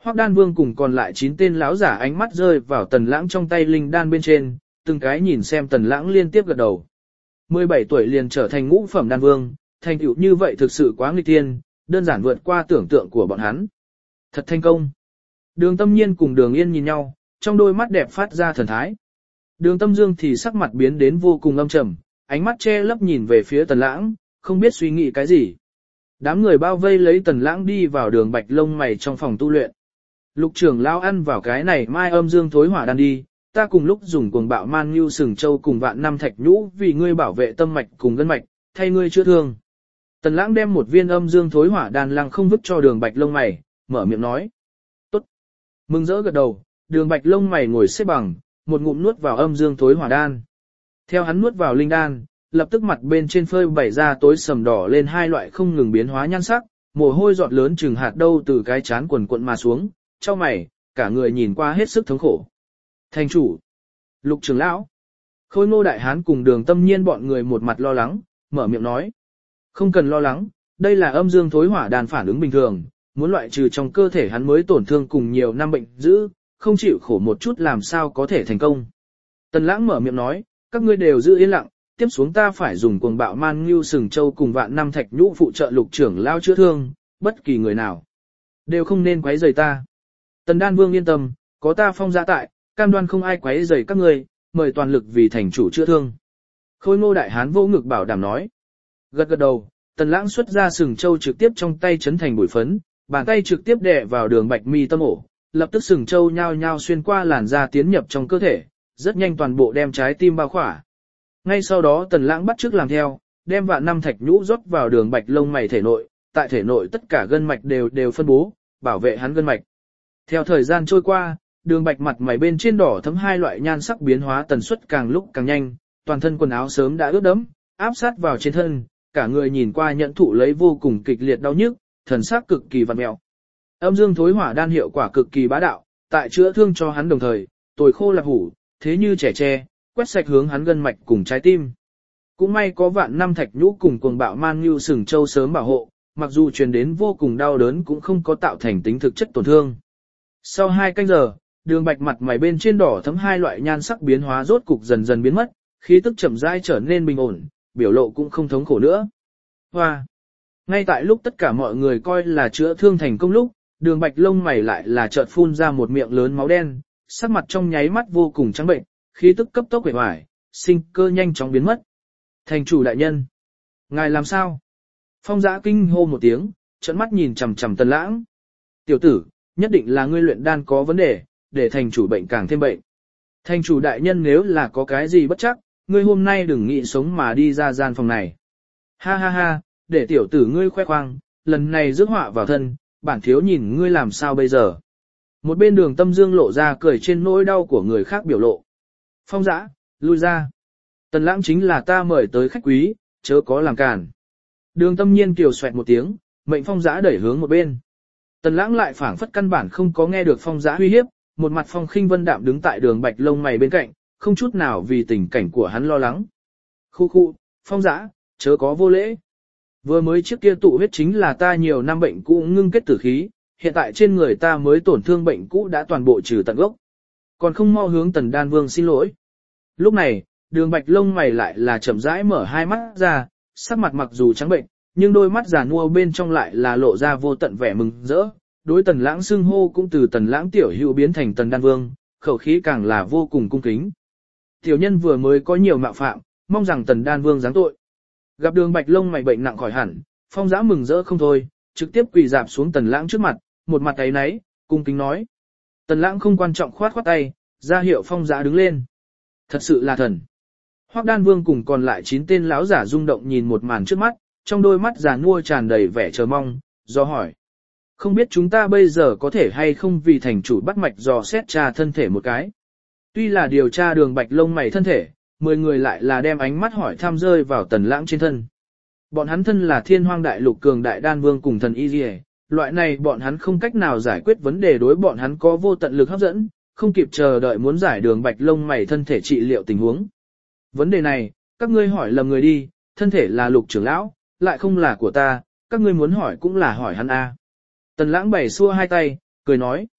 Hoắc Đan Vương cùng còn lại 9 tên lão giả ánh mắt rơi vào Tần Lãng trong tay linh đan bên trên, từng cái nhìn xem Tần Lãng liên tiếp gật đầu. 17 tuổi liền trở thành ngũ phẩm đan vương, thành tựu như vậy thực sự quá nghịch thiên, đơn giản vượt qua tưởng tượng của bọn hắn. Thật thành công. Đường Tâm Nhiên cùng Đường Yên nhìn nhau, trong đôi mắt đẹp phát ra thần thái. Đường Tâm Dương thì sắc mặt biến đến vô cùng âm trầm, ánh mắt che lấp nhìn về phía Tần Lãng, không biết suy nghĩ cái gì. Đám người bao vây lấy Tần Lãng đi vào Đường Bạch lông mày trong phòng tu luyện. Lục trưởng lão ăn vào cái này mai âm dương thối hỏa đan đi, ta cùng lúc dùng cuồng bạo man nhu sừng châu cùng vạn năm thạch nhũ vì ngươi bảo vệ tâm mạch cùng gân mạch, thay ngươi chữa thương. Tần Lãng đem một viên âm dương thối hỏa đan lăng không vứt cho Đường Bạch lông mày, mở miệng nói. Tốt. Mừng rỡ gật đầu, Đường Bạch lông mày ngồi xếp bằng, một ngụm nuốt vào âm dương thối hỏa đan. Theo hắn nuốt vào linh đan, lập tức mặt bên trên phơi bày ra tối sầm đỏ lên hai loại không ngừng biến hóa nhan sắc, mồ hôi giọt lớn chừng hạt đâu từ cái chán quần quận mà xuống, cho mày, cả người nhìn qua hết sức thống khổ. Thành chủ, Lục trưởng lão, Khôi Ngô đại hán cùng Đường Tâm Nhiên bọn người một mặt lo lắng, mở miệng nói: "Không cần lo lắng, đây là âm dương thối hỏa đan phản ứng bình thường, muốn loại trừ trong cơ thể hắn mới tổn thương cùng nhiều năm bệnh dữ, không chịu khổ một chút làm sao có thể thành công." Tần Lãng mở miệng nói: "Các ngươi đều giữ yên lặng, tiếp xuống ta phải dùng cuồng bạo man nhu sừng châu cùng vạn năm thạch nhũ phụ trợ Lục trưởng lão chữa thương, bất kỳ người nào đều không nên quấy rầy ta." Tần Đan Vương yên tâm, có ta Phong Giã tại, cam đoan không ai quấy rầy các ngươi, mời toàn lực vì thành chủ chữa thương. Khôi Ngô đại hán vô ngực bảo đảm nói. Gật gật đầu, Tần Lãng xuất ra sừng châu trực tiếp trong tay chấn thành bụi phấn, bàn tay trực tiếp đè vào Đường Bạch mi tâm ổ, lập tức sừng châu nhao nhao xuyên qua làn da tiến nhập trong cơ thể, rất nhanh toàn bộ đem trái tim bao khỏa. Ngay sau đó Tần Lãng bắt chước làm theo, đem vạn năm thạch nhũ rót vào Đường Bạch lông mày thể nội, tại thể nội tất cả gân mạch đều phân bố, bảo vệ hắn gân mạch. Theo thời gian trôi qua, Đường Bạch mặt mày bên trên đỏ thấm hai loại nhan sắc biến hóa tần suất càng lúc càng nhanh, toàn thân quần áo sớm đã ướt đẫm, áp sát vào trên thân, cả người nhìn qua nhận thụ lấy vô cùng kịch liệt đau nhức, thần sắc cực kỳ vặn mèo. Âm dương thối hỏa đan hiệu quả cực kỳ bá đạo, tại chữa thương cho hắn đồng thời, tồi khô lạc hủ, thế như trẻ tre, quét sạch hướng hắn gân mạch cùng trái tim. Cũng may có vạn năm thạch nhũ cùng cuồng bạo man nhu sừng châu sớm bảo hộ, mặc dù truyền đến vô cùng đau đớn cũng không có tạo thành tính thực chất tổn thương. Sau 2 canh giờ, Đường Bạch mặt mày bên trên đỏ thấm hai loại nhan sắc biến hóa rốt cục dần dần biến mất, khí tức chậm rãi trở nên bình ổn, biểu lộ cũng không thống khổ nữa. Hoa! Ngay tại lúc tất cả mọi người coi là chữa thương thành công lúc, Đường Bạch lông mày lại là chợt phun ra một miệng lớn máu đen, sắc mặt trong nháy mắt vô cùng trắng bệnh, khí tức cấp tốc uể oải, sinh cơ nhanh chóng biến mất. Thành chủ đại nhân! Ngài làm sao? Phong Giã kinh hô một tiếng, trợn mắt nhìn chằm chằm Tần Lãng. Tiểu tử, nhất định là ngươi luyện đan có vấn đề, để thành chủ bệnh càng thêm bệnh. Thành chủ đại nhân nếu là có cái gì bất chắc, ngươi hôm nay đừng nghĩ sống mà đi ra gian phòng này. Ha ha ha, để tiểu tử ngươi khoe khoang, lần này rước họa vào thân, bản thiếu nhìn ngươi làm sao bây giờ. Một bên Đường Tâm Dương lộ ra cười trên nỗi đau của người khác biểu lộ. Phong Giã, lui ra. Tần Lãng chính là ta mời tới khách quý, chớ có làm cản. Đường Tâm Nhiên kiều xoẹt một tiếng, mệnh Phong Giã đẩy hướng một bên. Tần Lãng lại phảng phất căn bản không có nghe được Phong Giã uy hiếp, một mặt phong khinh vân đạm đứng tại Đường Bạch lông mày bên cạnh, không chút nào vì tình cảnh của hắn lo lắng. Khu khu, Phong Giã, chớ có vô lễ. Vừa mới trước kia tụ huyết chính là ta nhiều năm bệnh cũ ngưng kết tử khí, hiện tại trên người ta mới tổn thương bệnh cũ đã toàn bộ trừ tận gốc. Còn không mau hướng Tần Đan Vương xin lỗi. Lúc này, Đường Bạch lông mày lại là chậm rãi mở hai mắt ra, sắc mặt mặc dù trắng bệnh, nhưng đôi mắt già nua bên trong lại là lộ ra vô tận vẻ mừng rỡ. Đối Tần Lãng xưng hô cũng từ Tần Lãng tiểu hữu biến thành Tần Đan Vương, khẩu khí càng là vô cùng cung kính. Tiểu nhân vừa mới có nhiều mạo phạm, mong rằng Tần Đan Vương giáng tội. Gặp Đường Bạch lông mày bệnh nặng khỏi hẳn, Phong Giã mừng rỡ không thôi, trực tiếp quỳ dạp xuống Tần Lãng trước mặt, một mặt áy náy, cung kính nói. Tần Lãng không quan trọng khoát khoát tay, ra hiệu Phong Giã đứng lên. Thật sự là thần. Hoắc Đan Vương cùng còn lại 9 tên lão giả rung động nhìn một màn trước mắt, trong đôi mắt già nua tràn đầy vẻ chờ mong, do hỏi. Không biết chúng ta bây giờ có thể hay không vì thành chủ bắt mạch dò xét tra thân thể một cái. Tuy là điều tra Đường Bạch lông mày thân thể, 10 người lại là đem ánh mắt hỏi thăm rơi vào Tần Lãng trên thân. Bọn hắn thân là Thiên Hoang Đại Lục cường đại đan vương cùng thần y liề, loại này bọn hắn không cách nào giải quyết vấn đề đối bọn hắn có vô tận lực hấp dẫn, không kịp chờ đợi muốn giải Đường Bạch lông mày thân thể trị liệu tình huống. Vấn đề này, các ngươi hỏi lầm người đi, thân thể là Lục trưởng lão, lại không là của ta, các ngươi muốn hỏi cũng là hỏi hắn a. Tần Lãng bày xua hai tay, cười nói,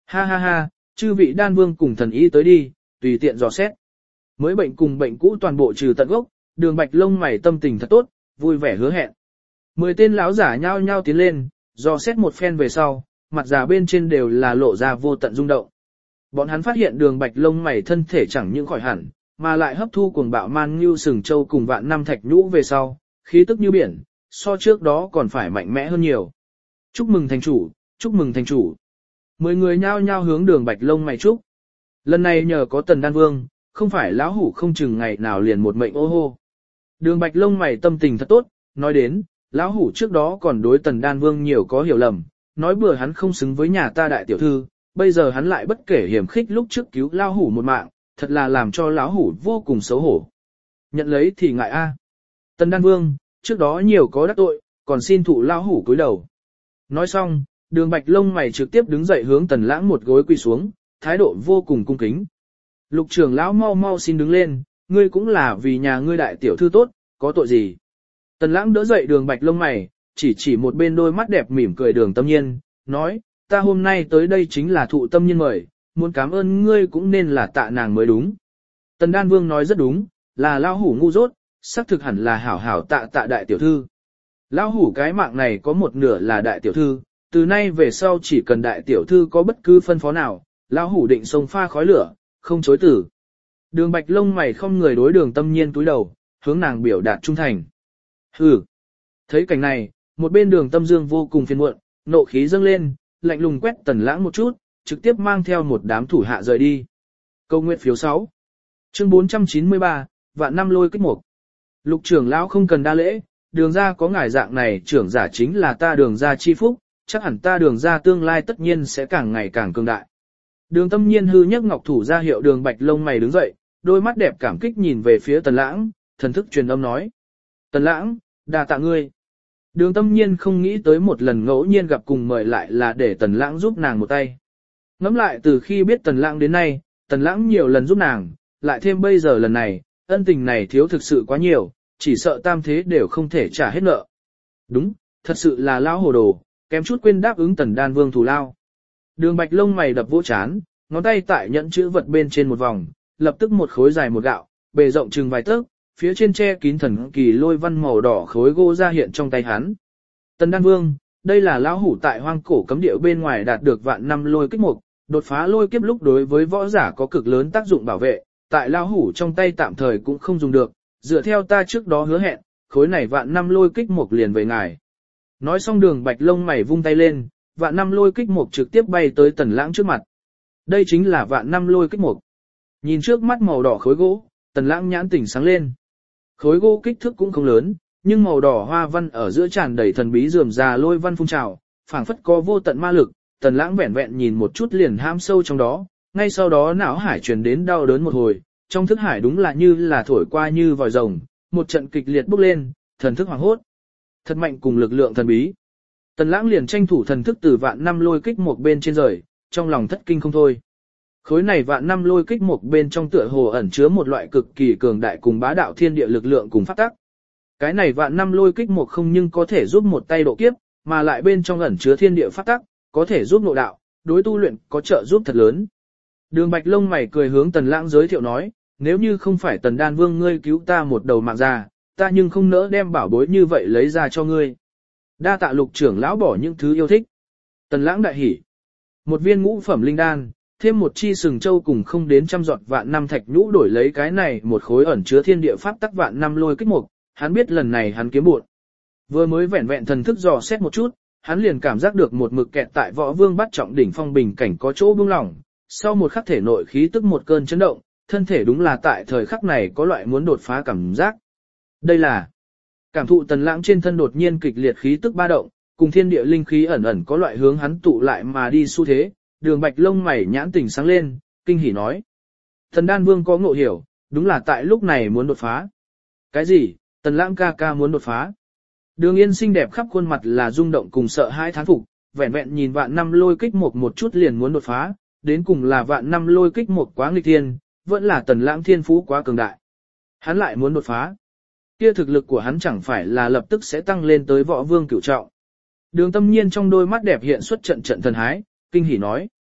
Ha ha ha, chư vị đan vương cùng thần y tới đi, tùy tiện dò xét. Mới bệnh cùng bệnh cũ toàn bộ trừ tận gốc, Đường Bạch lông mày tâm tình thật tốt, vui vẻ hứa hẹn. 10 tên lão giả nhao nhao tiến lên, dò xét một phen về sau, mặt già bên trên đều là lộ ra vô tận rung động. Bọn hắn phát hiện Đường Bạch lông mày thân thể chẳng những khỏi hẳn, mà lại hấp thu cuồng bạo man như sừng châu cùng vạn năm thạch nhũ về sau, khí tức như biển, so trước đó còn phải mạnh mẽ hơn nhiều. Chúc mừng thành chủ, chúc mừng thành chủ. 10 người nhao nhao hướng Đường Bạch lông mày chúc. Lần này nhờ có Tần Đan Vương, không phải lão hủ không chừng ngày nào liền một mệnh ô hô. Đường Bạch lông mày tâm tình thật tốt, nói đến, lão hủ trước đó còn đối Tần Đan Vương nhiều có hiểu lầm, nói bừa hắn không xứng với nhà ta đại tiểu thư, bây giờ hắn lại bất kể hiểm khích lúc trước cứu lão hủ một mạng, thật là làm cho lão hủ vô cùng xấu hổ. Nhận lấy thì ngại a. Tần Đan Vương, trước đó nhiều có đắc tội, còn xin thụ lão hủ cúi đầu. Nói xong, Đường Bạch lông mày trực tiếp đứng dậy hướng Tần Lãng một gối quỳ xuống, thái độ vô cùng cung kính. Lục trưởng lão mau mau xin đứng lên, ngươi cũng là vì nhà ngươi đại tiểu thư tốt, có tội gì? Tần Lãng đỡ dậy Đường Bạch lông mày, chỉ một bên đôi mắt đẹp mỉm cười Đường Tâm Nhiên, nói, ta hôm nay tới đây chính là thụ tâm nhiên mời, muốn cảm ơn ngươi cũng nên là tạ nàng mới đúng. Tần Đan Vương nói rất đúng, là lão hủ ngu dốt, xác thực hẳn là hảo hảo tạ đại tiểu thư. Lão hủ cái mạng này có một nửa là đại tiểu thư, từ nay về sau chỉ cần đại tiểu thư có bất cứ phân phó nào, lão hủ định xông pha khói lửa, không chối từ. Đường Bạch lông mày không người đối Đường Tâm Nhiên túi đầu, hướng nàng biểu đạt trung thành. Hừ. Thấy cảnh này, một bên Đường Tâm Dương vô cùng phiền muộn, nộ khí dâng lên, lạnh lùng quét Tần Lãng một chút, trực tiếp mang theo một đám thủ hạ rời đi. Câu nguyện phiếu 6. Chương 493, vạn năm lôi kích mục. Lục trưởng lão không cần đa lễ, Đường gia có ngài dạng này trưởng giả chính là ta Đường gia chi phúc, chắc hẳn ta Đường gia tương lai tất nhiên sẽ càng ngày càng cường đại. Đường Tâm Nhiên hư nhấc ngọc thủ ra hiệu Đường Bạch lông mày đứng dậy, đôi mắt đẹp cảm kích nhìn về phía Tần Lãng, thần thức truyền âm nói: "Tần Lãng, đa tạ ngươi." Đường Tâm Nhiên không nghĩ tới một lần ngẫu nhiên gặp cùng mời lại là để Tần Lãng giúp nàng một tay. Ngẫm lại từ khi biết Tần Lãng đến nay, Tần Lãng nhiều lần giúp nàng, lại thêm bây giờ lần này, ân tình này thiếu thực sự quá nhiều, chỉ sợ tam thế đều không thể trả hết nợ. Đúng, thật sự là lão hồ đồ, kém chút quên đáp ứng Tần Đan Vương thù lao. Đường Bạch lông mày đập vỗ chán, ngón tay tại nhẫn chữ vật bên trên một vòng, lập tức một khối dài một gạo, bề rộng chừng vài tấc, phía trên che kín thần kỳ lôi văn màu đỏ khối gỗ ra hiện trong tay hắn. Tần Đan Vương, đây là lão hủ tại hoang cổ cấm địa bên ngoài đạt được vạn năm lôi kích mục, đột phá lôi kiếp lúc đối với võ giả có cực lớn tác dụng bảo vệ, tại lão hủ trong tay tạm thời cũng không dùng được, dựa theo ta trước đó hứa hẹn, khối này vạn năm lôi kích mục liền về ngài. Nói xong Đường Bạch lông mày vung tay lên, vạn năm lôi kích mục trực tiếp bay tới Tần Lãng trước mặt. Đây chính là vạn năm lôi kích mục. Nhìn trước mắt màu đỏ khối gỗ, Tần Lãng nhãn tỉnh sáng lên. Khối gỗ kích thước cũng không lớn, nhưng màu đỏ hoa văn ở giữa tràn đầy thần bí rườm rà lôi văn phun trào, phảng phất có vô tận ma lực. Tần Lãng vẹn vẹn nhìn một chút liền ham sâu trong đó, ngay sau đó não hải truyền đến đau đớn một hồi, trong thức hải đúng là như là thổi qua như vòi rồng, một trận kịch liệt bốc lên, thần thức hoảng hốt. Thật mạnh cùng lực lượng thần bí. Tần Lãng liền tranh thủ thần thức từ vạn năm lôi kích một bên trên rời, trong lòng thất kinh không thôi. Khối này vạn năm lôi kích một bên trong tựa hồ ẩn chứa một loại cực kỳ cường đại cùng bá đạo thiên địa lực lượng cùng pháp tắc. Cái này vạn năm lôi kích một không nhưng có thể giúp một tay độ kiếp, mà lại bên trong ẩn chứa thiên địa pháp tắc, có thể giúp nội đạo, đối tu luyện có trợ giúp thật lớn. Đường Bạch lông mày cười hướng Tần Lãng giới thiệu nói, nếu như không phải Tần Đan Vương ngươi cứu ta một đầu mạng già, ta nhưng không nỡ đem bảo bối như vậy lấy ra cho ngươi. Đa tạ Lục trưởng lão bỏ những thứ yêu thích. Tần Lãng đại hỉ. Một viên ngũ phẩm linh đan, thêm một chi sừng châu cùng không đến trăm giọt vạn năm thạch nhũ đổi lấy cái này một khối ẩn chứa thiên địa pháp tắc vạn năm lôi kích mục, hắn biết lần này hắn kiếm bộn. Vừa mới vẹn vẹn thần thức dò xét một chút, hắn liền cảm giác được một mực kẹt tại Võ Vương Bát Trọng đỉnh phong bình cảnh có chỗ buông lỏng, sau một khắc thể nội khí tức một cơn chấn động, thân thể đúng là tại thời khắc này có loại muốn đột phá cảm giác. Đây là cảm thụ Tần Lãng trên thân đột nhiên kịch liệt khí tức ba động, cùng thiên địa linh khí ẩn ẩn có loại hướng hắn tụ lại mà đi xu thế, Đường Bạch lông mày nhãn tỉnh sáng lên, kinh hỉ nói: Thần Đan Vương có ngộ hiểu, đúng là tại lúc này muốn đột phá. Cái gì? Tần Lãng ca ca muốn đột phá? Đường Yên xinh đẹp khắp khuôn mặt là rung động cùng sợ hãi thán phục, vẹn vẹn nhìn vạn năm lôi kích một chút liền muốn đột phá, đến cùng là vạn năm lôi kích một quá nghịch thiên, vẫn là Tần Lãng thiên phú quá cường đại. Hắn lại muốn đột phá. Kia thực lực của hắn chẳng phải là lập tức sẽ tăng lên tới Võ Vương cửu trọng. Đường Tâm Nhiên trong đôi mắt đẹp hiện xuất trận trận thần hái, kinh hỉ nói: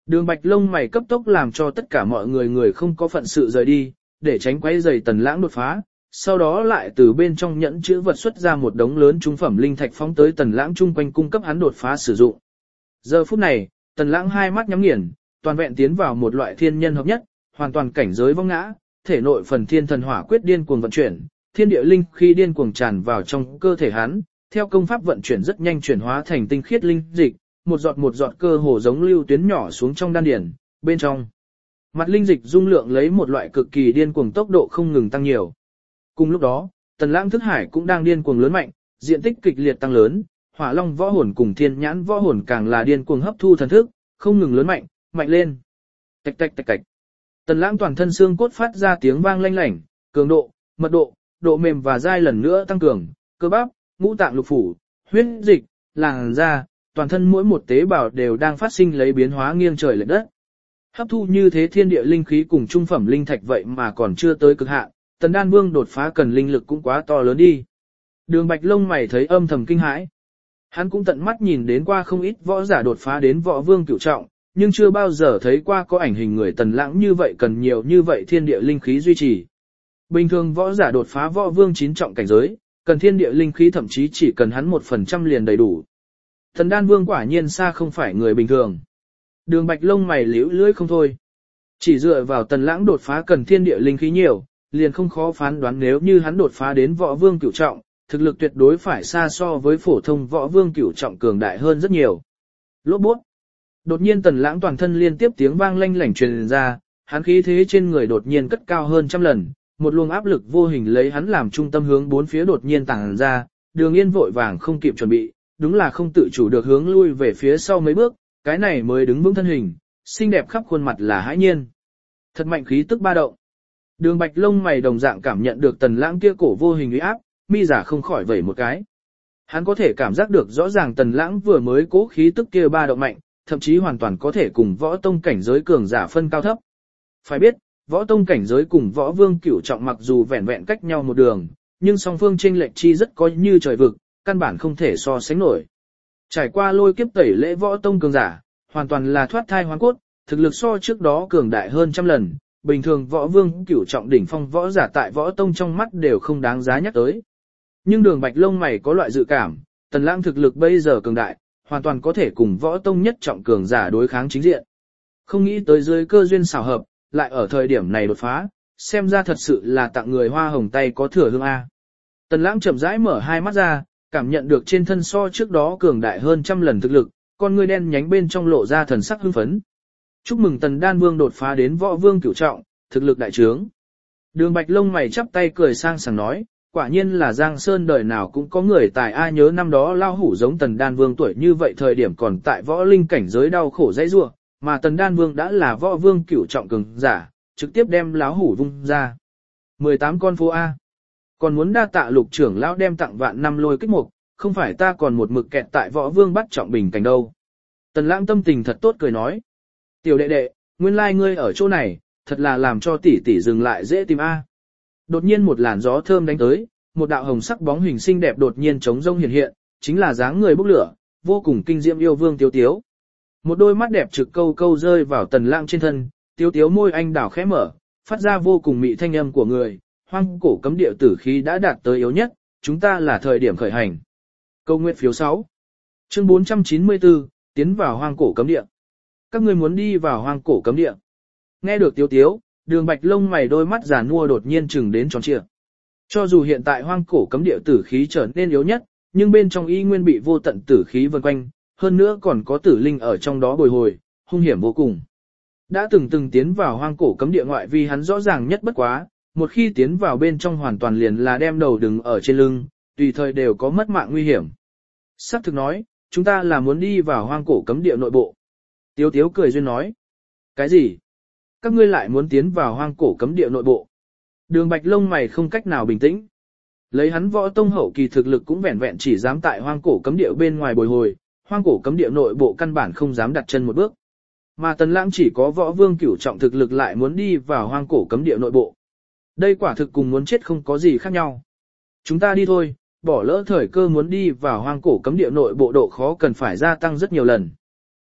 Đường Bạch lông mày cấp tốc làm cho tất cả mọi người không có phận sự rời đi, để tránh quấy rầy Tần Lãng đột phá, sau đó lại từ bên trong nhẫn chữ vật xuất ra một đống lớn trung phẩm linh thạch phóng tới Tần Lãng chung quanh cung cấp hắn đột phá sử dụng. Giờ phút này, Tần Lãng hai mắt nhắm nghiền, toàn vẹn tiến vào một loại thiên nhân hợp nhất, hoàn toàn cảnh giới vong ngã, thể nội phần thiên thần hỏa quyết điên cuồng vận chuyển, thiên địa linh khí điên cuồng tràn vào trong cơ thể hắn, theo công pháp vận chuyển rất nhanh chuyển hóa thành tinh khiết linh dịch, một giọt cơ hồ giống lưu tuyến nhỏ xuống trong đan điển, bên trong mặt linh dịch dung lượng lấy một loại cực kỳ điên cuồng tốc độ không ngừng tăng nhiều. Cùng lúc đó, Tần Lãng thức hải cũng đang điên cuồng lớn mạnh, diện tích kịch liệt tăng lớn, Hỏa Long võ hồn cùng Thiên Nhãn võ hồn càng là điên cuồng hấp thu thần thức, không ngừng lớn mạnh, mạnh lên. Tạch tạch tạch tạch. Tần Lãng toàn thân xương cốt phát ra tiếng vang lanh lảnh, cường độ, mật độ, độ mềm và dai lần nữa tăng cường, cơ bắp, ngũ tạng lục phủ, huyết dịch, làn da, toàn thân mỗi một tế bào đều đang phát sinh lấy biến hóa nghiêng trời lệch đất. Hấp thu như thế thiên địa linh khí cùng trung phẩm linh thạch vậy mà còn chưa tới cực hạn, Tần Đan Vương đột phá cần linh lực cũng quá to lớn đi. Đường Bạch lông mày thấy âm thầm kinh hãi. Hắn cũng tận mắt nhìn đến qua không ít võ giả đột phá đến võ vương cửu trọng, nhưng chưa bao giờ thấy qua có ảnh hình người Tần Lãng như vậy cần nhiều như vậy thiên địa linh khí duy trì. Bình thường võ giả đột phá võ vương 9 trọng cảnh giới, cần thiên địa linh khí thậm chí chỉ cần hắn 1% liền đầy đủ. Tần Đan Vương quả nhiên xa không phải người bình thường. Đường Bạch lông mày liễu lưỡi không thôi. Chỉ dựa vào Tần Lãng đột phá cần thiên địa linh khí nhiều, liền không khó phán đoán nếu như hắn đột phá đến võ vương cửu trọng, thực lực tuyệt đối phải xa so với phổ thông võ vương cửu trọng cường đại hơn rất nhiều. Lốp bút. Đột nhiên Tần Lãng toàn thân liên tiếp tiếng vang lanh lảnh truyền ra, hắn khí thế trên người đột nhiên cất cao hơn trăm lần, một luồng áp lực vô hình lấy hắn làm trung tâm hướng bốn phía đột nhiên tàng ra, Đường Yên vội vàng không kịp chuẩn bị, đúng là không tự chủ được hướng lui về phía sau mấy bước, cái này mới đứng vững thân hình, xinh đẹp khắp khuôn mặt là hãi nhiên. Thật mạnh khí tức ba động. Đường Bạch lông mày đồng dạng cảm nhận được Tần Lãng kia cổ vô hình uy áp, mi giả không khỏi vẩy một cái. Hắn có thể cảm giác được rõ ràng Tần Lãng vừa mới cố khí tức kia ba động mạnh, thậm chí hoàn toàn có thể cùng võ tông cảnh giới cường giả phân cao thấp. Phải biết, võ tông cảnh giới cùng võ vương cửu trọng mặc dù vẹn vẹn cách nhau một đường, nhưng song phương chênh lệch chi rất có như trời vực, căn bản không thể so sánh nổi. Trải qua lôi kiếp tẩy lễ võ tông cường giả, hoàn toàn là thoát thai hoán cốt, thực lực so trước đó cường đại hơn trăm lần, bình thường võ vương cửu trọng đỉnh phong võ giả tại võ tông trong mắt đều không đáng giá nhắc tới. Nhưng Đường Bạch lông mày có loại dự cảm, Tần Lãng thực lực bây giờ cường đại, hoàn toàn có thể cùng võ tông nhất trọng cường giả đối kháng chính diện. Không nghĩ tới dưới cơ duyên xảo hợp, lại ở thời điểm này đột phá, xem ra thật sự là tặng người hoa hồng tay có thừa hương A. Tần Lãng chậm rãi mở hai mắt ra, cảm nhận được trên thân so trước đó cường đại hơn trăm lần thực lực, con ngươi đen nhánh bên trong lộ ra thần sắc hưng phấn. Chúc mừng Tần Đan Vương đột phá đến võ vương cửu trọng, thực lực đại trướng. Đường Bạch lông mày chắp tay cười sang sảng nói, quả nhiên là Giang Sơn đời nào cũng có người tài ai nhớ năm đó lao hủ giống Tần Đan Vương tuổi như vậy thời điểm còn tại võ linh cảnh giới đau khổ dãy rủa, mà Tần Đan Vương đã là võ vương cửu trọng cường giả, trực tiếp đem láo hủ vung ra. 18 con phố A. Còn muốn đa tạ Lục trưởng lão đem tặng vạn năm lôi kích mục, không phải ta còn một mực kẹt tại võ vương bắt trọng bình cảnh đâu. Tần Lãng tâm tình thật tốt cười nói. Tiểu đệ đệ, nguyên lai ngươi ở chỗ này, thật là làm cho tỷ tỷ dừng lại dễ tìm A. Đột nhiên một làn gió thơm đánh tới, một đạo hồng sắc bóng hình xinh đẹp đột nhiên trống rông hiện hiện, chính là dáng người bốc lửa, vô cùng kinh diễm yêu vương Tiếu Tiếu. Một đôi mắt đẹp trực câu câu rơi vào Tần Lãng trên thân, Tiếu Tiếu môi anh đào khẽ mở, phát ra vô cùng mị thanh âm của người, hoang cổ cấm địa tử khí đã đạt tới yếu nhất, chúng ta là thời điểm khởi hành. Câu nguyện phiếu 6. Chương 494, tiến vào hoang cổ cấm địa. Các ngươi muốn đi vào hoang cổ cấm địa. Nghe được Tiếu Tiếu, Đường Bạch lông mày đôi mắt già nua đột nhiên chừng đến tròn trịa. Cho dù hiện tại hoang cổ cấm địa tử khí trở nên yếu nhất, nhưng bên trong y nguyên bị vô tận tử khí vần quanh, hơn nữa còn có tử linh ở trong đó bồi hồi, hung hiểm vô cùng. Đã từng tiến vào hoang cổ cấm địa ngoại vi hắn rõ ràng nhất bất quá, một khi tiến vào bên trong hoàn toàn liền là đem đầu đứng ở trên lưng, tùy thời đều có mất mạng nguy hiểm. Sắc thực nói, chúng ta là muốn đi vào hoang cổ cấm địa nội bộ. Tiếu Tiếu cười duyên nói. Cái gì? Các ngươi lại muốn tiến vào hoang cổ cấm địa nội bộ? Đường Bạch lông mày không cách nào bình tĩnh. Lấy hắn võ tông hậu kỳ thực lực cũng vẹn vẹn chỉ dám tại hoang cổ cấm địa bên ngoài bồi hồi, hoang cổ cấm địa nội bộ căn bản không dám đặt chân một bước. Mà Tần Lãng chỉ có võ vương cửu trọng thực lực lại muốn đi vào hoang cổ cấm địa nội bộ. Đây quả thực cùng muốn chết không có gì khác nhau. Chúng ta đi thôi, bỏ lỡ thời cơ muốn đi vào hoang cổ cấm địa nội bộ độ khó cần phải gia tăng rất nhiều lần.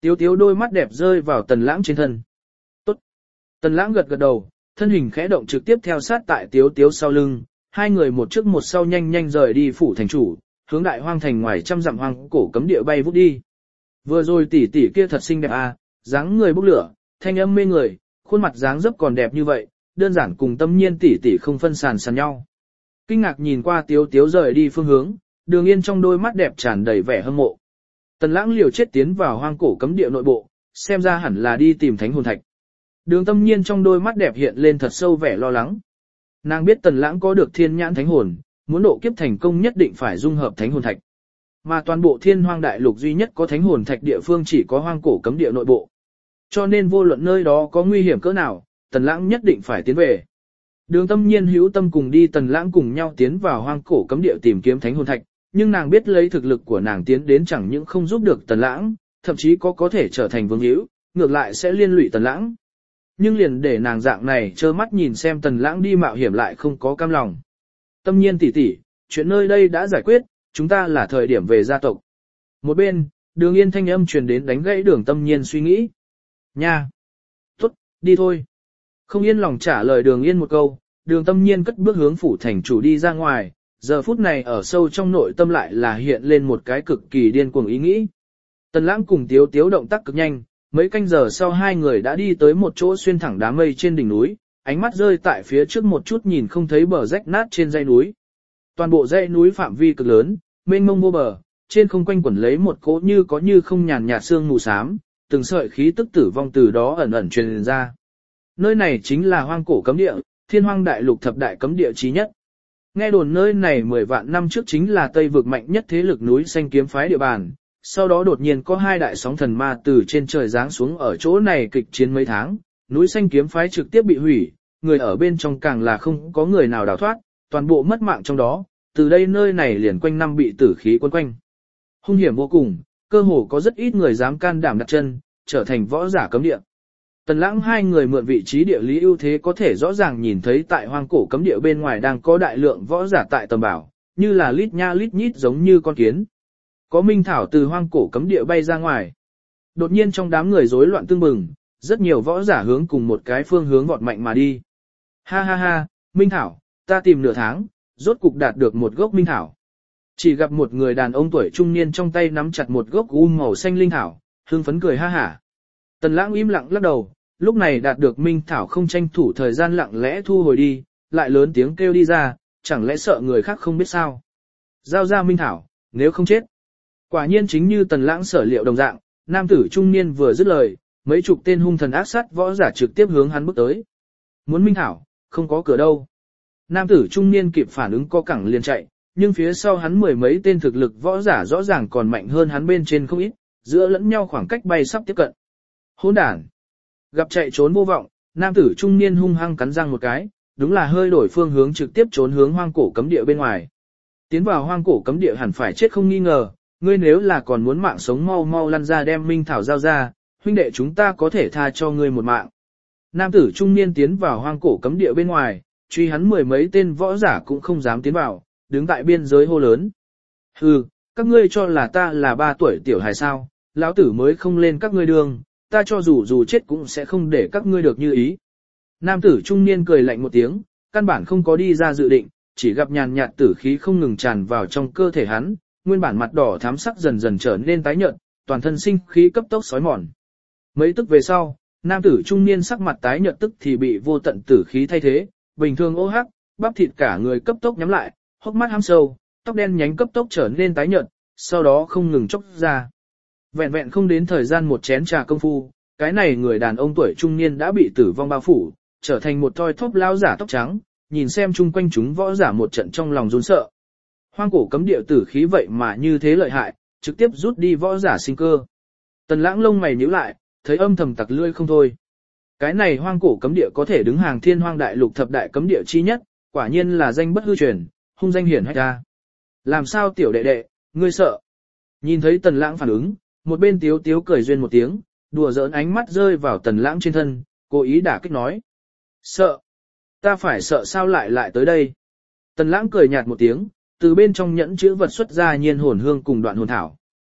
Tiếu tiếu đôi mắt đẹp rơi vào tần lãng trên thân. Tốt. Tần lãng gật gật đầu, thân hình khẽ động trực tiếp theo sát tại tiếu tiếu sau lưng, hai người một trước một sau nhanh nhanh rời đi phủ thành chủ, hướng đại hoang thành ngoài trăm dặm hoang cổ cấm địa bay vút đi. Vừa rồi tỷ tỷ kia thật xinh đẹp à, dáng người bốc lửa, thanh âm mê người, khuôn mặt dáng dấp còn đẹp như vậy, đơn giản cùng Tâm Nhiên tỷ tỷ không phân sàn sàn nhau. Kinh ngạc nhìn qua tiếu tiếu rời đi phương hướng, Đường Yên trong đôi mắt đẹp tràn đầy vẻ hâm mộ. Tần lãng liều chết tiến vào hoang cổ cấm địa nội bộ, xem ra hẳn là đi tìm thánh hồn thạch. Đường Tâm Nhiên trong đôi mắt đẹp hiện lên thật sâu vẻ lo lắng. Nàng biết tần lãng có được thiên nhãn thánh hồn, muốn độ kiếp thành công nhất định phải dung hợp thánh hồn thạch. Mà toàn bộ thiên hoang đại lục duy nhất có thánh hồn thạch địa phương chỉ có hoang cổ cấm địa nội bộ. Cho nên vô luận nơi đó có nguy hiểm cỡ nào, tần lãng nhất định phải tiến về. Đường Tâm Nhiên hữu tâm cùng đi tần lãng cùng nhau tiến vào hoang cổ cấm địa tìm kiếm thánh hồn thạch, nhưng nàng biết lấy thực lực của nàng tiến đến chẳng những không giúp được tần lãng, thậm chí có thể trở thành vương hữu, ngược lại sẽ liên lụy tần lãng. Nhưng liền để nàng dạng này trơ mắt nhìn xem tần lãng đi mạo hiểm lại không có cam lòng. Tâm Nhiên tỷ tỷ, chuyện nơi đây đã giải quyết, chúng ta là thời điểm về gia tộc. Một bên, Đường Yên thanh âm truyền đến đánh gãy Đường Tâm Nhiên suy nghĩ. Nha! Tốt, đi thôi. Không yên lòng trả lời Đường Yên một câu, Đường Tâm Nhiên cất bước hướng phủ thành chủ đi ra ngoài, giờ phút này ở sâu trong nội tâm lại là hiện lên một cái cực kỳ điên cuồng ý nghĩ. Tần lãng cùng tiếu tiếu động tác cực nhanh, mấy canh giờ sau hai người đã đi tới một chỗ xuyên thẳng đám mây trên đỉnh núi, ánh mắt rơi tại phía trước một chút nhìn không thấy bờ rách nát trên dãy núi. Toàn bộ dãy núi phạm vi cực lớn, mênh mông vô bờ, trên không quanh quẩn lấy một cỗ như có như không nhàn nhạt sương mù xám, từng sợi khí tức tử vong từ đó ẩn ẩn truyền ra. Nơi này chính là hoang cổ cấm địa, thiên hoang đại lục thập đại cấm địa chí nhất. Nghe đồn nơi này 10 vạn năm trước chính là Tây vực mạnh nhất thế lực núi xanh kiếm phái địa bàn, sau đó đột nhiên có hai đại sóng thần ma từ trên trời giáng xuống ở chỗ này kịch chiến mấy tháng, núi xanh kiếm phái trực tiếp bị hủy, người ở bên trong càng là không có người nào đào thoát, toàn bộ mất mạng trong đó, từ đây nơi này liền quanh năm bị tử khí quấn quanh. Hung hiểm vô cùng, cơ hồ có rất ít người dám can đảm đặt chân, trở thành võ giả cấm địa. Tần lãng hai người mượn vị trí địa lý ưu thế có thể rõ ràng nhìn thấy tại hoang cổ cấm địa bên ngoài đang có đại lượng võ giả tại tầm bảo, như là lít nha lít nhít giống như con kiến. Có minh thảo từ hoang cổ cấm địa bay ra ngoài. Đột nhiên trong đám người rối loạn tương bừng, rất nhiều võ giả hướng cùng một cái phương hướng vọt mạnh mà đi. Ha ha ha, minh thảo, ta tìm nửa tháng, rốt cục đạt được một gốc minh thảo. Chỉ gặp một người đàn ông tuổi trung niên trong tay nắm chặt một gốc màu xanh linh thảo, hưng phấn cười ha hả. Tần lãng im lặng lắc đầu, lúc này đạt được minh thảo không tranh thủ thời gian lặng lẽ thu hồi đi, lại lớn tiếng kêu đi ra, chẳng lẽ sợ người khác không biết sao. Giao ra minh thảo, nếu không chết. Quả nhiên chính như tần lãng sở liệu đồng dạng, nam tử trung niên vừa dứt lời, mấy chục tên hung thần ác sát võ giả trực tiếp hướng hắn bước tới. Muốn minh thảo, không có cửa đâu. Nam tử trung niên kịp phản ứng co cẳng liền chạy, nhưng phía sau hắn mười mấy tên thực lực võ giả rõ ràng còn mạnh hơn hắn bên trên không ít, giữa lẫn nhau khoảng cách bay sắp tiếp cận. Hỗn đản! Gặp chạy trốn vô vọng, nam tử trung niên hung hăng cắn răng một cái, đúng là hơi đổi phương hướng trực tiếp trốn hướng hoang cổ cấm địa bên ngoài. Tiến vào hoang cổ cấm địa hẳn phải chết không nghi ngờ, ngươi nếu là còn muốn mạng sống mau mau lăn ra đem minh thảo giao ra, huynh đệ chúng ta có thể tha cho ngươi một mạng. Nam tử trung niên tiến vào hoang cổ cấm địa bên ngoài, truy hắn mười mấy tên võ giả cũng không dám tiến vào, đứng tại biên giới hô lớn. Hừ, các ngươi cho là ta là 3 tuổi tiểu hài sao, lão tử mới không lên các ngươi đường, ta cho dù chết cũng sẽ không để các ngươi được như ý. Nam tử trung niên cười lạnh một tiếng, căn bản không có đi ra dự định, chỉ gặp nhàn nhạt tử khí không ngừng tràn vào trong cơ thể hắn, nguyên bản mặt đỏ thắm sắc dần dần trở nên tái nhợt, toàn thân sinh khí cấp tốc xói mòn. Mấy tức về sau, nam tử trung niên sắc mặt tái nhợt tức thì bị vô tận tử khí thay thế, bình thường ô hắc, bắp thịt cả người cấp tốc nhắm lại, hốc mắt hăm sâu, tóc đen nhánh cấp tốc trở nên tái nhợt, sau đó không ngừng chốc ra. Vẹn vẹn không đến thời gian một chén trà công phu, cái này người đàn ông tuổi trung niên đã bị tử vong bao phủ, trở thành một thoi thóp lao giả tóc trắng, nhìn xem chung quanh chúng võ giả một trận trong lòng run sợ. Hoang cổ cấm địa tử khí vậy mà như thế lợi hại, trực tiếp rút đi võ giả sinh cơ. Tần lãng lông mày nhíu lại, thấy âm thầm tặc lưỡi không thôi. Cái này hoang cổ cấm địa có thể đứng hàng thiên hoang đại lục thập đại cấm địa chi nhất, quả nhiên là danh bất hư truyền, hung danh hiển hách ra. Làm sao tiểu đệ đệ, ngươi sợ? Nhìn thấy tần lãng phản ứng, một bên tiếu tiếu cười duyên một tiếng, đùa giỡn ánh mắt rơi vào tần lãng trên thân, cố ý đả kích nói. Sợ? Ta phải sợ sao lại tới đây? Tần lãng cười nhạt một tiếng, từ bên trong nhẫn chữ vật xuất ra nhiên hồn hương cùng đoạn hồn thảo.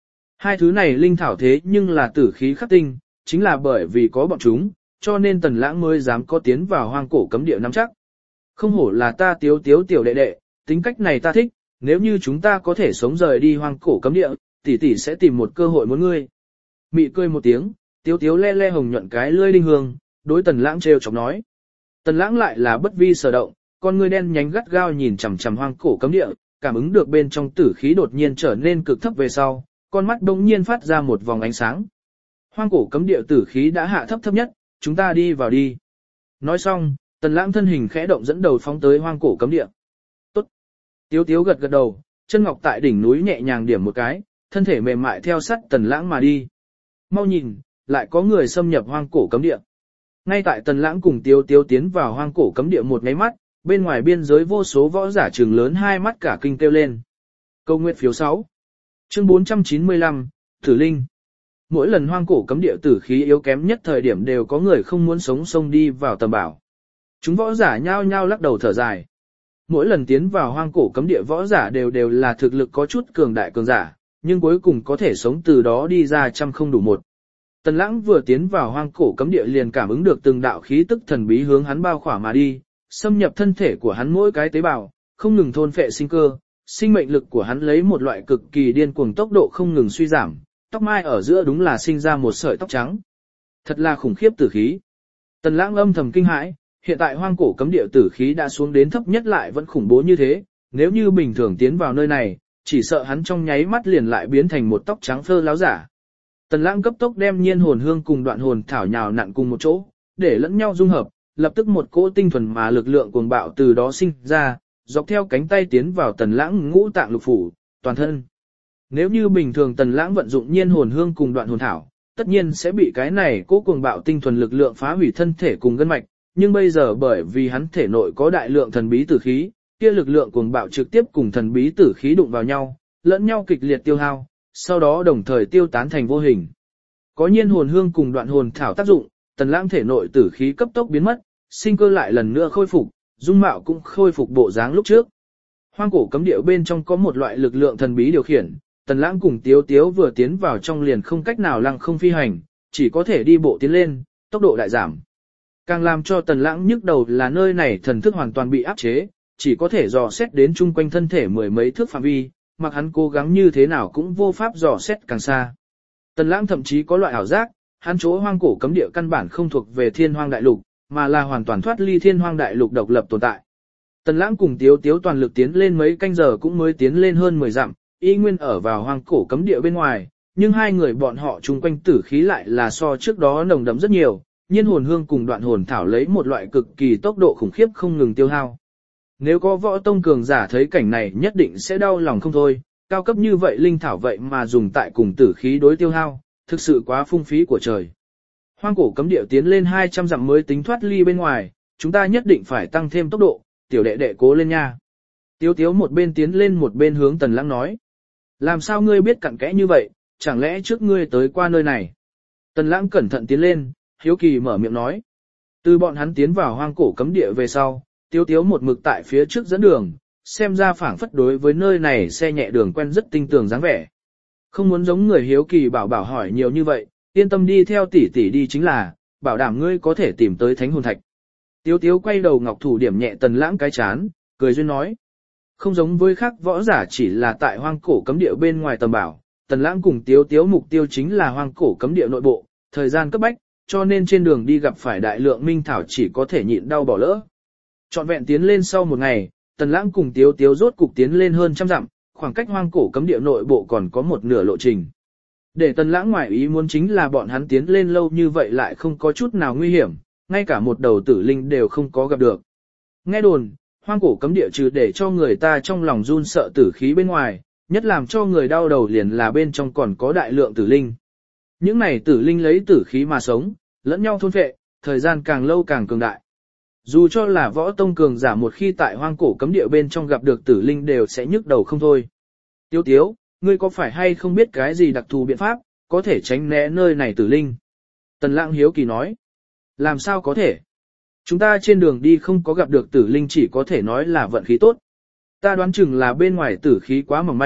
Hai thứ này linh thảo thế nhưng là tử khí khắc tinh, chính là bởi vì có bọn chúng, cho nên Tần Lãng mới dám có tiến vào hoang cổ cấm địa nắm chắc. Không hổ là ta Tiếu Tiếu tiểu đệ đệ, tính cách này ta thích, nếu như chúng ta có thể sống rời đi hoang cổ cấm địa, tỷ tỷ sẽ tìm một cơ hội muốn ngươi. Mị cười một tiếng, Tiếu Tiếu le le hồng nhuận cái lưỡi đinh hương, đối Tần Lãng trêu chọc nói. Tần Lãng lại là bất vi sở động, con ngươi đen nhánh gắt gao nhìn chằm chằm hoang cổ cấm địa, cảm ứng được bên trong tử khí đột nhiên trở nên cực thấp về sau, con mắt bỗng nhiên phát ra một vòng ánh sáng. Hoang cổ cấm địa tử khí đã hạ thấp thấp nhất, chúng ta đi vào đi. Nói xong, Tần Lãng thân hình khẽ động dẫn đầu phóng tới hoang cổ cấm địa. Tốt. Tiếu Tiếu gật gật đầu, chân ngọc tại đỉnh núi nhẹ nhàng điểm một cái, thân thể mềm mại theo sát Tần Lãng mà đi. Mau nhìn, lại có người xâm nhập hoang cổ cấm địa. Ngay tại Tần Lãng cùng Tiếu Tiếu tiến vào hoang cổ cấm địa một cái mắt, bên ngoài biên giới vô số võ giả trừng lớn hai mắt cả kinh kêu lên. Câu nguyện phiếu 6. Chương 495, Tử Linh. Mỗi lần hoang cổ cấm địa tử khí yếu kém nhất thời điểm đều có người không muốn sống xông đi vào tầm bảo. Chúng võ giả nhao nhao lắc đầu thở dài. Mỗi lần tiến vào hoang cổ cấm địa võ giả đều là thực lực có chút cường đại cường giả, nhưng cuối cùng có thể sống từ đó đi ra trăm không đủ một. Tần Lãng vừa tiến vào hoang cổ cấm địa liền cảm ứng được từng đạo khí tức thần bí hướng hắn bao khỏa mà đi, xâm nhập thân thể của hắn mỗi cái tế bào, không ngừng thôn phệ sinh cơ, sinh mệnh lực của hắn lấy một loại cực kỳ điên cuồng tốc độ không ngừng suy giảm, tóc mai ở giữa đúng là sinh ra một sợi tóc trắng. Thật là khủng khiếp tử khí. Tần Lãng âm thầm kinh hãi, hiện tại hoang cổ cấm địa tử khí đã xuống đến thấp nhất lại vẫn khủng bố như thế, nếu như bình thường tiến vào nơi này, chỉ sợ hắn trong nháy mắt liền lại biến thành một tóc trắng phơ láo giả. Tần Lãng cấp tốc đem nhiên hồn hương cùng đoạn hồn thảo nhào nặn cùng một chỗ, để lẫn nhau dung hợp, lập tức một cỗ tinh thuần mà lực lượng cuồng bạo từ đó sinh ra, dọc theo cánh tay tiến vào Tần Lãng ngũ tạng lục phủ, toàn thân. Nếu như bình thường Tần Lãng vận dụng nhiên hồn hương cùng đoạn hồn thảo, tất nhiên sẽ bị cái này cỗ cuồng bạo tinh thuần lực lượng phá hủy thân thể cùng gân mạch, nhưng bây giờ bởi vì hắn thể nội có đại lượng thần bí tử khí, kia lực lượng cuồng bạo trực tiếp cùng thần bí tử khí đụng vào nhau, lẫn nhau kịch liệt tiêu hao, sau đó đồng thời tiêu tán thành vô hình. Có nhiên hồn hương cùng đoạn hồn thảo tác dụng, Tần Lãng thể nội tử khí cấp tốc biến mất, sinh cơ lại lần nữa khôi phục, dung mạo cũng khôi phục bộ dáng lúc trước. Hoang cổ cấm địa bên trong có một loại lực lượng thần bí điều khiển, Tần Lãng cùng Tiếu Tiếu vừa tiến vào trong liền không cách nào lăng không phi hành, chỉ có thể đi bộ tiến lên, tốc độ đại giảm. Càng làm cho Tần Lãng nhức đầu là nơi này thần thức hoàn toàn bị áp chế, chỉ có thể dò xét đến chung quanh thân thể mười mấy thước phạm vi, mặc hắn cố gắng như thế nào cũng vô pháp dò xét càng xa. Tần Lãng thậm chí có loại ảo giác, hắn chỗ hoang cổ cấm địa căn bản không thuộc về Thiên Hoang Đại Lục, mà là hoàn toàn thoát ly Thiên Hoang Đại Lục độc lập tồn tại. Tần Lãng cùng Tiếu Tiếu toàn lực tiến lên mấy canh giờ cũng mới tiến lên hơn 10 dặm, y nguyên ở vào hoang cổ cấm địa bên ngoài, nhưng hai người bọn họ chung quanh tử khí lại là so trước đó nồng đậm rất nhiều, nhiên hồn hương cùng đoạn hồn thảo lấy một loại cực kỳ tốc độ khủng khiếp không ngừng tiêu hao. Nếu có võ tông cường giả thấy cảnh này nhất định sẽ đau lòng không thôi, cao cấp như vậy linh thảo vậy mà dùng tại cùng tử khí đối tiêu hao, thực sự quá phung phí của trời. Hoang cổ cấm địa tiến lên 200 dặm mới tính thoát ly bên ngoài, chúng ta nhất định phải tăng thêm tốc độ, tiểu đệ đệ cố lên nha. Tiếu Tiếu một bên tiến lên một bên hướng Tần Lãng nói. Làm sao ngươi biết cặn kẽ như vậy, chẳng lẽ trước ngươi tới qua nơi này? Tần Lãng cẩn thận tiến lên, hiếu kỳ mở miệng nói. Từ bọn hắn tiến vào hoang cổ cấm địa về sau, Tiếu Tiếu một mực tại phía trước dẫn đường, xem ra phảng phất đối với nơi này xe nhẹ đường quen rất tinh tường dáng vẻ. Không muốn giống người hiếu kỳ bảo bảo hỏi nhiều như vậy, yên tâm đi theo tỷ tỷ đi chính là, bảo đảm ngươi có thể tìm tới thánh hồn thạch. Tiếu Tiếu quay đầu ngọc thủ điểm nhẹ Tần Lãng cái chán, cười duyên nói. Không giống với khác võ giả chỉ là tại hoang cổ cấm địa bên ngoài tầm bảo, Tần Lãng cùng Tiếu Tiếu mục tiêu chính là hoang cổ cấm địa nội bộ, thời gian cấp bách, cho nên trên đường đi gặp phải đại lượng minh thảo chỉ có thể nhịn đau bỏ lỡ. Trọn vẹn tiến lên sau một ngày, Tần Lãng cùng Tiếu Tiếu rốt cục tiến lên hơn trăm dặm, khoảng cách hoang cổ cấm địa nội bộ còn có một nửa lộ trình. Để Tần Lãng ngoài ý muốn chính là bọn hắn tiến lên lâu như vậy lại không có chút nào nguy hiểm, ngay cả một đầu tử linh đều không có gặp được. Nghe đồn, hoang cổ cấm địa trừ để cho người ta trong lòng run sợ tử khí bên ngoài, nhất làm cho người đau đầu liền là bên trong còn có đại lượng tử linh. Những này tử linh lấy tử khí mà sống, lẫn nhau thôn phệ, thời gian càng lâu càng cường đại. Dù cho là võ tông cường giả một khi tại hoang cổ cấm địa bên trong gặp được tử linh đều sẽ nhức đầu không thôi. Tiếu Tiếu, ngươi có phải hay không biết cái gì đặc thù biện pháp, có thể tránh né nơi này tử linh? Tần Lãng hiếu kỳ nói. Làm sao có thể? Chúng ta trên đường đi không có gặp được tử linh chỉ có thể nói là vận khí tốt. Ta đoán chừng là bên ngoài tử khí quá mỏng manh,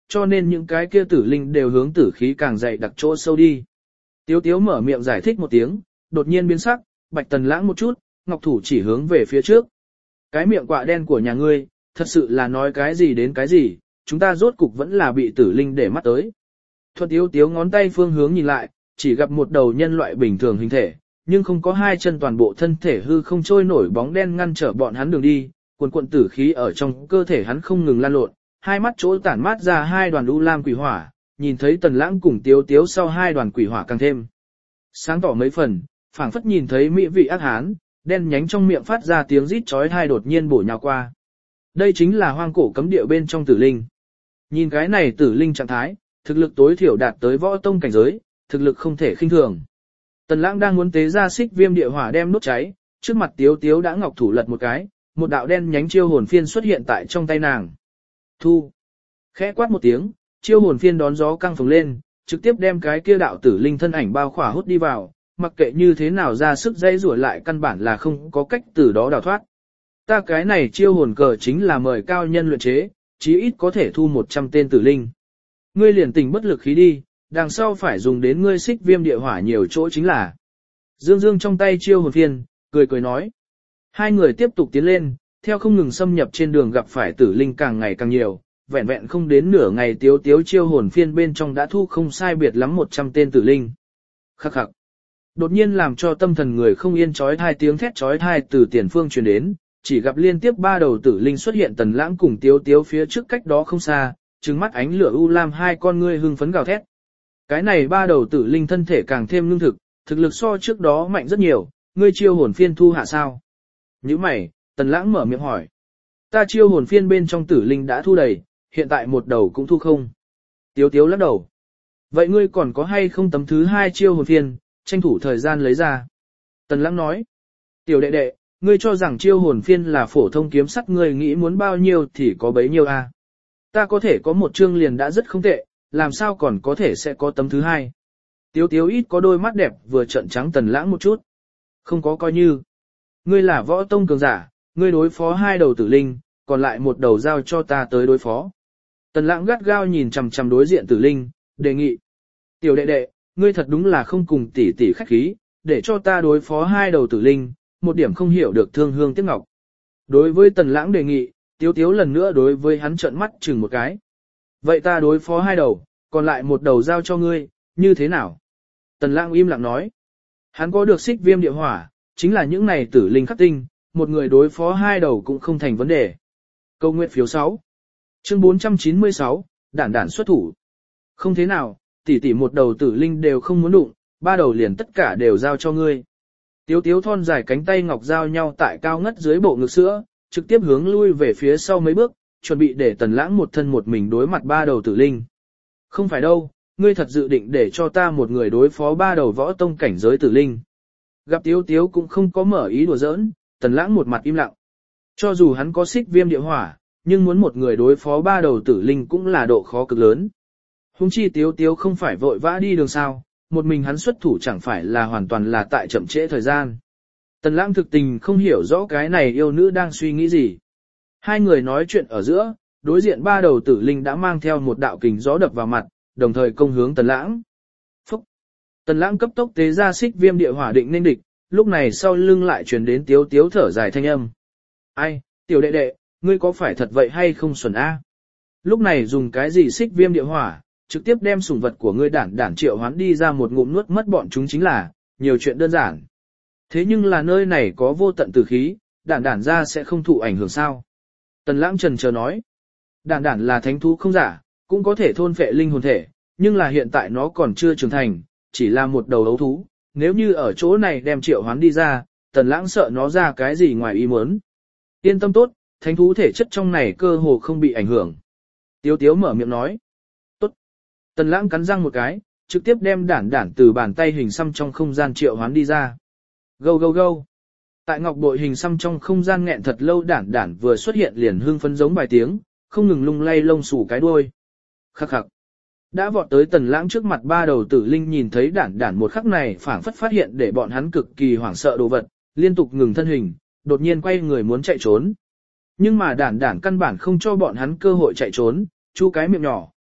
cho nên những cái kia tử linh đều hướng tử khí càng dày đặc chỗ sâu đi. Tiếu tiếu mở miệng giải thích một tiếng, đột nhiên biến sắc, Bạch Tần Lãng một chút, ngọc thủ chỉ hướng về phía trước. Cái miệng quạ đen của nhà ngươi, thật sự là nói cái gì đến cái gì, chúng ta rốt cục vẫn là bị tử linh để mắt tới. Thuận tiếu tiếu ngón tay phương hướng nhìn lại, chỉ gặp một đầu nhân loại bình thường hình thể, nhưng không có hai chân, toàn bộ thân thể hư không trôi nổi bóng đen ngăn trở bọn hắn đường đi, cuồn cuộn tử khí ở trong cơ thể hắn không ngừng lan lộn, hai mắt chỗ tản mát ra hai đoàn u lam quỷ hỏa, nhìn thấy Tần Lãng cùng tiếu tiếu sau hai đoàn quỷ hỏa càng thêm sáng tỏ mấy phần, phảng phất nhìn thấy mỹ vị ác hán, đen nhánh trong miệng phát ra tiếng rít chói tai đột nhiên bổ nhào qua. Đây chính là hoang cổ cấm địa bên trong tử linh. Nhìn cái này tử linh trạng thái, thực lực tối thiểu đạt tới võ tông cảnh giới, thực lực không thể khinh thường. Tần Lãng đang muốn tế ra xích viêm địa hỏa đem đốt cháy, trước mặt tiếu tiếu đã ngọc thủ lật một cái, một đạo đen nhánh chiêu hồn phiên xuất hiện tại trong tay nàng. Thu. Khẽ quát một tiếng, chiêu hồn phiên đón gió căng phồng lên, trực tiếp đem cái kia đạo tử linh thân ảnh bao khỏa hút đi vào, mặc kệ như thế nào ra sức dây rủa lại căn bản là không có cách từ đó đào thoát. Ta cái này chiêu hồn cờ chính là mời cao nhân luyện chế, chí ít có thể thu 100 tên tử linh. Ngươi liền tình bất lực khí đi, đằng sau phải dùng đến ngươi xích viêm địa hỏa nhiều chỗ chính là. Dương Dương trong tay chiêu hồn phiên, cười cười nói. Hai người tiếp tục tiến lên, theo không ngừng xâm nhập trên đường gặp phải tử linh càng ngày càng nhiều, vẹn vẹn không đến nửa ngày tiếu tiếu chiêu hồn phiên bên trong đã thu không sai biệt lắm 100 tên tử linh. Khắc khắc. Đột nhiên làm cho tâm thần người không yên chói tai tiếng thét chói tai từ tiền phương truyền đến, chỉ gặp liên tiếp ba đầu tử linh xuất hiện. Tần Lãng cùng tiếu tiếu phía trước cách đó không xa, trừng mắt ánh lửa u lam hai con ngươi hưng phấn gào thét. Cái này ba đầu tử linh thân thể càng thêm lương thực lực so trước đó mạnh rất nhiều, ngươi chiêu hồn phiên thu hạ sao? Nhíu mày, Tần Lãng mở miệng hỏi. Ta chiêu hồn phiên bên trong tử linh đã thu đầy, hiện tại một đầu cũng thu không. Tiếu tiếu lắc đầu. Vậy ngươi còn có hay không tấm thứ hai chiêu hồn phiên, tranh thủ thời gian lấy ra. Tần Lãng nói. Tiểu đệ đệ, ngươi cho rằng chiêu hồn phiên là phổ thông kiếm sắt, ngươi nghĩ muốn bao nhiêu thì có bấy nhiêu à? Ta có thể có một chương liền đã rất không tệ, làm sao còn có thể sẽ có tấm thứ hai. Tiếu tiếu ít có đôi mắt đẹp vừa trợn trắng Tần Lãng một chút. Không có coi như. Ngươi là võ tông cường giả, ngươi đối phó hai đầu tử linh, còn lại một đầu giao cho ta tới đối phó. Tần Lãng gắt gao nhìn chằm chằm đối diện tử linh, đề nghị. Tiểu đệ đệ, ngươi thật đúng là không cùng tỷ tỷ khách khí, để cho ta đối phó hai đầu tử linh, một điểm không hiểu được thương hương tiếc ngọc. Đối với Tần Lãng đề nghị, tiếu tiếu lần nữa đối với hắn trợn mắt chừng một cái. Vậy ta đối phó hai đầu, còn lại một đầu giao cho ngươi, như thế nào? Tần Lãng im lặng nói. Hắn có được xích viêm địa hỏa, chính là những này tử linh khắc tinh, một người đối phó hai đầu cũng không thành vấn đề. Câu nguyện phiếu 6. Chương 496, đản đản xuất thủ. Không thế nào, tỷ tỷ một đầu tử linh đều không muốn đụng, ba đầu liền tất cả đều giao cho ngươi. Tiếu tiếu thon dài cánh tay ngọc giao nhau tại cao ngất dưới bộ ngực sữa, trực tiếp hướng lui về phía sau mấy bước, chuẩn bị để Tần Lãng một thân một mình đối mặt ba đầu tử linh. Không phải đâu, ngươi thật dự định để cho ta một người đối phó ba đầu võ tông cảnh giới tử linh. Gặp tiếu tiếu cũng không có mở ý đùa giỡn, Tần Lãng một mặt im lặng. Cho dù hắn có xích viêm địa hỏa, nhưng muốn một người đối phó ba đầu tử linh cũng là độ khó cực lớn. Hùng chi tiếu tiếu không phải vội vã đi đường sao, một mình hắn xuất thủ chẳng phải là hoàn toàn là tại chậm trễ thời gian. Tần Lãng thực tình không hiểu rõ cái này yêu nữ đang suy nghĩ gì. Hai người nói chuyện ở giữa, đối diện ba đầu tử linh đã mang theo một đạo kình gió đập vào mặt, đồng thời công hướng Tần Lãng. Phúc! Tần Lãng cấp tốc tế ra xích viêm địa hỏa định nên địch, lúc này sau lưng lại truyền đến tiếu tiếu thở dài thanh âm. Ai, tiểu đệ đệ, ngươi có phải thật vậy hay không xuẩn a? Lúc này dùng cái gì xích viêm địa hỏa, trực tiếp đem sủng vật của ngươi đản đản triệu hoán đi ra một ngụm nuốt mất bọn chúng chính là, nhiều chuyện đơn giản. Thế nhưng là nơi này có vô tận tử khí, đản đản ra sẽ không thụ ảnh hưởng sao? Tần Lãng trần chờ nói. Đản đản là thánh thú không giả, cũng có thể thôn phệ linh hồn thể, nhưng là hiện tại nó còn chưa trưởng thành, chỉ là một đầu ấu thú. Nếu như ở chỗ này đem triệu hoán đi ra, Tần Lãng sợ nó ra cái gì ngoài ý muốn. Yên tâm tốt, thánh thú thể chất trong này cơ hồ không bị ảnh hưởng. Tiếu tiếu mở miệng nói. Tốt. Tần Lãng cắn răng một cái, trực tiếp đem đản đản từ bàn tay hình xăm trong không gian triệu hoán đi ra. Gâu gâu gâu. Tại ngọc bội hình xăm trong không gian nghẹn thật lâu, đản đản vừa xuất hiện liền hưng phấn giống vài tiếng, không ngừng lung lay lông xù cái đuôi. Khắc khắc. Đã vọt tới Tần Lãng trước mặt ba đầu tử linh nhìn thấy đản đản một khắc này phảng phất phát hiện để bọn hắn cực kỳ hoảng sợ đồ vật, liên tục ngừng thân hình, đột nhiên quay người muốn chạy trốn. Nhưng mà đản đản căn bản không cho bọn hắn cơ hội chạy trốn, chu cái miệng nhỏ,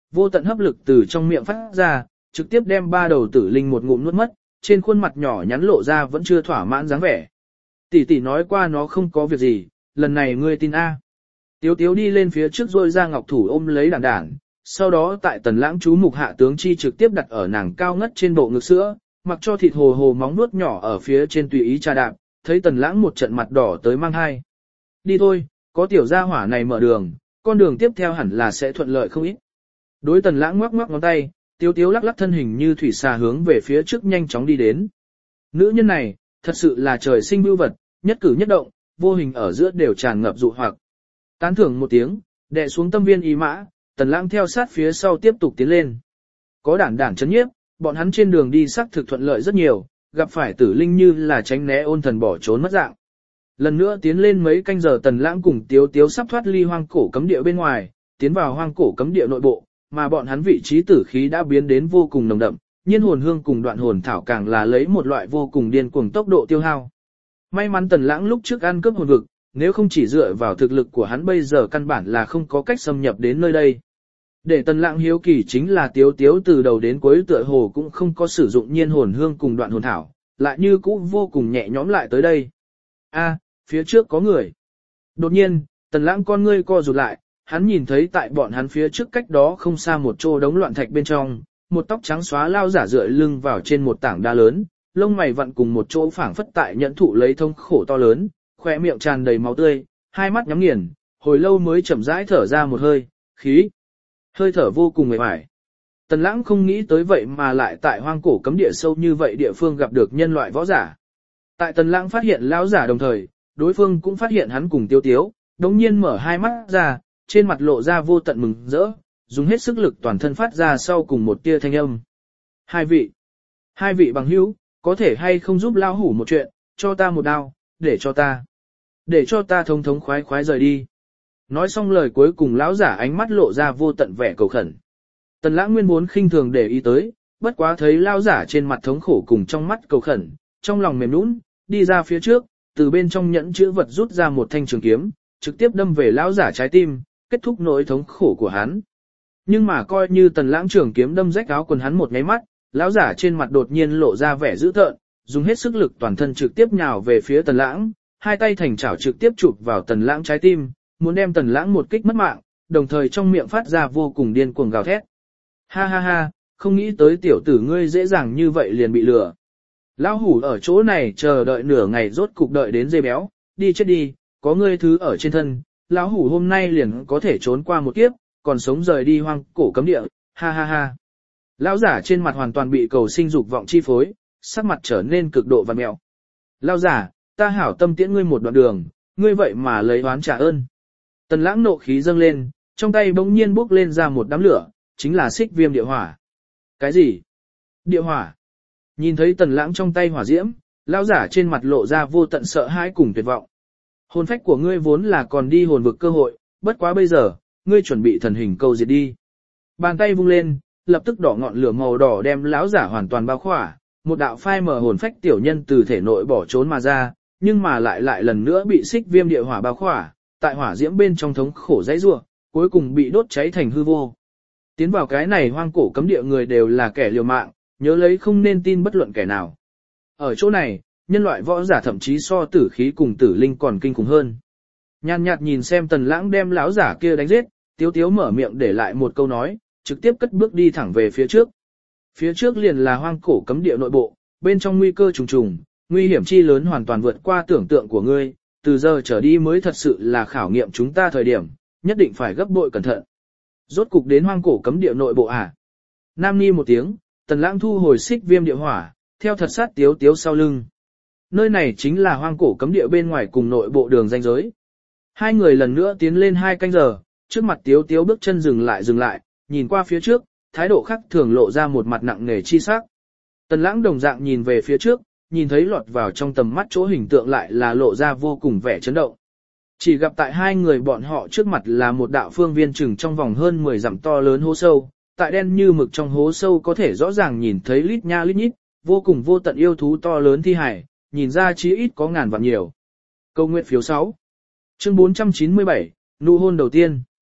vô tận hấp lực từ trong miệng phát ra, trực tiếp đem ba đầu tử linh một ngụm nuốt mất, trên khuôn mặt nhỏ nhắn lộ ra vẫn chưa thỏa mãn dáng vẻ. Tỷ tỷ nói qua nó không có việc gì, lần này ngươi tin a? Tiếu tiếu đi lên phía trước rồi ra ngọc thủ ôm lấy đản đản, sau đó tại tần lãng chú mục hạ tướng chi trực tiếp đặt ở nàng cao ngất trên bộ ngực sữa, mặc cho thịt hồ hồ móng nuốt nhỏ ở phía trên tùy ý trà đạp, thấy tần lãng một trận mặt đỏ tới mang hai. Đi thôi, có tiểu gia hỏa này mở đường, con đường tiếp theo hẳn là sẽ thuận lợi không ít. Đối tần lãng ngoắc ngoắc ngón tay, tiếu tiếu lắc lắc thân hình như thủy xà hướng về phía trước nhanh chóng đi đến. Nữ nhân này, thật sự là trời sinh bưu vật, nhất cử nhất động, vô hình ở giữa đều tràn ngập dụ hoặc. Tán thưởng một tiếng, đè xuống tâm viên ý mã, tần lãng theo sát phía sau tiếp tục tiến lên. Có đản đản chấn nhiếp, bọn hắn trên đường đi xác thực thuận lợi rất nhiều, gặp phải tử linh như là tránh né ôn thần bỏ trốn mất dạng. Lần nữa tiến lên mấy canh giờ tần lãng cùng tiếu tiếu sắp thoát ly hoang cổ cấm địa bên ngoài, tiến vào hoang cổ cấm địa nội bộ, mà bọn hắn vị trí tử khí đã biến đến vô cùng nồng đậm, nhiên hồn hương cùng đoạn hồn thảo càng là lấy một loại vô cùng điên cuồng tốc độ tiêu hao. May mắn tần lãng lúc trước ăn cướp hồn vực, nếu không chỉ dựa vào thực lực của hắn bây giờ căn bản là không có cách xâm nhập đến nơi đây. Để tần lãng hiếu kỳ chính là tiếu tiếu từ đầu đến cuối tựa hồ cũng không có sử dụng nhiên hồn hương cùng đoạn hồn thảo, lại như cũ vô cùng nhẹ nhõm lại tới đây. A, phía trước có người. Đột nhiên, tần lãng con ngươi co rụt lại, hắn nhìn thấy tại bọn hắn phía trước cách đó không xa một chỗ đống loạn thạch bên trong, một tóc trắng xóa lao giả dựa lưng vào trên một tảng đá lớn, lông mày vặn cùng một chỗ phảng phất tại nhẫn thụ lấy thông khổ to lớn, khóe miệng tràn đầy máu tươi, hai mắt nhắm nghiền, hồi lâu mới chậm rãi thở ra một hơi, hơi thở vô cùng mệt mỏi. Tần lãng không nghĩ tới vậy mà lại tại hoang cổ cấm địa sâu như vậy địa phương gặp được nhân loại võ giả. Tại tần lãng phát hiện lão giả đồng thời, đối phương cũng phát hiện hắn cùng tiếu tiếu, đống nhiên mở hai mắt ra, trên mặt lộ ra vô tận mừng rỡ, dùng hết sức lực toàn thân phát ra sau cùng một tia thanh âm. Hai vị bằng hữu, có thể hay không giúp lão hủ một chuyện, cho ta một đao, để cho ta thống thống khoái khoái rời đi. Nói xong lời cuối cùng lão giả ánh mắt lộ ra vô tận vẻ cầu khẩn. Tần lãng nguyên muốn khinh thường để ý tới, bất quá thấy lão giả trên mặt thống khổ cùng trong mắt cầu khẩn, trong lòng mềm nũng, đi ra phía trước, từ bên trong nhẫn chữ vật rút ra một thanh trường kiếm, trực tiếp đâm về lão giả trái tim, kết thúc nỗi thống khổ của hắn. Nhưng mà coi như tần lãng trường kiếm đâm rách áo quần hắn một nháy mắt, lão giả trên mặt đột nhiên lộ ra vẻ dữ tợn, dùng hết sức lực toàn thân trực tiếp nhào về phía tần lãng, hai tay thành chảo trực tiếp chụp vào tần lãng trái tim, muốn đem tần lãng một kích mất mạng, đồng thời trong miệng phát ra vô cùng điên cuồng gào thét. Ha ha ha, không nghĩ tới tiểu tử ngươi dễ dàng như vậy liền bị lừa. Lão hủ ở chỗ này chờ đợi nửa ngày rốt cục đợi đến dê béo, đi chết đi, có ngươi thứ ở trên thân, lão hủ hôm nay liền có thể trốn qua một kiếp, còn sống rời đi hoang cổ cấm địa, ha ha ha. Lão giả trên mặt hoàn toàn bị cầu sinh dục vọng chi phối, sắc mặt trở nên cực độ vặn mẹo. Lão giả, ta hảo tâm tiễn ngươi một đoạn đường, ngươi vậy mà lấy oán trả ơn. Tần lãng nộ khí dâng lên, trong tay bỗng nhiên bốc lên ra một đám lửa, chính là xích viêm địa hỏa. Cái gì? Địa hỏa? Nhìn thấy tần lãng trong tay hỏa diễm, lão giả trên mặt lộ ra vô tận sợ hãi cùng tuyệt vọng. Hồn phách của ngươi vốn là còn đi hồn vực cơ hội, bất quá bây giờ, ngươi chuẩn bị thần hình câu diệt đi. Bàn tay vung lên, lập tức đỏ ngọn lửa màu đỏ đem lão giả hoàn toàn bao khỏa, một đạo phai mờ hồn phách tiểu nhân từ thể nội bỏ trốn mà ra, nhưng mà lại lần nữa bị xích viêm địa hỏa bao khỏa, tại hỏa diễm bên trong thống khổ dãy rủa, cuối cùng bị đốt cháy thành hư vô. Tiến vào cái này hoang cổ cấm địa người đều là kẻ liều mạng, nhớ lấy không nên tin bất luận kẻ nào. Ở chỗ này, nhân loại võ giả thậm chí so tử khí cùng tử linh còn kinh khủng hơn. Nhàn nhạt nhìn xem tần lãng đem lão giả kia đánh giết, tiếu tiếu mở miệng để lại một câu nói, trực tiếp cất bước đi thẳng về phía trước. Phía trước liền là hoang cổ cấm địa nội bộ, bên trong nguy cơ trùng trùng, nguy hiểm chi lớn hoàn toàn vượt qua tưởng tượng của ngươi, từ giờ trở đi mới thật sự là khảo nghiệm chúng ta thời điểm, nhất định phải gấp bội cẩn thận. Rốt cục đến hoang cổ cấm địa nội bộ à? Nam ni một tiếng, tần lãng thu hồi xích viêm địa hỏa, theo thật sát tiếu tiếu sau lưng. Nơi này chính là hoang cổ cấm địa bên ngoài cùng nội bộ đường ranh giới. Hai người lần nữa tiến lên 2 canh giờ, trước mặt tiếu tiếu bước chân dừng lại, nhìn qua phía trước, thái độ khác thường lộ ra một mặt nặng nề chi sắc. Tần lãng đồng dạng nhìn về phía trước, nhìn thấy lọt vào trong tầm mắt chỗ hình tượng lại là lộ ra vô cùng vẻ chấn động. Chỉ gặp tại hai người bọn họ trước mặt là một đạo phương viên chừng trong vòng hơn 10 dặm to lớn hố sâu, tại đen như mực trong hố sâu có thể rõ ràng nhìn thấy lít nha lít nhít, vô cùng vô tận yêu thú to lớn thi hải, nhìn ra chí ít có ngàn vạn nhiều. Câu nguyện phiếu 6. Chương 497, nụ hôn đầu tiên.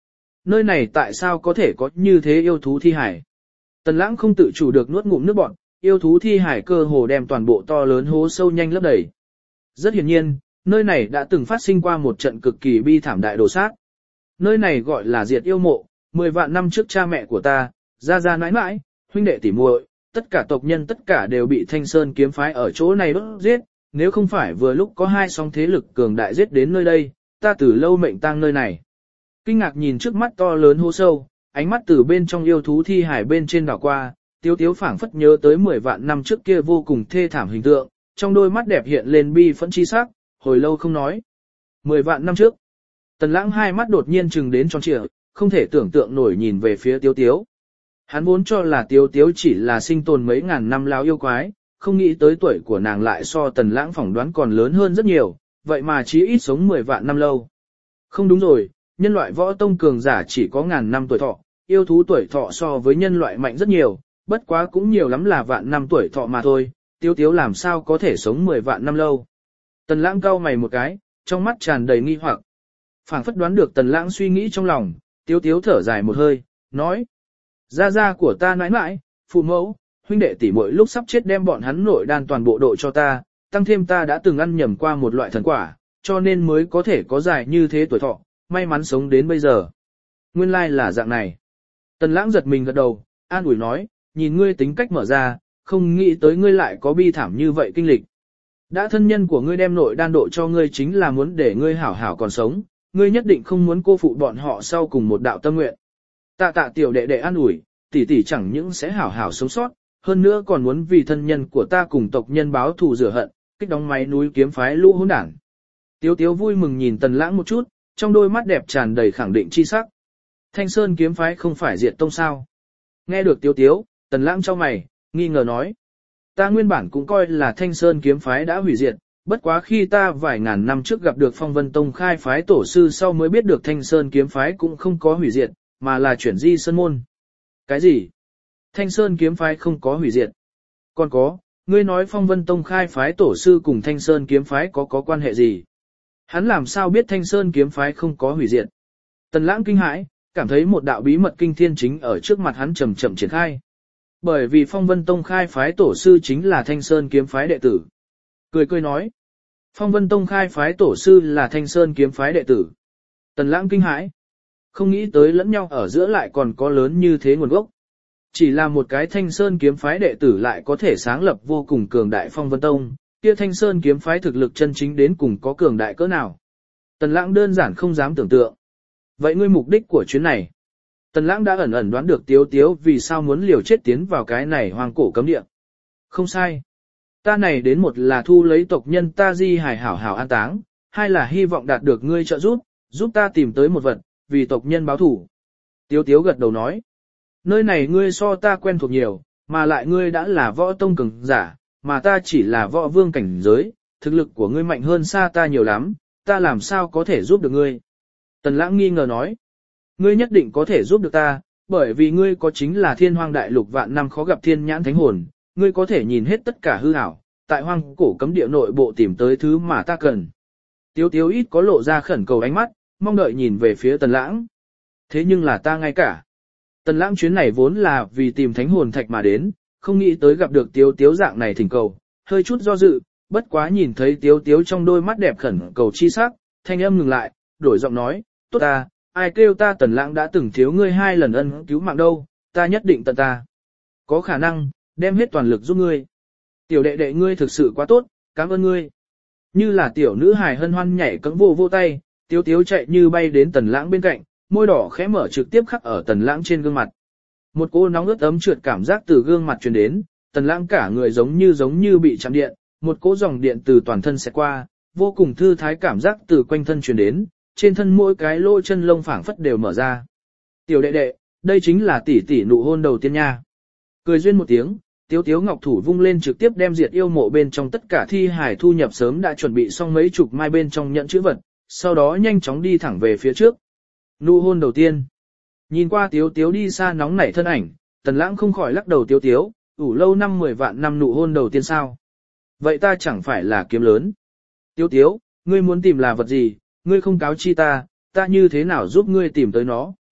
nơi này tại sao có thể có như thế yêu thú thi hải. Tần lãng không tự chủ được nuốt ngụm nước bọt, yêu thú thi hải cơ hồ đem toàn bộ to lớn hố sâu nhanh lấp đầy. Rất hiển nhiên, nơi này đã từng phát sinh qua một trận cực kỳ bi thảm đại đồ sát. Nơi này gọi là diệt yêu mộ, 10 vạn năm trước cha mẹ của ta, gia gia nãi nãi, huynh đệ tỉ muội, tất cả tộc nhân tất cả đều bị Thanh Sơn kiếm phái ở chỗ này đốt giết, nếu không phải vừa lúc có hai song thế lực cường đại giết đến nơi đây, ta từ lâu mệnh tang nơi này. Kinh ngạc nhìn trước mắt to lớn hố sâu, ánh mắt từ bên trong yêu thú thi hải bên trên đảo qua, Tiếu Tiếu phảng phất nhớ tới 10 vạn năm trước kia vô cùng thê thảm hình tượng, trong đôi mắt đẹp hiện lên bi phẫn chi sắc, hồi lâu không nói. 10 vạn năm trước, Tần Lãng hai mắt đột nhiên trừng đến tròn trịa, không thể tưởng tượng nổi nhìn về phía Tiếu Tiếu. Hắn vốn cho là Tiếu Tiếu chỉ là sinh tồn mấy ngàn năm lao yêu quái, không nghĩ tới tuổi của nàng lại so Tần Lãng phỏng đoán còn lớn hơn rất nhiều, vậy mà chí ít sống 10 vạn năm lâu. Không đúng rồi, nhân loại võ tông cường giả chỉ có ngàn năm tuổi thọ, yêu thú tuổi thọ so với nhân loại mạnh rất nhiều, bất quá cũng nhiều lắm là vạn năm tuổi thọ mà thôi, Tiếu Tiếu làm sao có thể sống 10 vạn năm lâu. Tần Lãng cau mày một cái, trong mắt tràn đầy nghi hoặc. Phảng phất đoán được Tần Lãng suy nghĩ trong lòng, Tiếu Tiếu thở dài một hơi, nói: gia gia của ta nãi nãi, phụ mẫu, huynh đệ tỷ muội lúc sắp chết đem bọn hắn nội đan toàn bộ độ cho ta, tăng thêm ta đã từng ăn nhầm qua một loại thần quả, cho nên mới có thể có dài như thế tuổi thọ, may mắn sống đến bây giờ. Nguyên lai là dạng này. Tần Lãng giật mình gật đầu, an ủi nói, nhìn ngươi tính cách mở ra, không nghĩ tới ngươi lại có bi thảm như vậy kinh lịch. Đã thân nhân của ngươi đem nội đan độ cho ngươi chính là muốn để ngươi hảo hảo còn sống, ngươi nhất định không muốn cô phụ bọn họ sau cùng một đạo tâm nguyện. Tạ tạ tiểu đệ đệ an ủi, tỷ tỷ chẳng những sẽ hảo hảo sống sót, hơn nữa còn muốn vì thân nhân của ta cùng tộc nhân báo thù rửa hận, kích đóng máy núi kiếm phái lũ hỗn đảng. Tiếu Tiếu vui mừng nhìn Tần Lãng một chút, trong đôi mắt đẹp tràn đầy khẳng định chi sắc. Thanh Sơn kiếm phái không phải diệt tông sao? Nghe được Tiếu Tiếu, Tần Lãng chau mày, nghi ngờ nói. Ta nguyên bản cũng coi là Thanh Sơn kiếm phái đã hủy diệt, bất quá khi ta vài ngàn năm trước gặp được Phong Vân Tông khai phái tổ sư sau mới biết được Thanh Sơn kiếm phái cũng không có hủy diệt, mà là chuyển di sơn môn. Cái gì? Thanh Sơn kiếm phái không có hủy diệt? Còn có, ngươi nói Phong Vân Tông khai phái tổ sư cùng Thanh Sơn kiếm phái có quan hệ gì? Hắn làm sao biết Thanh Sơn kiếm phái không có hủy diệt? Tần Lãng kinh hãi, cảm thấy một đạo bí mật kinh thiên chính ở trước mặt hắn chậm chậm triển khai. Bởi vì Phong Vân Tông khai phái tổ sư chính là Thanh Sơn kiếm phái đệ tử. Cười cười nói, Phong Vân Tông khai phái tổ sư là Thanh Sơn kiếm phái đệ tử. Tần Lãng kinh hãi, không nghĩ tới lẫn nhau ở giữa lại còn có lớn như thế nguồn gốc. Chỉ là một cái Thanh Sơn kiếm phái đệ tử lại có thể sáng lập vô cùng cường đại Phong Vân Tông, kia Thanh Sơn kiếm phái thực lực chân chính đến cùng có cường đại cỡ nào. Tần Lãng đơn giản không dám tưởng tượng. Vậy ngươi mục đích của chuyến này? Tần Lãng đã ẩn ẩn đoán được Tiếu Tiếu vì sao muốn liều chết tiến vào cái này hoang cổ cấm địa. Không sai. Ta này đến một là thu lấy tộc nhân ta di hài hảo hảo an táng, hai là hy vọng đạt được ngươi trợ giúp ta tìm tới một vật, vì tộc nhân báo thủ. Tiếu Tiếu gật đầu nói. Nơi này ngươi so ta quen thuộc nhiều, mà lại ngươi đã là võ tông cường giả, mà ta chỉ là võ vương cảnh giới, thực lực của ngươi mạnh hơn xa ta nhiều lắm, ta làm sao có thể giúp được ngươi. Tần Lãng nghi ngờ nói. Ngươi nhất định có thể giúp được ta, bởi vì ngươi có chính là thiên hoang đại lục vạn năm khó gặp thiên nhãn thánh hồn, ngươi có thể nhìn hết tất cả hư ảo, tại hoang cổ cấm địa nội bộ tìm tới thứ mà ta cần. Tiếu Tiếu ít có lộ ra khẩn cầu ánh mắt, mong đợi nhìn về phía Tần Lãng. Thế nhưng là ta ngay cả. Tần Lãng chuyến này vốn là vì tìm thánh hồn thạch mà đến, không nghĩ tới gặp được Tiếu Tiếu dạng này thỉnh cầu, hơi chút do dự, bất quá nhìn thấy Tiếu Tiếu trong đôi mắt đẹp khẩn cầu chi sắc, thanh âm ngừng lại, đổi giọng nói, tốt ta, ai kêu ta Tần Lãng đã từng thiếu ngươi 2 lần ân cứu mạng đâu, ta nhất định tận ta. Có khả năng, đem hết toàn lực giúp ngươi. Tiểu đệ đệ ngươi thực sự quá tốt, cảm ơn ngươi. Như là tiểu nữ hài hân hoan nhảy cẫng vô tay, Tiếu Tiếu chạy như bay đến Tần Lãng bên cạnh, môi đỏ khẽ mở trực tiếp khắc ở Tần Lãng trên gương mặt. Một cô nóng ướt ấm trượt cảm giác từ gương mặt truyền đến, Tần Lãng cả người giống như bị chạm điện, một cỗ dòng điện từ toàn thân sẽ qua, vô cùng thư thái cảm giác từ quanh thân truyền đến, trên thân mỗi cái lỗ chân lông phảng phất đều mở ra. Tiểu đệ đệ, đây chính là tỷ tỷ nụ hôn đầu tiên nha. Cười duyên một tiếng, Tiếu Tiếu ngọc thủ vung lên trực tiếp đem diệt yêu mộ bên trong tất cả thi hài thu nhập sớm đã chuẩn bị xong mấy chục mai bên trong nhận chữ vật, sau đó nhanh chóng đi thẳng về phía trước. Nụ hôn đầu tiên. Nhìn qua Tiếu Tiếu đi xa nóng nảy thân ảnh, Tần Lãng không khỏi lắc đầu Tiếu Tiếu, ủ lâu 10 vạn năm nụ hôn đầu tiên sao? Vậy ta chẳng phải là kiếm lớn. Tiếu Tiếu, ngươi muốn tìm là vật gì, ngươi không cáo chi ta như thế nào giúp ngươi tìm tới nó?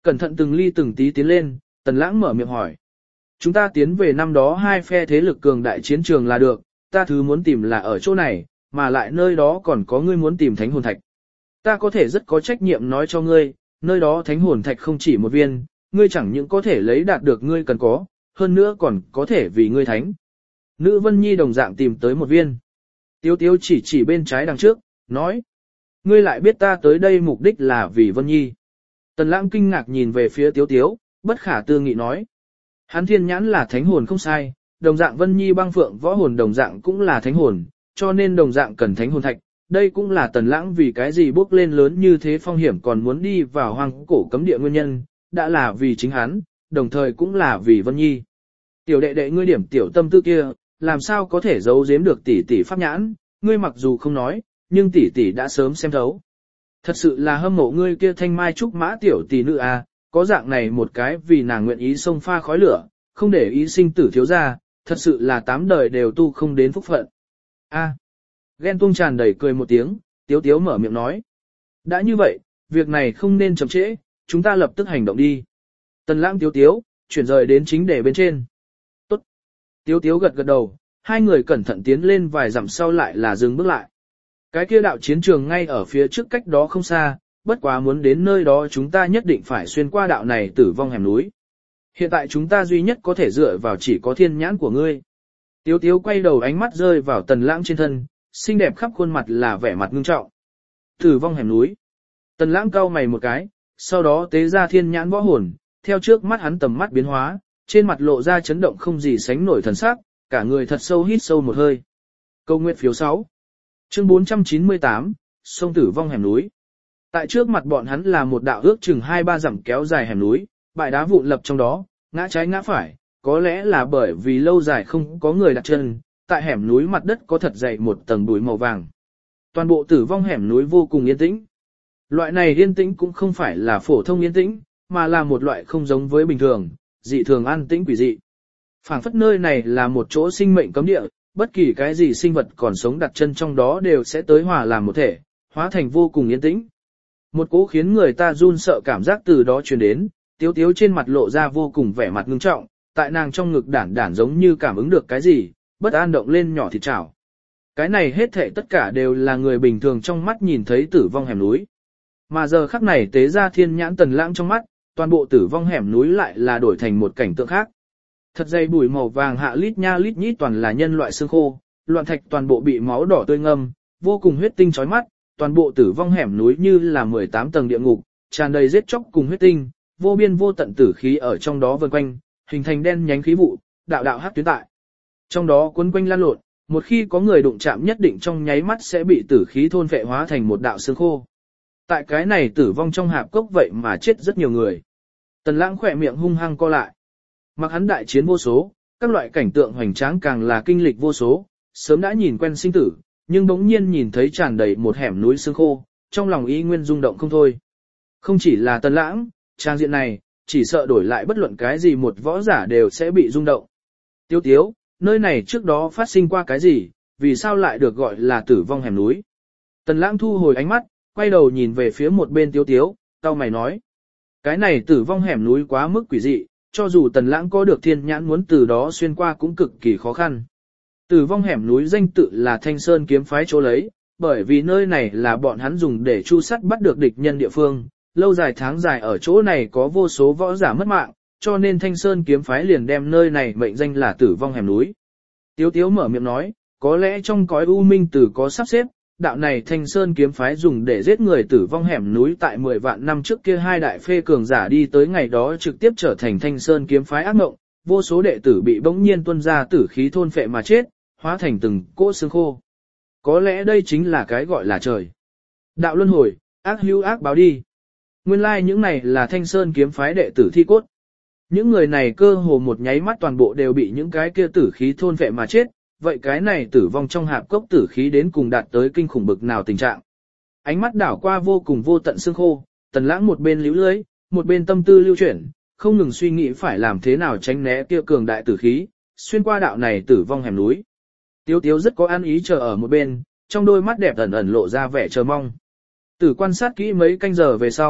Cẩn thận từng ly từng tí tiến lên, Tần Lãng mở miệng hỏi. Chúng ta tiến về năm đó hai phe thế lực cường đại chiến trường là được, ta thứ muốn tìm là ở chỗ này, mà lại nơi đó còn có ngươi muốn tìm thánh hồn thạch. Ta có thể rất có trách nhiệm nói cho ngươi, nơi đó thánh hồn thạch không chỉ một viên, ngươi chẳng những có thể lấy đạt được ngươi cần có, hơn nữa còn có thể vì ngươi thánh. Nữ Vân Nhi đồng dạng tìm tới một viên. Tiếu Tiếu chỉ bên trái đằng trước, nói. Ngươi lại biết ta tới đây mục đích là vì Vân Nhi. Tần Lãng kinh ngạc nhìn về phía Tiếu Tiếu, bất khả tư nghị nói. Hắn thiên nhãn là thánh hồn không sai, đồng dạng Vân Nhi băng phượng võ hồn đồng dạng cũng là thánh hồn, cho nên đồng dạng cần thánh hồn thạch. Đây cũng là Tần Lãng vì cái gì bước lên lớn như thế phong hiểm còn muốn đi vào hoang cổ cấm địa nguyên nhân, đã là vì chính hắn, đồng thời cũng là vì Vân Nhi. Tiểu đệ đệ ngươi điểm tiểu tâm tư kia, làm sao có thể giấu giếm được tỷ tỷ pháp nhãn, ngươi mặc dù không nói, nhưng tỷ tỷ đã sớm xem thấu. Thật sự là hâm mộ ngươi kia thanh mai trúc mã tiểu tỷ nữ à, có dạng này một cái vì nàng nguyện ý xông pha khói lửa, không để ý sinh tử thiếu gia, thật sự là 8 đời đều tu không đến phúc phận. A. Ghen tuông tràn đầy cười một tiếng, Tiếu Tiếu mở miệng nói. Đã như vậy, việc này không nên chậm trễ, chúng ta lập tức hành động đi. Tần Lãng Tiếu Tiếu, chuyển rời đến chính đề bên trên. Tốt. Tiếu Tiếu gật gật đầu, hai người cẩn thận tiến lên vài dặm sau lại là dừng bước lại. Cái kia đạo chiến trường ngay ở phía trước cách đó không xa, bất quá muốn đến nơi đó chúng ta nhất định phải xuyên qua đạo này tử vong hẻm núi. Hiện tại chúng ta duy nhất có thể dựa vào chỉ có thiên nhãn của ngươi. Tiếu Tiếu quay đầu ánh mắt rơi vào Tần Lãng trên thân, xinh đẹp khắp khuôn mặt là vẻ mặt ngưng trọng. Tử vong hẻm núi. Tần Lãng cau mày một cái, sau đó tế ra thiên nhãn võ hồn, theo trước mắt hắn tầm mắt biến hóa, trên mặt lộ ra chấn động không gì sánh nổi thần sắc, cả người thật sâu hít sâu một hơi. Câu nguyện phiếu 6. Chương 498, sông tử vong hẻm núi. Tại trước mặt bọn hắn là một đạo ước chừng 2-3 dặm kéo dài hẻm núi, bãi đá vụn lập trong đó, ngã trái ngã phải, có lẽ là bởi vì lâu dài không có người đặt chân, tại hẻm núi mặt đất có thật dày một tầng bụi màu vàng. Toàn bộ tử vong hẻm núi vô cùng yên tĩnh. Loại này yên tĩnh cũng không phải là phổ thông yên tĩnh, mà là một loại không giống với bình thường, dị thường an tĩnh quỷ dị. Phảng phất nơi này là một chỗ sinh mệnh cấm địa, bất kỳ cái gì sinh vật còn sống đặt chân trong đó đều sẽ tới hòa làm một thể, hóa thành vô cùng yên tĩnh. Một cỗ khiến người ta run sợ cảm giác từ đó truyền đến, Tiếu Tiếu trên mặt lộ ra vô cùng vẻ mặt ngưng trọng, tại nàng trong ngực đản đản giống như cảm ứng được cái gì, bất an động lên nhỏ thịt chảo. Cái này hết thảy tất cả đều là người bình thường trong mắt nhìn thấy tử vong hẻm núi. Mà giờ khắc này tế ra thiên nhãn Tần Lãng trong mắt, toàn bộ tử vong hẻm núi lại là đổi thành một cảnh tượng khác. Thật dày bụi màu vàng hạ lít nha lít nhít toàn là nhân loại xương khô, loạn thạch toàn bộ bị máu đỏ tươi ngâm, vô cùng huyết tinh chói mắt, toàn bộ tử vong hẻm núi như là 18 tầng địa ngục, tràn đầy giết chóc cùng huyết tinh, vô biên vô tận tử khí ở trong đó vần quanh, hình thành đen nhánh khí vụ, đạo đạo hắc tuyến tại. Trong đó quấn quanh lan lộn, một khi có người đụng chạm nhất định trong nháy mắt sẽ bị tử khí thôn phệ hóa thành một đạo xương khô. Tại cái này tử vong trong hạp cốc vậy mà chết rất nhiều người. Tần Lãng khỏe miệng hung hăng co lại. Mặc hắn đại chiến vô số, các loại cảnh tượng hoành tráng càng là kinh lịch vô số, sớm đã nhìn quen sinh tử, nhưng bỗng nhiên nhìn thấy tràn đầy một hẻm núi xương khô, trong lòng ý nguyên rung động không thôi. Không chỉ là Tần Lãng, trang diện này, chỉ sợ đổi lại bất luận cái gì một võ giả đều sẽ bị rung động. Tiếu Tiếu, nơi này trước đó phát sinh qua cái gì, vì sao lại được gọi là tử vong hẻm núi? Tần Lãng thu hồi ánh mắt, quay đầu nhìn về phía một bên Tiếu Tiếu, cau mày nói. Cái này tử vong hẻm núi quá mức quỷ dị, cho dù Tần Lãng có được thiên nhãn muốn từ đó xuyên qua cũng cực kỳ khó khăn. Tử vong hẻm núi danh tự là Thanh Sơn kiếm phái chỗ lấy, bởi vì nơi này là bọn hắn dùng để chu sắt bắt được địch nhân địa phương, lâu dài tháng dài ở chỗ này có vô số võ giả mất mạng, cho nên Thanh Sơn kiếm phái liền đem nơi này mệnh danh là tử vong hẻm núi. Tiếu Tiếu mở miệng nói, có lẽ trong cõi u minh tử có sắp xếp, đạo này Thanh Sơn kiếm phái dùng để giết người tử vong hẻm núi tại 10 vạn năm trước kia hai đại phê cường giả đi tới ngày đó trực tiếp trở thành Thanh Sơn kiếm phái ác mộng, vô số đệ tử bị bỗng nhiên tuôn ra tử khí thôn phệ mà chết, hóa thành từng cỗ xương khô. Có lẽ đây chính là cái gọi là trời. Đạo luân hồi, ác hữu ác báo đi. Nguyên lai những này là Thanh Sơn kiếm phái đệ tử thi cốt. Những người này cơ hồ một nháy mắt toàn bộ đều bị những cái kia tử khí thôn phệ mà chết, vậy cái này tử vong trong hạp cốc tử khí đến cùng đạt tới kinh khủng bực nào tình trạng. Ánh mắt đảo qua vô cùng vô tận xương khô, Tần Lãng một bên líu lưới, một bên tâm tư lưu chuyển, không ngừng suy nghĩ phải làm thế nào tránh né kia cường đại tử khí, xuyên qua đạo này tử vong hẻm núi. Tiếu Tiếu rất có an ý chờ ở một bên, trong đôi mắt đẹp ẩn ẩn lộ ra vẻ chờ mong. Từ quan sát kỹ mấy canh giờ về sau,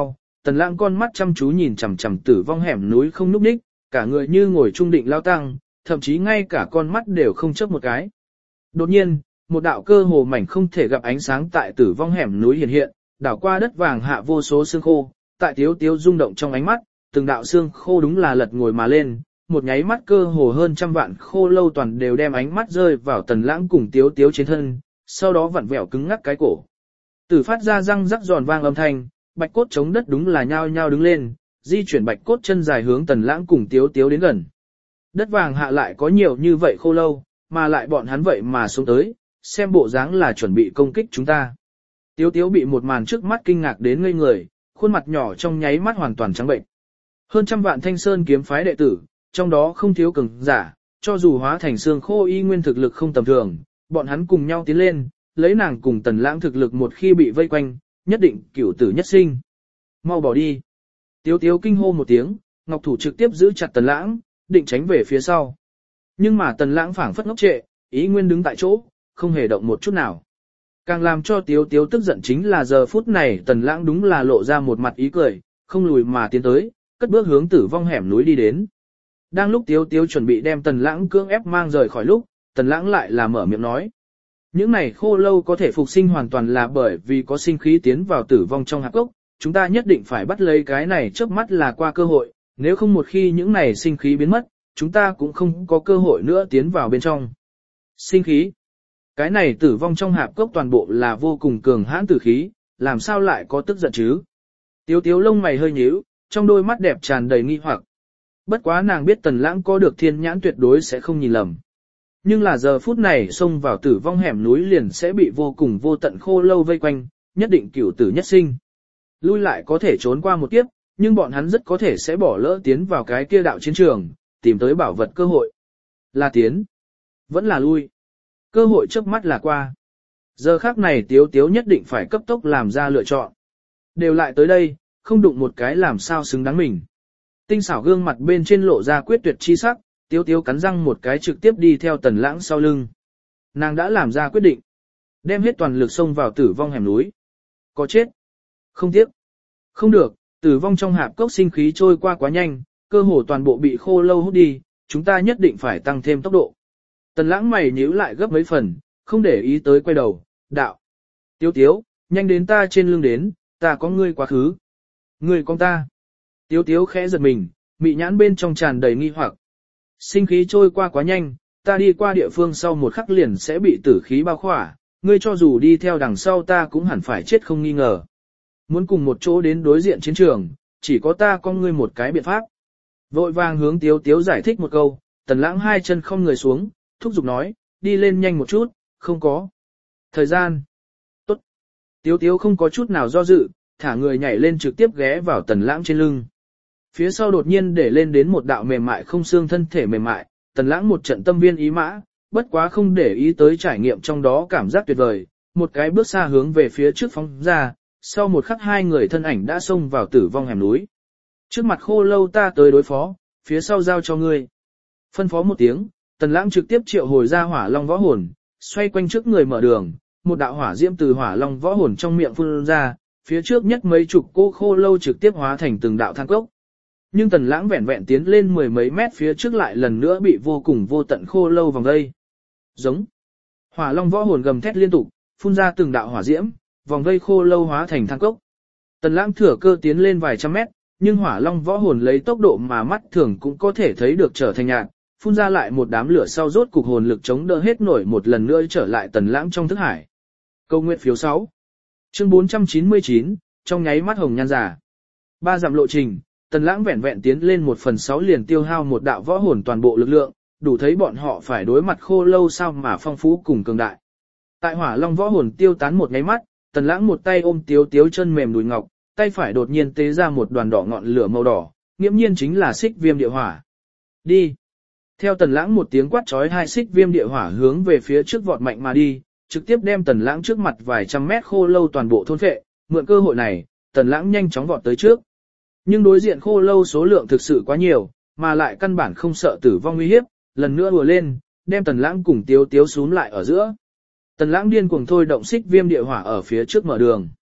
Tần Lãng con mắt chăm chú nhìn chằm chằm tử vong hẻm núi không nhúc nhích, cả người như ngồi trung định lao tăng, thậm chí ngay cả con mắt đều không chớp một cái. Đột nhiên, một đạo cơ hồ mảnh không thể gặp ánh sáng tại tử vong hẻm núi hiện hiện, đảo qua đất vàng hạ vô số xương khô, tại tiếu tiếu rung động trong ánh mắt, từng đạo xương khô đúng là lật ngồi mà lên, một nháy mắt cơ hồ hơn trăm vạn khô lâu toàn đều đem ánh mắt rơi vào Tần Lãng cùng tiếu tiếu trên thân, sau đó vặn vẹo cứng ngắc cái cổ. Tử phát ra răng rắc giòn vang âm thanh, bạch cốt chống đất đúng là nhao nhao đứng lên, di chuyển bạch cốt chân dài hướng Tần Lãng cùng tiếu tiếu đến gần. Đất vàng hạ lại có nhiều như vậy khô lâu, mà lại bọn hắn vậy mà xuống tới, xem bộ dáng là chuẩn bị công kích chúng ta. Tiếu tiếu bị một màn trước mắt kinh ngạc đến ngây người, khuôn mặt nhỏ trong nháy mắt hoàn toàn trắng bệnh. Hơn trăm vạn Thanh Sơn kiếm phái đệ tử, trong đó không thiếu cường giả, cho dù hóa thành xương khô y nguyên thực lực không tầm thường, bọn hắn cùng nhau tiến lên, lấy nàng cùng Tần Lãng thực lực một khi bị vây quanh, nhất định cửu tử nhất sinh. Mau bỏ đi. Tiếu tiếu kinh hô một tiếng, ngọc thủ trực tiếp giữ chặt Tần Lãng, định tránh về phía sau. Nhưng mà Tần Lãng phảng phất ngốc trệ, ý nguyên đứng tại chỗ, không hề động một chút nào. Càng làm cho tiếu tiếu tức giận chính là giờ phút này Tần Lãng đúng là lộ ra một mặt ý cười, không lùi mà tiến tới, cất bước hướng tử vong hẻm núi đi đến. Đang lúc tiếu tiếu chuẩn bị đem Tần Lãng cưỡng ép mang rời khỏi lúc, Tần Lãng lại là mở miệng nói. Những này khô lâu có thể phục sinh hoàn toàn là bởi vì có sinh khí tiến vào tử vong trong hạp cốc, chúng ta nhất định phải bắt lấy cái này chớp mắt là qua cơ hội, nếu không một khi những này sinh khí biến mất, chúng ta cũng không có cơ hội nữa tiến vào bên trong. Sinh khí. Cái này tử vong trong hạp cốc toàn bộ là vô cùng cường hãn tử khí, làm sao lại có tức giận chứ? Tiếu tiếu lông mày hơi nhíu, trong đôi mắt đẹp tràn đầy nghi hoặc. Bất quá nàng biết Tần Lãng có được thiên nhãn tuyệt đối sẽ không nhìn lầm. Nhưng là giờ phút này xông vào tử vong hẻm núi liền sẽ bị vô cùng vô tận khô lâu vây quanh, nhất định cửu tử nhất sinh. Lui lại có thể trốn qua một kiếp, nhưng bọn hắn rất có thể sẽ bỏ lỡ tiến vào cái kia đạo chiến trường, tìm tới bảo vật cơ hội. Là tiến, vẫn là lui. Cơ hội trước mắt là qua. Giờ khắc này tiếu tiếu nhất định phải cấp tốc làm ra lựa chọn. Đều lại tới đây, không đụng một cái làm sao xứng đáng mình. Tinh xảo gương mặt bên trên lộ ra quyết tuyệt chi sắc, tiếu tiếu cắn răng một cái trực tiếp đi theo Tần Lãng sau lưng. Nàng đã làm ra quyết định. Đem hết toàn lực xông vào tử vong hẻm núi. Có chết. Không tiếc. Không được, tử vong trong hạp cốc sinh khí trôi qua quá nhanh, cơ hồ toàn bộ bị khô lâu hút đi, chúng ta nhất định phải tăng thêm tốc độ. Tần Lãng mày nhíu lại gấp mấy phần, không để ý tới quay đầu, đạo. Tiếu tiếu, nhanh đến ta trên lưng đến, ta có ngươi quá khứ. Ngươi con ta. Tiếu tiếu khẽ giật mình, mị nhãn bên trong tràn đầy nghi hoặc. Sinh khí trôi qua quá nhanh, ta đi qua địa phương sau một khắc liền sẽ bị tử khí bao khỏa, ngươi cho dù đi theo đằng sau ta cũng hẳn phải chết không nghi ngờ. Muốn cùng một chỗ đến đối diện chiến trường, chỉ có ta con ngươi một cái biện pháp. Vội vàng hướng tiếu tiếu giải thích một câu, Tần Lãng hai chân không người xuống, thúc giục nói, đi lên nhanh một chút, không có thời gian. Tốt. Tiếu tiếu không có chút nào do dự, thả người nhảy lên trực tiếp ghé vào Tần Lãng trên lưng. Phía sau đột nhiên để lên đến một đạo mềm mại không xương thân thể mềm mại, Tần Lãng một trận tâm viên ý mã, bất quá không để ý tới trải nghiệm trong đó cảm giác tuyệt vời, một cái bước xa hướng về phía trước phóng ra, sau một khắc hai người thân ảnh đã xông vào tử vong hẻm núi. Trước mặt khô lâu ta tới đối phó, phía sau giao cho ngươi. Phân phó một tiếng, Tần Lãng trực tiếp triệu hồi ra hỏa long võ hồn, xoay quanh trước người mở đường, một đạo hỏa diễm từ hỏa long võ hồn trong miệng phun ra, phía trước nhất mấy chục cô khô lâu trực tiếp hóa thành từng đạo than cốc. Nhưng Tần Lãng vẹn vẹn tiến lên mười mấy mét phía trước lại lần nữa bị vô cùng vô tận khô lâu vòng vây. Giống. Hỏa long võ hồn gầm thét liên tục, phun ra từng đạo hỏa diễm, vòng vây khô lâu hóa thành than cốc. Tần Lãng thừa cơ tiến lên vài trăm mét, nhưng hỏa long võ hồn lấy tốc độ mà mắt thường cũng có thể thấy được trở thành nhạt, phun ra lại một đám lửa sau rốt cục hồn lực chống đỡ hết nổi một lần nữa trở lại Tần Lãng trong thức hải. Câu nguyện phiếu 6. Chương 499, trong nháy mắt hồng nhan giả. 3 dặm lộ trình, Tần Lãng vẹn vẹn tiến lên 1/6 liền tiêu hao một đạo võ hồn toàn bộ lực lượng, đủ thấy bọn họ phải đối mặt khô lâu sao mà phong phú cùng cường đại. Tại hỏa long võ hồn tiêu tán một nháy mắt, Tần Lãng một tay ôm tiếu tiếu chân mềm đùi ngọc, tay phải đột nhiên tế ra một đoàn đỏ ngọn lửa màu đỏ, nghiễm nhiên chính là xích viêm địa hỏa. Đi. Theo Tần Lãng một tiếng quát chói, hai xích viêm địa hỏa hướng về phía trước vọt mạnh mà đi, trực tiếp đem Tần Lãng trước mặt vài trăm mét khô lâu toàn bộ thôn phệ. Mượn cơ hội này, Tần Lãng nhanh chóng vọt tới trước. Nhưng đối diện khô lâu số lượng thực sự quá nhiều, mà lại căn bản không sợ tử vong nguy hiếp, lần nữa đùa lên, đem Tần Lãng cùng tiếu tiếu xúm lại ở giữa. Tần Lãng điên cuồng thôi động xích viêm địa hỏa ở phía trước mở đường.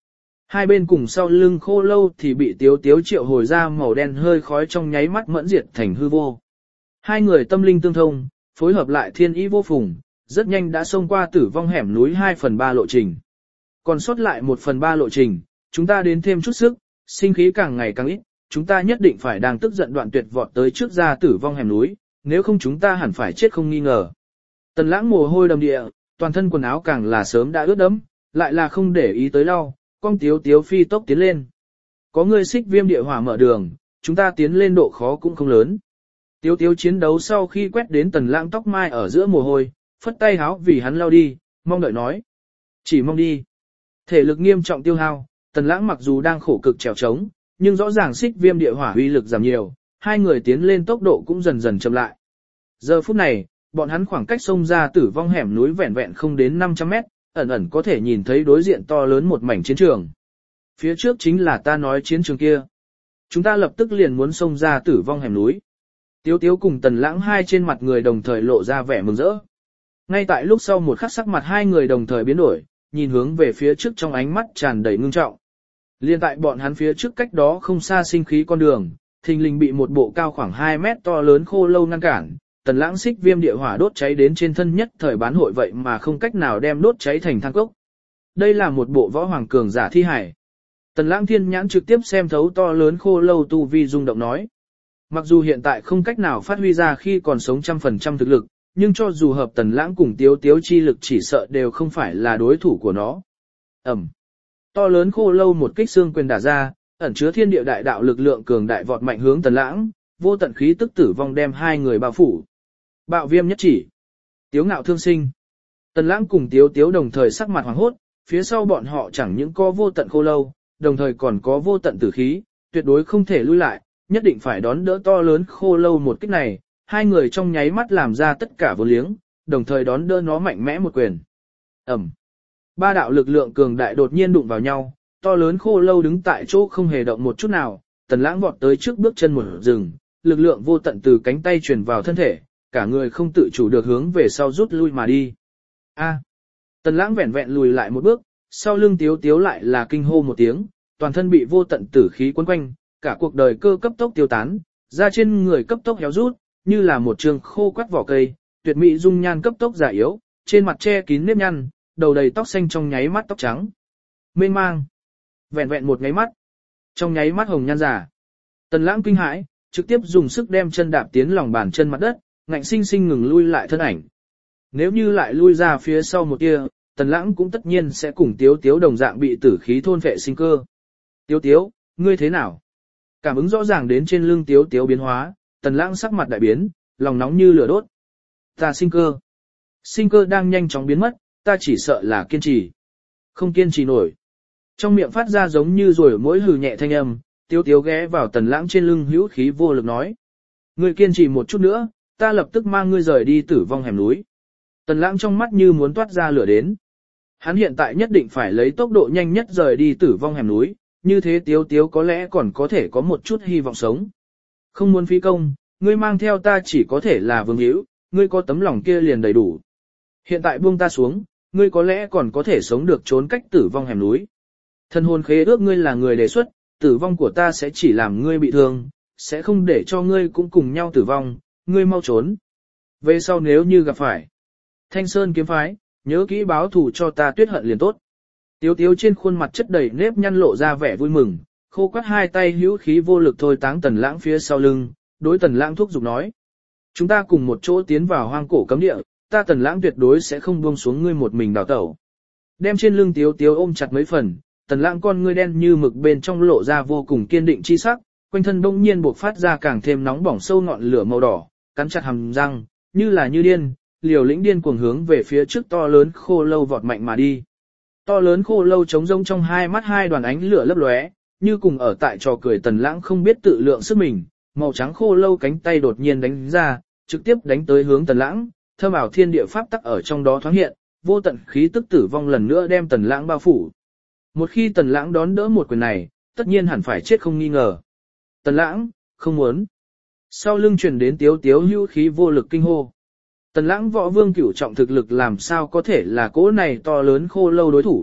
Hai bên cùng sau lưng khô lâu thì bị tiếu tiếu triệu hồi ra màu đen hơi khói trong nháy mắt mẫn diệt thành hư vô. Hai người tâm linh tương thông, phối hợp lại thiên ý vô phùng, rất nhanh đã xông qua tử vong hẻm núi 2/3 lộ trình. Còn sót lại 1/3 lộ trình, chúng ta đến thêm chút sức, sinh khí càng ngày càng ít, chúng ta nhất định phải đang tức giận đoạn tuyệt vọt tới trước ra tử vong hẻm núi, nếu không chúng ta hẳn phải chết không nghi ngờ. Tần Lãng mồ hôi đầm địa, toàn thân quần áo càng là sớm đã ướt đẫm, lại là không để ý tới lau, con tiếu tiếu phi tốc tiến lên. Có người xích viêm địa hỏa mở đường, chúng ta tiến lên độ khó cũng không lớn. Tiếu tiếu chiến đấu sau khi quét đến Tần Lãng tóc mai ở giữa mồ hôi, phất tay háo vì hắn lau đi, mong đợi nói. Chỉ mong đi. Thể lực nghiêm trọng tiêu hao, Tần Lãng mặc dù đang khổ cực trèo trống, nhưng rõ ràng xích viêm địa hỏa uy lực giảm nhiều, hai người tiến lên tốc độ cũng dần dần chậm lại. Giờ phút này, bọn hắn khoảng cách sông ra tử vong hẻm núi vẹn vẹn không đến 500 mét, ẩn ẩn có thể nhìn thấy đối diện to lớn một mảnh chiến trường. Phía trước chính là ta nói chiến trường kia. Chúng ta lập tức liền muốn xông ra tử vong hẻm núi. Tiếu tiếu cùng Tần Lãng hai trên mặt người đồng thời lộ ra vẻ mừng rỡ. Ngay tại lúc sau một khắc sắc mặt hai người đồng thời biến đổi, nhìn hướng về phía trước trong ánh mắt tràn đầy ngưng trọng. Liên tại bọn hắn phía trước cách đó không xa sinh khí con đường, thình lình bị một bộ cao khoảng 2 mét to lớn khô lâu ngăn cản. Tần Lãng xích viêm địa hỏa đốt cháy đến trên thân nhất thời bán hội vậy mà không cách nào đem đốt cháy thành than cốc. Đây là một bộ võ hoàng cường giả thi hải. Tần Lãng thiên nhãn trực tiếp xem thấu to lớn khô lâu tu vi rung động nói. Mặc dù hiện tại không cách nào phát huy ra khi còn sống 100% thực lực, nhưng cho dù hợp Tần Lãng cùng tiếu tiếu chi lực chỉ sợ đều không phải là đối thủ của nó. Ẩm. To lớn khô lâu một kích xương quyền đả ra, ẩn chứa thiên địa đại đạo lực lượng cường đại vọt mạnh hướng Tần Lãng, vô tận khí tức tử vong đem hai người bao phủ. Bạo viêm nhất chỉ. Tiếu ngạo thương sinh. Tần Lãng cùng tiếu tiếu đồng thời sắc mặt hoảng hốt, phía sau bọn họ chẳng những có vô tận khô lâu, đồng thời còn có vô tận tử khí, tuyệt đối không thể lui lại, nhất định phải đón đỡ to lớn khô lâu một kích này. Hai người trong nháy mắt làm ra tất cả vô liếng, đồng thời đón đỡ nó mạnh mẽ một quyền. Ẩm. Ba đạo lực lượng cường đại đột nhiên đụng vào nhau, to lớn khô lâu đứng tại chỗ không hề động một chút nào, Tần Lãng vọt tới trước bước chân một rừng, lực lượng vô tận từ cánh tay truyền vào thân thể, cả người không tự chủ được hướng về sau rút lui mà đi. A. Tần Lãng vẹn vẹn lùi lại một bước, sau lưng tiếu tiếu lại là kinh hô một tiếng, toàn thân bị vô tận tử khí quấn quanh, cả cuộc đời cơ cấp tốc tiêu tán, da trên người cấp tốc héo rút, như là một trường khô quắt vỏ cây, tuyệt mỹ dung nhan cấp tốc già yếu, trên mặt che kín nếp nhăn, đầu đầy tóc xanh trong nháy mắt tóc trắng. Mênh mang. Vẹn vẹn một nháy mắt. Trong nháy mắt hồng nhan giả. Tần Lãng kinh hãi, trực tiếp dùng sức đem chân đạp tiến lòng bàn chân mặt đất, ngạnh sinh sinh ngừng lui lại thân ảnh. Nếu như lại lui ra phía sau một tia, Tần Lãng cũng tất nhiên sẽ cùng tiếu tiếu đồng dạng bị tử khí thôn phệ sinh cơ. Tiếu tiếu, ngươi thế nào? Cảm ứng rõ ràng đến trên lưng tiếu tiếu biến hóa, Tần Lãng sắc mặt đại biến, lòng nóng như lửa đốt. Ta sinh cơ. Sinh cơ đang nhanh chóng biến mất, ta chỉ sợ là kiên trì. Không kiên trì nổi. Trong miệng phát ra giống như rồi mỗi hừ nhẹ thanh âm, tiếu tiếu ghé vào Tần Lãng trên lưng hữu khí vô lực nói. Ngươi kiên trì một chút nữa, ta lập tức mang ngươi rời đi tử vong hẻm núi. Tần Lãng trong mắt như muốn toát ra lửa đến. Hắn hiện tại nhất định phải lấy tốc độ nhanh nhất rời đi tử vong hẻm núi, như thế tiếu tiếu có lẽ còn có thể có một chút hy vọng sống. Không muốn phí công, ngươi mang theo ta chỉ có thể là vương hữu, ngươi có tấm lòng kia liền đầy đủ. Hiện tại buông ta xuống, ngươi có lẽ còn có thể sống được trốn cách tử vong hẻm núi. Thân hồn khế ước ngươi là người đề xuất, tử vong của ta sẽ chỉ làm ngươi bị thương, sẽ không để cho ngươi cũng cùng nhau tử vong, ngươi mau trốn. Về sau nếu như gặp phải Thanh Sơn kiếm phái, nhớ kỹ báo thù cho ta tuyết hận liền tốt. Tiếu tiếu trên khuôn mặt chất đầy nếp nhăn lộ ra vẻ vui mừng, khô quắt hai tay hữu khí vô lực thôi táng Tần Lãng phía sau lưng, đối Tần Lãng thúc giục nói. Chúng ta cùng một chỗ tiến vào hoang cổ cấm địa, ta Tần Lãng tuyệt đối sẽ không buông xuống ngươi một mình đào tẩu. Đem trên lưng tiếu tiếu ôm chặt mấy phần, Tần Lãng con ngươi đen như mực bên trong lộ ra vô cùng kiên định chi sắc, quanh thân đông nhiên buộc phát ra càng thêm nóng bỏng sâu ngọn lửa màu đỏ, cắn chặt hàm răng, như là như điên, liều lĩnh điên cuồng hướng về phía trước to lớn khô lâu vọt mạnh mà đi. To lớn khô lâu trống rỗng trong hai mắt hai đoàn ánh lửa lấp lóe, như cùng ở tại trò cười Tần Lãng không biết tự lượng sức mình, màu trắng khô lâu cánh tay đột nhiên đánh ra, trực tiếp đánh tới hướng Tần Lãng, thâm ảo thiên địa pháp tắc ở trong đó thoáng hiện, vô tận khí tức tử vong lần nữa đem Tần Lãng bao phủ. Một khi Tần Lãng đón đỡ một quyền này, tất nhiên hẳn phải chết không nghi ngờ. Tần Lãng, không muốn. Sau lưng truyền đến tiếu tiếu hữu khí vô lực kinh hô. Tần Lãng võ vương cửu trọng thực lực làm sao có thể là cỗ này to lớn khô lâu đối thủ,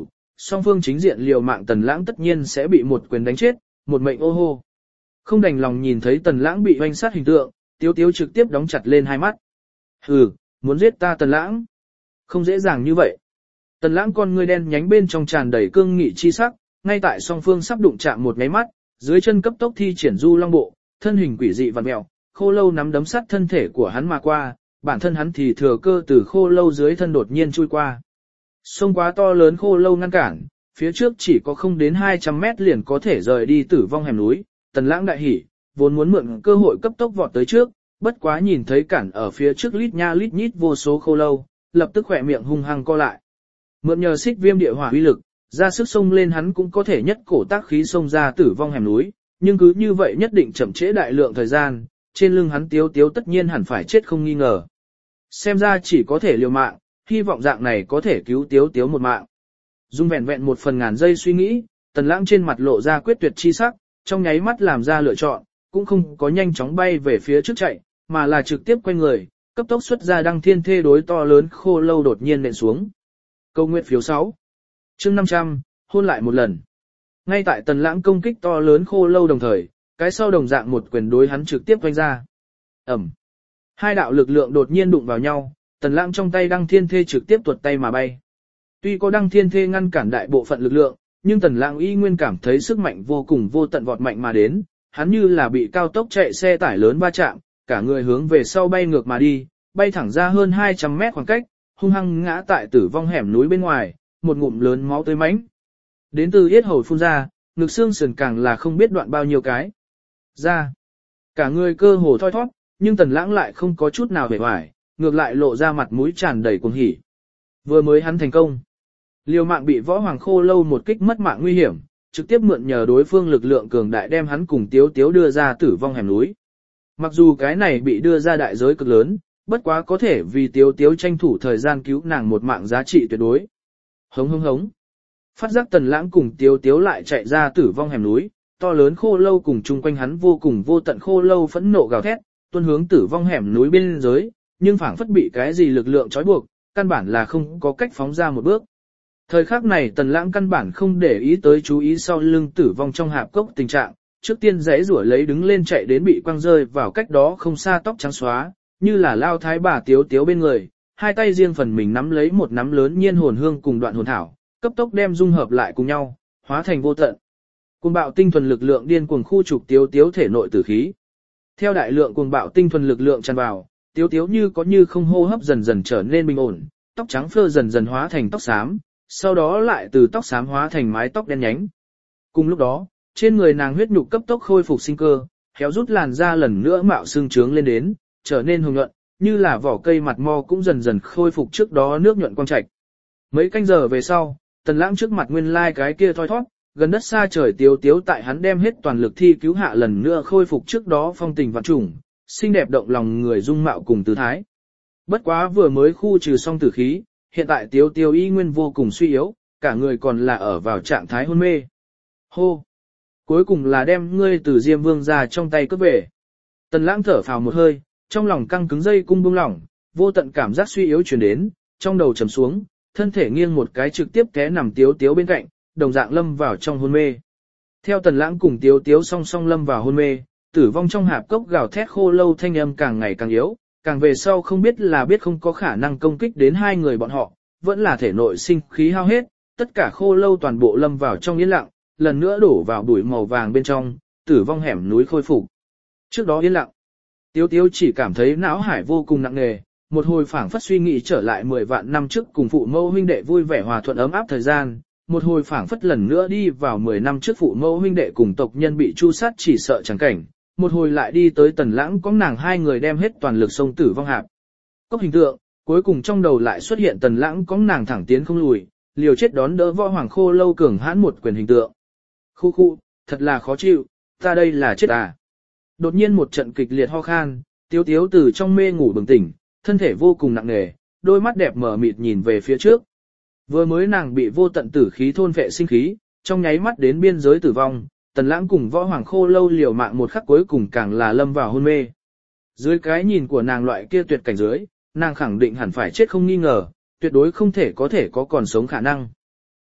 song phương chính diện liều mạng Tần Lãng tất nhiên sẽ bị một quyền đánh chết, một mệnh ô hô. Không đành lòng nhìn thấy Tần Lãng bị hoành sát hình tượng, Tiếu Tiếu trực tiếp đóng chặt lên hai mắt. Hừ, muốn giết ta Tần Lãng? Không dễ dàng như vậy. Tần Lãng con ngươi đen nhánh bên trong tràn đầy cương nghị chi sắc, ngay tại song phương sắp đụng chạm một nháy mắt, dưới chân cấp tốc thi triển du long bộ, thân hình quỷ dị vặn mèo, khô lâu nắm đấm sát thân thể của hắn mà qua, bản thân hắn thì thừa cơ từ khô lâu dưới thân đột nhiên chui qua. Sông quá to lớn khô lâu ngăn cản, phía trước chỉ có không đến 200 mét liền có thể rời đi tử vong hẻm núi, Tần Lãng đại hỉ, vốn muốn mượn cơ hội cấp tốc vọt tới trước, bất quá nhìn thấy cản ở phía trước lít nha lít nhít vô số khô lâu, lập tức khỏe miệng hung hăng co lại. Mượn nhờ xích viêm địa hỏa uy lực, ra sức xông lên hắn cũng có thể nhất cổ tác khí xông ra tử vong hẻm núi, nhưng cứ như vậy nhất định chậm trễ đại lượng thời gian, trên lưng hắn Tiếu Tiếu tất nhiên hẳn phải chết không nghi ngờ. Xem ra chỉ có thể liều mạng, hy vọng dạng này có thể cứu Tiếu Tiếu một mạng. Dung vẹn vẹn một phần ngàn giây suy nghĩ, Tần Lãng trên mặt lộ ra quyết tuyệt chi sắc, trong nháy mắt làm ra lựa chọn, cũng không có nhanh chóng bay về phía trước chạy, mà là trực tiếp quay người, cấp tốc xuất ra đăng thiên thê đối to lớn khô lâu đột nhiên nện xuống. Câu nguyện phiếu 6. Chương 500, hôn lại một lần. Ngay tại Tần Lãng công kích to lớn khô lâu đồng thời, cái sau đồng dạng một quyền đối hắn trực tiếp vung ra. Ầm. Hai đạo lực lượng đột nhiên đụng vào nhau, Tần Lãng trong tay đăng thiên thê trực tiếp tuột tay mà bay. Tuy có đăng thiên thê ngăn cản đại bộ phận lực lượng, nhưng Tần Lãng y nguyên cảm thấy sức mạnh vô cùng vô tận vọt mạnh mà đến, hắn như là bị cao tốc chạy xe tải lớn va chạm, cả người hướng về sau bay ngược mà đi, bay thẳng ra hơn 200 mét khoảng cách, hung hăng ngã tại tử vong hẻm núi bên ngoài, một ngụm lớn máu tươi mãnh. Đến từ yết hầu phun ra, ngực xương sườn càng là không biết đoạn bao nhiêu cái. Ra, cả người cơ hồ thoi thoát, nhưng Tần Lãng lại không có chút nào vẻ vải, ngược lại lộ ra mặt mũi tràn đầy cuồng hỉ. Vừa mới hắn thành công, liều mạng bị võ hoàng khô lâu một kích mất mạng nguy hiểm, trực tiếp mượn nhờ đối phương lực lượng cường đại đem hắn cùng Tiếu Tiếu đưa ra tử vong hẻm núi. Mặc dù cái này bị đưa ra đại giới cực lớn, bất quá có thể vì Tiếu Tiếu tranh thủ thời gian cứu nàng một mạng giá trị tuyệt đối. Hống hống hống. Phát giác Tần Lãng cùng Tiếu Tiếu lại chạy ra tử vong hẻm núi, to lớn khô lâu cùng chung quanh hắn vô cùng vô tận khô lâu phẫn nộ gào thét, tuôn hướng tử vong hẻm núi bên dưới, nhưng phảng phất bị cái gì lực lượng trói buộc, căn bản là không có cách phóng ra một bước. Thời khắc này Tần Lãng căn bản không để ý tới chú ý sau lưng tử vong trong hạp cốc tình trạng, trước tiên giãy giụa lấy đứng lên chạy đến bị quăng rơi vào cách đó không xa tóc trắng xóa, như là lao thái bà Tiếu Tiếu bên người, hai tay riêng phần mình nắm lấy một nắm lớn nhiên hồn hương cùng đoạn hồn thảo, cấp tốc đem dung hợp lại cùng nhau, hóa thành vô tận. Cuồng bạo tinh thuần lực lượng điên cuồng khu trục Tiếu Tiếu thể nội tử khí. Theo đại lượng cuồng bạo tinh thuần lực lượng tràn vào, Tiếu Tiếu như có như không hô hấp dần dần trở nên bình ổn, tóc trắng phơ dần dần hóa thành tóc xám, sau đó lại từ tóc xám hóa thành mái tóc đen nhánh. Cùng lúc đó, trên người nàng huyết nhục cấp tốc khôi phục sinh cơ, héo rút làn da lần nữa mạo xương trướng lên đến, trở nên hồng nhuận, như là vỏ cây mặt mo cũng dần dần khôi phục trước đó nước nhuận quang trạch. Mấy canh giờ về sau, Tần Lãng trước mặt nguyên lai cái kia thoi thoát, gần đất xa trời Tiếu Tiếu tại hắn đem hết toàn lực thi cứu hạ lần nữa khôi phục trước đó phong tình vạn trùng, xinh đẹp động lòng người dung mạo cùng tư thái. Bất quá vừa mới khu trừ xong tử khí, hiện tại Tiếu Tiếu y nguyên vô cùng suy yếu, cả người còn là ở vào trạng thái hôn mê. Hô! Cuối cùng là đem ngươi từ Diêm Vương ra trong tay cướp về. Tần Lãng thở phào một hơi, trong lòng căng cứng dây cung buông lỏng, vô tận cảm giác suy yếu truyền đến, trong đầu trầm xuống, thân thể nghiêng một cái trực tiếp té nằm Tiếu Tiếu bên cạnh, đồng dạng lâm vào trong hôn mê. Theo Tần Lãng cùng Tiếu Tiếu song song lâm vào hôn mê, tử vong trong hạp cốc gào thét khô lâu thanh âm càng ngày càng yếu, càng về sau không biết là biết không có khả năng công kích đến hai người bọn họ, vẫn là thể nội sinh khí hao hết, tất cả khô lâu toàn bộ lâm vào trong yên lặng, lần nữa đổ vào bụi màu vàng bên trong, tử vong hẻm núi khôi phục. Trước đó yên lặng, Tiếu Tiếu chỉ cảm thấy não hải vô cùng nặng nề, một hồi phảng phất suy nghĩ trở lại 10 vạn năm trước cùng phụ mẫu huynh đệ vui vẻ hòa thuận ấm áp thời gian, một hồi phảng phất lần nữa đi vào 10 năm trước phụ mẫu huynh đệ cùng tộc nhân bị tru sát chỉ sợ chẳng cảnh, một hồi lại đi tới Tần Lãng có nàng hai người đem hết toàn lực xông tử vong hạp cốc hình tượng, cuối cùng trong đầu lại xuất hiện Tần Lãng có nàng thẳng tiến không lùi, liều chết đón đỡ võ hoàng khô lâu cường hãn một quyền hình tượng. Khu khu, thật là khó chịu, ta đây là chết à. Đột nhiên một trận kịch liệt ho khan, Tiếu Tiếu từ trong mê ngủ bừng tỉnh, thân thể vô cùng nặng nề, đôi mắt đẹp mở mịt nhìn về phía trước. Vừa mới nàng bị vô tận tử khí thôn phệ sinh khí, trong nháy mắt đến biên giới tử vong, Tần Lãng cùng võ hoàng khô lâu liều mạng một khắc cuối cùng càng là lâm vào hôn mê. Dưới cái nhìn của nàng loại kia tuyệt cảnh dưới, nàng khẳng định hẳn phải chết không nghi ngờ, tuyệt đối không thể có còn sống khả năng.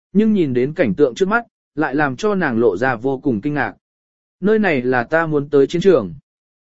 nhưng nhìn đến cảnh tượng trước mắt, lại làm cho nàng lộ ra vô cùng kinh ngạc. Nơi này là ta muốn tới chiến trường.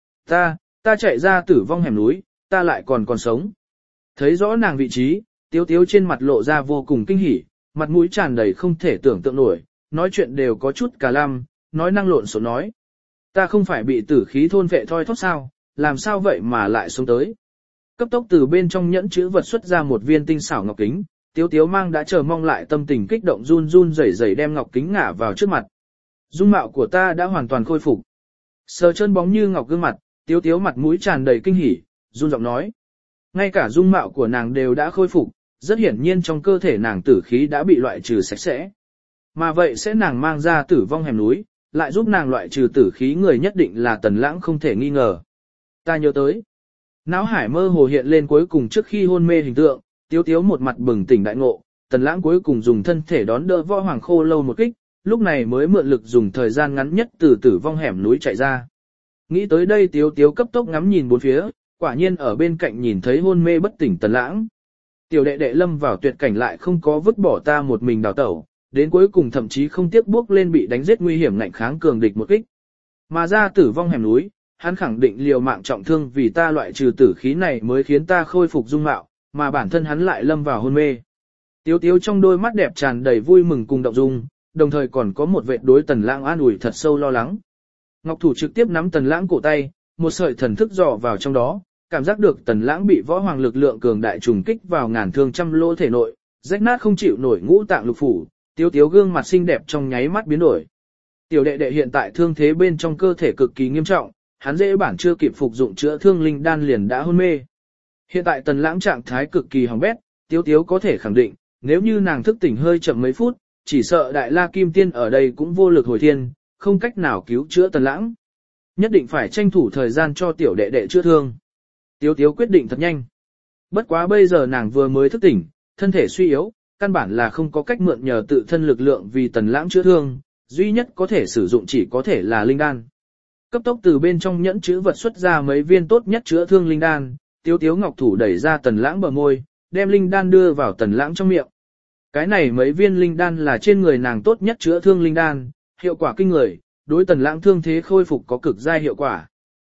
Ta chạy ra tử vong hẻm núi, ta lại còn sống. Thấy rõ nàng vị trí, Tiếu Tiếu trên mặt lộ ra vô cùng kinh hỉ, mặt mũi tràn đầy không thể tưởng tượng nổi, nói chuyện đều có chút cả lăm, nói năng lộn xộn nói. Ta không phải bị tử khí thôn vệ thoi thóp sao, làm sao vậy mà lại sống tới. Cấp tốc từ bên trong nhẫn chữ vật xuất ra một viên tinh xảo ngọc kính, Tiếu Tiếu mang đã chờ mong lại tâm tình kích động run run rẩy rẩy đem ngọc kính ngả vào trước mặt. Dung mạo của ta đã hoàn toàn khôi phục. Sờ chân bóng như ngọc gương mặt, Tiếu Tiếu mặt mũi tràn đầy kinh hỉ, run giọng nói. Ngay cả dung mạo của nàng đều đã khôi phục, rất hiển nhiên trong cơ thể nàng tử khí đã bị loại trừ sạch sẽ. Mà vậy sẽ nàng mang ra tử vong hẻm núi, lại giúp nàng loại trừ tử khí người nhất định là Tần Lãng không thể nghi ngờ. Ta nhớ tới. Náo hải mơ hồ hiện lên cuối cùng trước khi hôn mê hình tượng, Tiếu Tiếu một mặt bừng tỉnh đại ngộ, Tần Lãng cuối cùng dùng thân thể đón đỡ Võ Hoàng Khô Lâu một kích, lúc này mới mượn lực dùng thời gian ngắn nhất từ tử vong hẻm núi chạy ra. Nghĩ tới đây Tiếu Tiếu cấp tốc ngắm nhìn bốn phía, quả nhiên ở bên cạnh nhìn thấy hôn mê bất tỉnh Tần Lãng. Tiểu đệ đệ lâm vào tuyệt cảnh lại không có vứt bỏ ta một mình đào tẩu, đến cuối cùng thậm chí không tiếc bước lên bị đánh giết nguy hiểm ngạnh kháng cường địch một kích. Mà ra tử vong hẻm núi, hắn khẳng định liều mạng trọng thương vì ta loại trừ tử khí này mới khiến ta khôi phục dung mạo, mà bản thân hắn lại lâm vào hôn mê. Tiếu Tiếu trong đôi mắt đẹp tràn đầy vui mừng cùng động dung, đồng thời còn có một vệt đối Tần Lãng an ủi thật sâu lo lắng. Ngọc thủ trực tiếp nắm Tần Lãng cổ tay, một sợi thần thức dò vào trong đó, cảm giác được Tần Lãng bị võ hoàng lực lượng cường đại trùng kích vào ngàn thương trăm lỗ thể nội, rách nát không chịu nổi ngũ tạng lục phủ, Tiếu Tiếu gương mặt xinh đẹp trong nháy mắt biến đổi. Tiểu đệ đệ hiện tại thương thế bên trong cơ thể cực kỳ nghiêm trọng, hắn dễ bản chưa kịp phục dụng chữa thương linh đan liền đã hôn mê. Hiện tại Tần Lãng trạng thái cực kỳ hỏng bét, Tiếu Tiếu có thể khẳng định, nếu như nàng thức tỉnh hơi chậm mấy phút, chỉ sợ Đại La Kim Tiên ở đây cũng vô lực hồi thiên, không cách nào cứu chữa Tần Lãng. Nhất định phải tranh thủ thời gian cho tiểu đệ đệ chữa thương. Tiếu Tiếu quyết định thật nhanh. Bất quá bây giờ nàng vừa mới thức tỉnh, thân thể suy yếu, căn bản là không có cách mượn nhờ tự thân lực lượng vì Tần Lãng chữa thương, duy nhất có thể sử dụng chỉ có thể là linh đan. Cấp tốc từ bên trong nhẫn chữ vật xuất ra mấy viên tốt nhất chữa thương linh đan, Tiếu Tiếu ngọc thủ đẩy ra Tần Lãng bờ môi, đem linh đan đưa vào Tần Lãng trong miệng. Cái này mấy viên linh đan là trên người nàng tốt nhất chữa thương linh đan, hiệu quả kinh người, đối Tần Lãng thương thế khôi phục có cực giai hiệu quả.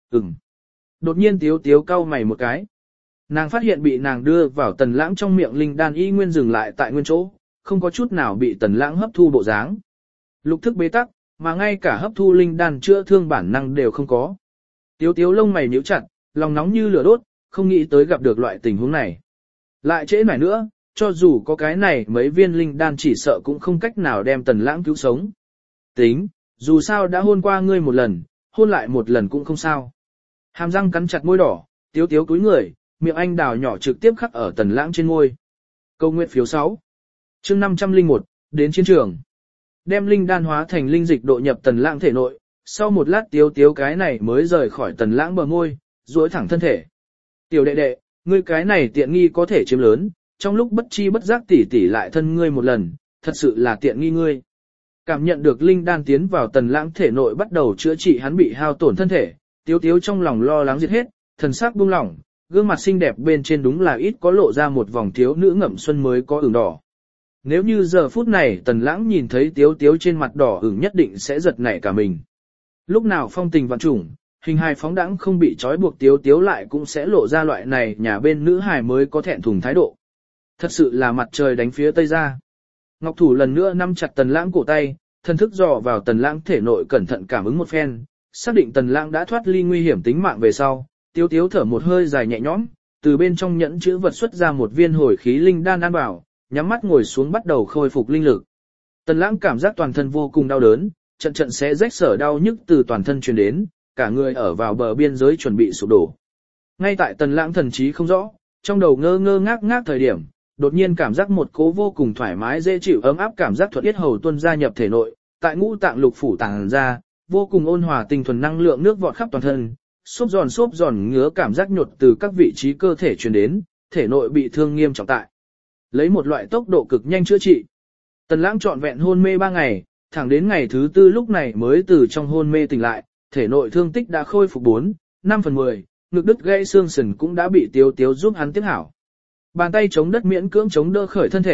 Đột nhiên Tiếu Tiếu cau mày một cái. Nàng phát hiện bị nàng đưa vào Tần Lãng trong miệng linh đan y nguyên dừng lại tại nguyên chỗ, không có chút nào bị Tần Lãng hấp thu bộ dáng. Lục thức bế tắc, mà ngay cả hấp thu linh đan chữa thương bản năng đều không có. Tiếu Tiếu lông mày nhíu chặt, lòng nóng như lửa đốt, không nghĩ tới gặp được loại tình huống này. Lại trễ nải nữa, cho dù có cái này mấy viên linh đan chỉ sợ cũng không cách nào đem Tần Lãng cứu sống. Tính, dù sao đã hôn qua ngươi một lần, hôn lại một lần cũng không sao. Hàm răng cắn chặt môi đỏ, Tiếu Tiếu cúi người, miệng anh đào nhỏ trực tiếp khắc ở Tần Lãng trên môi. Câu nguyện phiếu 6. Chương 501, đến chiến trường. Đem linh đan hóa thành linh dịch độ nhập Tần Lãng thể nội, sau một lát Tiếu Tiếu cái này mới rời khỏi Tần Lãng bờ môi, duỗi thẳng thân thể. Tiểu đệ đệ, ngươi cái này tiện nghi có thể chiếm lớn, trong lúc bất chi bất giác tỉ tỉ lại thân ngươi một lần, thật sự là tiện nghi ngươi. Cảm nhận được linh đan tiến vào Tần Lãng thể nội bắt đầu chữa trị hắn bị hao tổn thân thể, Tiếu Tiếu trong lòng lo lắng diệt hết, thần sắc buông lỏng, gương mặt xinh đẹp bên trên đúng là ít có lộ ra một vòng thiếu nữ ngậm xuân mới có ửng đỏ. Nếu như giờ phút này Tần Lãng nhìn thấy Tiếu Tiếu trên mặt đỏ ửng nhất định sẽ giật nảy cả mình. Lúc nào phong tình vạn trùng, hình hài phóng đãng không bị trói buộc Tiếu Tiếu lại cũng sẽ lộ ra loại này nhà bên nữ hài mới có thẹn thùng thái độ. Thật sự là mặt trời đánh phía tây ra. Ngọc thủ lần nữa nắm chặt Tần Lãng cổ tay, thân thức dò vào Tần Lãng thể nội cẩn thận cảm ứng một phen, xác định Tần Lãng đã thoát ly nguy hiểm tính mạng về sau, Tiếu Tiếu thở một hơi dài nhẹ nhõm, từ bên trong nhẫn chữ vật xuất ra một viên hồi khí linh đan ăn vào, nhắm mắt ngồi xuống bắt đầu khôi phục linh lực. Tần Lãng cảm giác toàn thân vô cùng đau đớn, trận trận xé rách sở đau nhức từ toàn thân truyền đến, cả người ở vào bờ biên giới chuẩn bị sụp đổ. Ngay tại Tần Lãng thần trí không rõ, trong đầu ngơ ngơ ngác ngác thời điểm, đột nhiên cảm giác một cỗ vô cùng thoải mái dễ chịu ấm áp cảm giác thuận yết hầu tuôn ra nhập thể nội, tại ngũ tạng lục phủ tàng ra, vô cùng ôn hòa tinh thuần năng lượng nước vọt khắp toàn thân, xốp giòn ngứa cảm giác nhột từ các vị trí cơ thể truyền đến, thể nội bị thương nghiêm trọng tại. Lấy một loại tốc độ cực nhanh chữa trị. Tần Lãng trọn vẹn hôn mê 3 ngày, thẳng đến ngày thứ 4 lúc này mới từ trong hôn mê tỉnh lại, thể nội thương tích đã khôi phục 4/5/10, ngực đứt gãy xương sườn cũng đã bị Tiếu Tiếu giúp hắn tiếp hảo. Bàn tay chống đất miễn cưỡng chống đỡ khởi thân thể,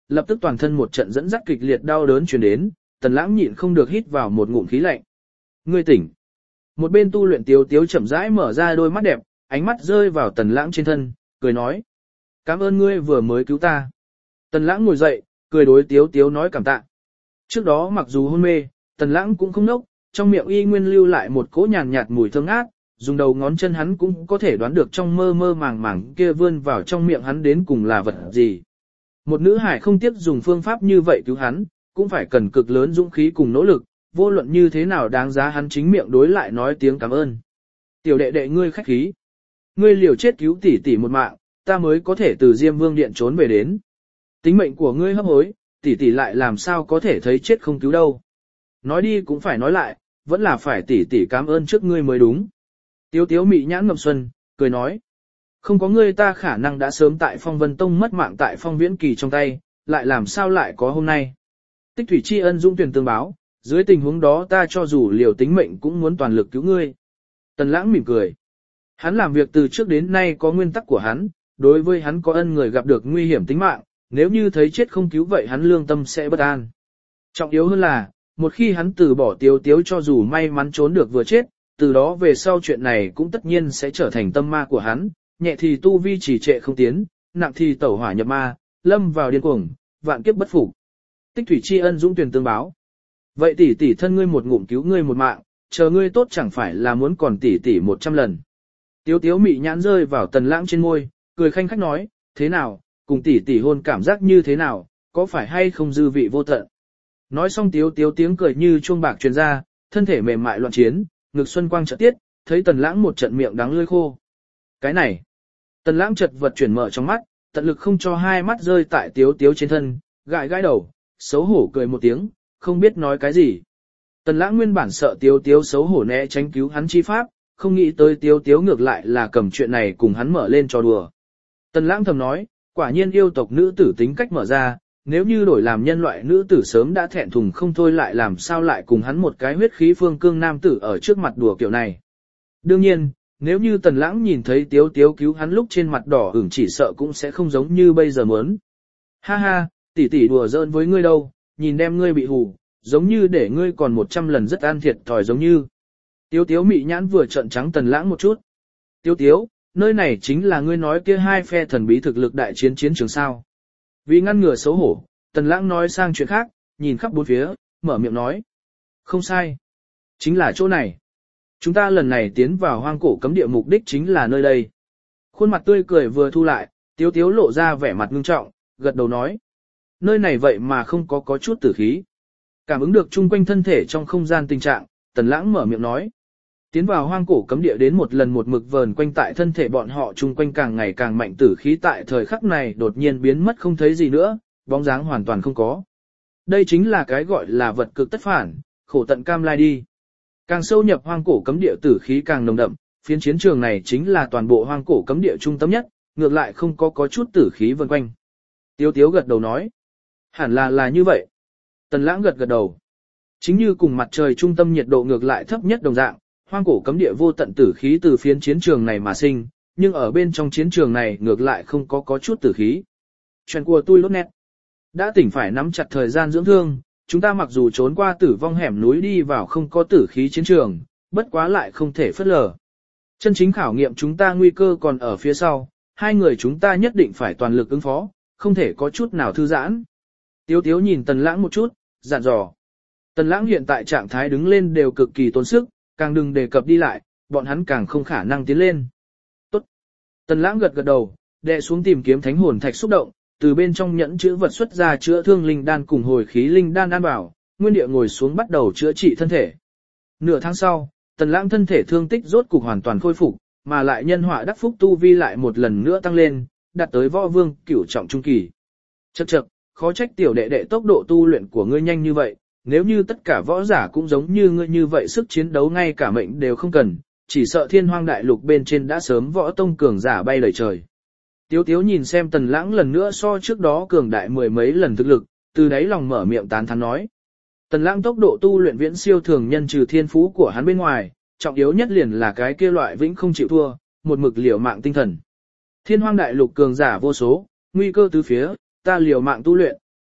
lập tức toàn thân một trận dẫn dắt kịch liệt đau đớn truyền đến, Tần Lãng nhịn không được hít vào một ngụm khí lạnh. Ngươi tỉnh. Một bên tu luyện Tiếu Tiếu chậm rãi mở ra đôi mắt đẹp, ánh mắt rơi vào Tần Lãng trên thân, cười nói: "Cảm ơn ngươi vừa mới cứu ta." Tần Lãng ngồi dậy, cười đối Tiếu Tiếu nói cảm tạ. Trước đó mặc dù hôn mê, Tần Lãng cũng không nốc, trong miệng y nguyên lưu lại một cỗ nhàn nhạt mùi thơm ngát, dùng đầu ngón chân hắn cũng có thể đoán được trong mơ mơ màng màng kia vươn vào trong miệng hắn đến cùng là vật gì. Một nữ hải không tiếc dùng phương pháp như vậy cứu hắn, cũng phải cần cực lớn dũng khí cùng nỗ lực, vô luận như thế nào đáng giá hắn chính miệng đối lại nói tiếng cảm ơn. Tiểu đệ đệ ngươi khách khí. Ngươi liều chết cứu tỷ tỷ một mạng, ta mới có thể từ Diêm Vương Điện trốn về đến. Tính mệnh của ngươi hấp hối, tỷ tỷ lại làm sao có thể thấy chết không cứu đâu. Nói đi cũng phải nói lại, vẫn là phải tỷ tỷ cảm ơn trước ngươi mới đúng. Tiếu Tiếu mị nhãn ngậm xuân, cười nói. Không có ngươi ta khả năng đã sớm tại Phong Vân Tông mất mạng tại Phong Viễn Kỳ trong tay, lại làm sao lại có hôm nay. Tích thủy tri ân dung tuyển tương báo, dưới tình huống đó ta cho dù liều tính mệnh cũng muốn toàn lực cứu ngươi. Tần Lãng mỉm cười. Hắn làm việc từ trước đến nay có nguyên tắc của hắn, đối với hắn có ân người gặp được nguy hiểm tính mạng, nếu như thấy chết không cứu vậy hắn lương tâm sẽ bất an. Trọng yếu hơn là, một khi hắn từ bỏ Tiếu Tiếu cho dù may mắn trốn được vừa chết, từ đó về sau chuyện này cũng tất nhiên sẽ trở thành tâm ma của hắn, nhẹ thì tu vi trì trệ không tiến, nặng thì tẩu hỏa nhập ma, lâm vào điên cuồng, vạn kiếp bất phục. Tích thủy tri ân dũng tuyển tương báo. Vậy tỷ tỷ thân ngươi một ngụm cứu ngươi một mạng, chờ ngươi tốt chẳng phải là muốn còn tỷ tỷ 100 lần. Tiếu Tiếu mị nhãn rơi vào Tần Lãng trên môi, cười khanh khách nói, thế nào, cùng tỷ tỷ hôn cảm giác như thế nào, có phải hay không dư vị vô tận. Nói xong Tiếu Tiếu tiếng cười như chuông bạc truyền ra, thân thể mềm mại loạn chiến, ngực xuân quang chợt tiết, thấy Tần Lãng một trận miệng đắng lưỡi khô. Cái này, Tần Lãng chợt vật chuyển mở trong mắt, tận lực không cho hai mắt rơi tại Tiếu Tiếu trên thân, gãi gãi đầu, xấu hổ cười một tiếng, không biết nói cái gì. Tần Lãng nguyên bản sợ Tiếu Tiếu xấu hổ né tránh cứu hắn chi pháp, không nghĩ tới Tiếu Tiếu ngược lại là cầm chuyện này cùng hắn mở lên trò đùa. Tần Lãng thầm nói, quả nhiên yêu tộc nữ tử tính cách mở ra, nếu như đổi làm nhân loại nữ tử sớm đã thẹn thùng không thôi lại làm sao lại cùng hắn một cái huyết khí phương cương nam tử ở trước mặt đùa kiểu này. Đương nhiên, nếu như Tần Lãng nhìn thấy Tiếu Tiếu cứu hắn lúc trên mặt đỏ ửng chỉ sợ cũng sẽ không giống như bây giờ muốn. Ha ha, tỷ tỷ đùa giỡn với ngươi đâu, nhìn đem ngươi bị hù, giống như để ngươi còn 100 lần rất an thiệt thòi giống như. Tiếu Tiếu mị nhãn vừa trợn trắng Tần Lãng một chút. Tiếu Tiếu, nơi này chính là ngươi nói kia hai phe thần bí thực lực đại chiến chiến trường sao. Vì ngăn ngừa xấu hổ, Tần Lãng nói sang chuyện khác, nhìn khắp bốn phía, mở miệng nói. Không sai. Chính là chỗ này. Chúng ta lần này tiến vào hoang cổ cấm địa mục đích chính là nơi đây. Khuôn mặt tươi cười vừa thu lại, Tiếu Tiếu lộ ra vẻ mặt ngưng trọng, gật đầu nói. Nơi này vậy mà không có chút tử khí. Cảm ứng được chung quanh thân thể trong không gian tình trạng, Tần Lãng mở miệng nói. Tiến vào hoang cổ cấm địa đến một lần một mực vờn quanh tại thân thể bọn họ chung quanh càng ngày càng mạnh tử khí tại thời khắc này đột nhiên biến mất không thấy gì nữa, bóng dáng hoàn toàn không có. Đây chính là cái gọi là vật cực tất phản, khổ tận cam lai đi. Càng sâu nhập hoang cổ cấm địa tử khí càng nồng đậm, phiến chiến trường này chính là toàn bộ hoang cổ cấm địa trung tâm nhất, ngược lại không có chút tử khí vần quanh. Tiếu Tiếu gật đầu nói. Hẳn là như vậy. Tần Lãng gật đầu. Chính như cùng mặt trời trung tâm nhiệt độ ngược lại thấp nhất đồng dạng, hoang cổ cấm địa vô tận tử khí từ phiến chiến trường này mà sinh, nhưng ở bên trong chiến trường này ngược lại không có chút tử khí. Chuyện của tôi lốt nét. Đã tỉnh phải nắm chặt thời gian dưỡng thương, chúng ta mặc dù trốn qua tử vong hẻm núi đi vào không có tử khí chiến trường, bất quá lại không thể phớt lờ. Chân chính khảo nghiệm chúng ta nguy cơ còn ở phía sau, hai người chúng ta nhất định phải toàn lực ứng phó, không thể có chút nào thư giãn. Tiếu Tiếu nhìn Tần Lãng một chút, dặn dò. Tần Lãng hiện tại trạng thái đứng lên đều cực kỳ tốn sức, càng đừng đề cập đi lại, bọn hắn càng không khả năng tiến lên. Tốt. Tần Lãng gật đầu, đè xuống tìm kiếm thánh hồn thạch xúc động, từ bên trong nhẫn chữ vật xuất ra chữa thương linh đan cùng hồi khí linh đan ăn vào, nguyên địa ngồi xuống bắt đầu chữa trị thân thể. Nửa tháng sau, Tần Lãng thân thể thương tích rốt cục hoàn toàn khôi phục, mà lại nhân họa đắc phúc tu vi lại một lần nữa tăng lên, đạt tới võ vương cửu trọng trung kỳ. Chậc, khó trách tiểu đệ đệ tốc độ tu luyện của ngươi nhanh như vậy, nếu như tất cả võ giả cũng giống như ngươi như vậy sức chiến đấu ngay cả mệnh đều không cần, chỉ sợ thiên hoang đại lục bên trên đã sớm võ tông cường giả bay lầy trời. Tiếu Tiếu nhìn xem Tần Lãng lần nữa so trước đó cường đại mười mấy lần thực lực, từ đấy lòng mở miệng tán thán nói. Tần Lãng tốc độ tu luyện viễn siêu thường nhân trừ thiên phú của hắn bên ngoài, trọng yếu nhất liền là cái kia loại vĩnh không chịu thua, một mực liều mạng tinh thần. Thiên hoang đại lục cường giả vô số, nguy cơ tứ phía, ta liều mạng tu luyện,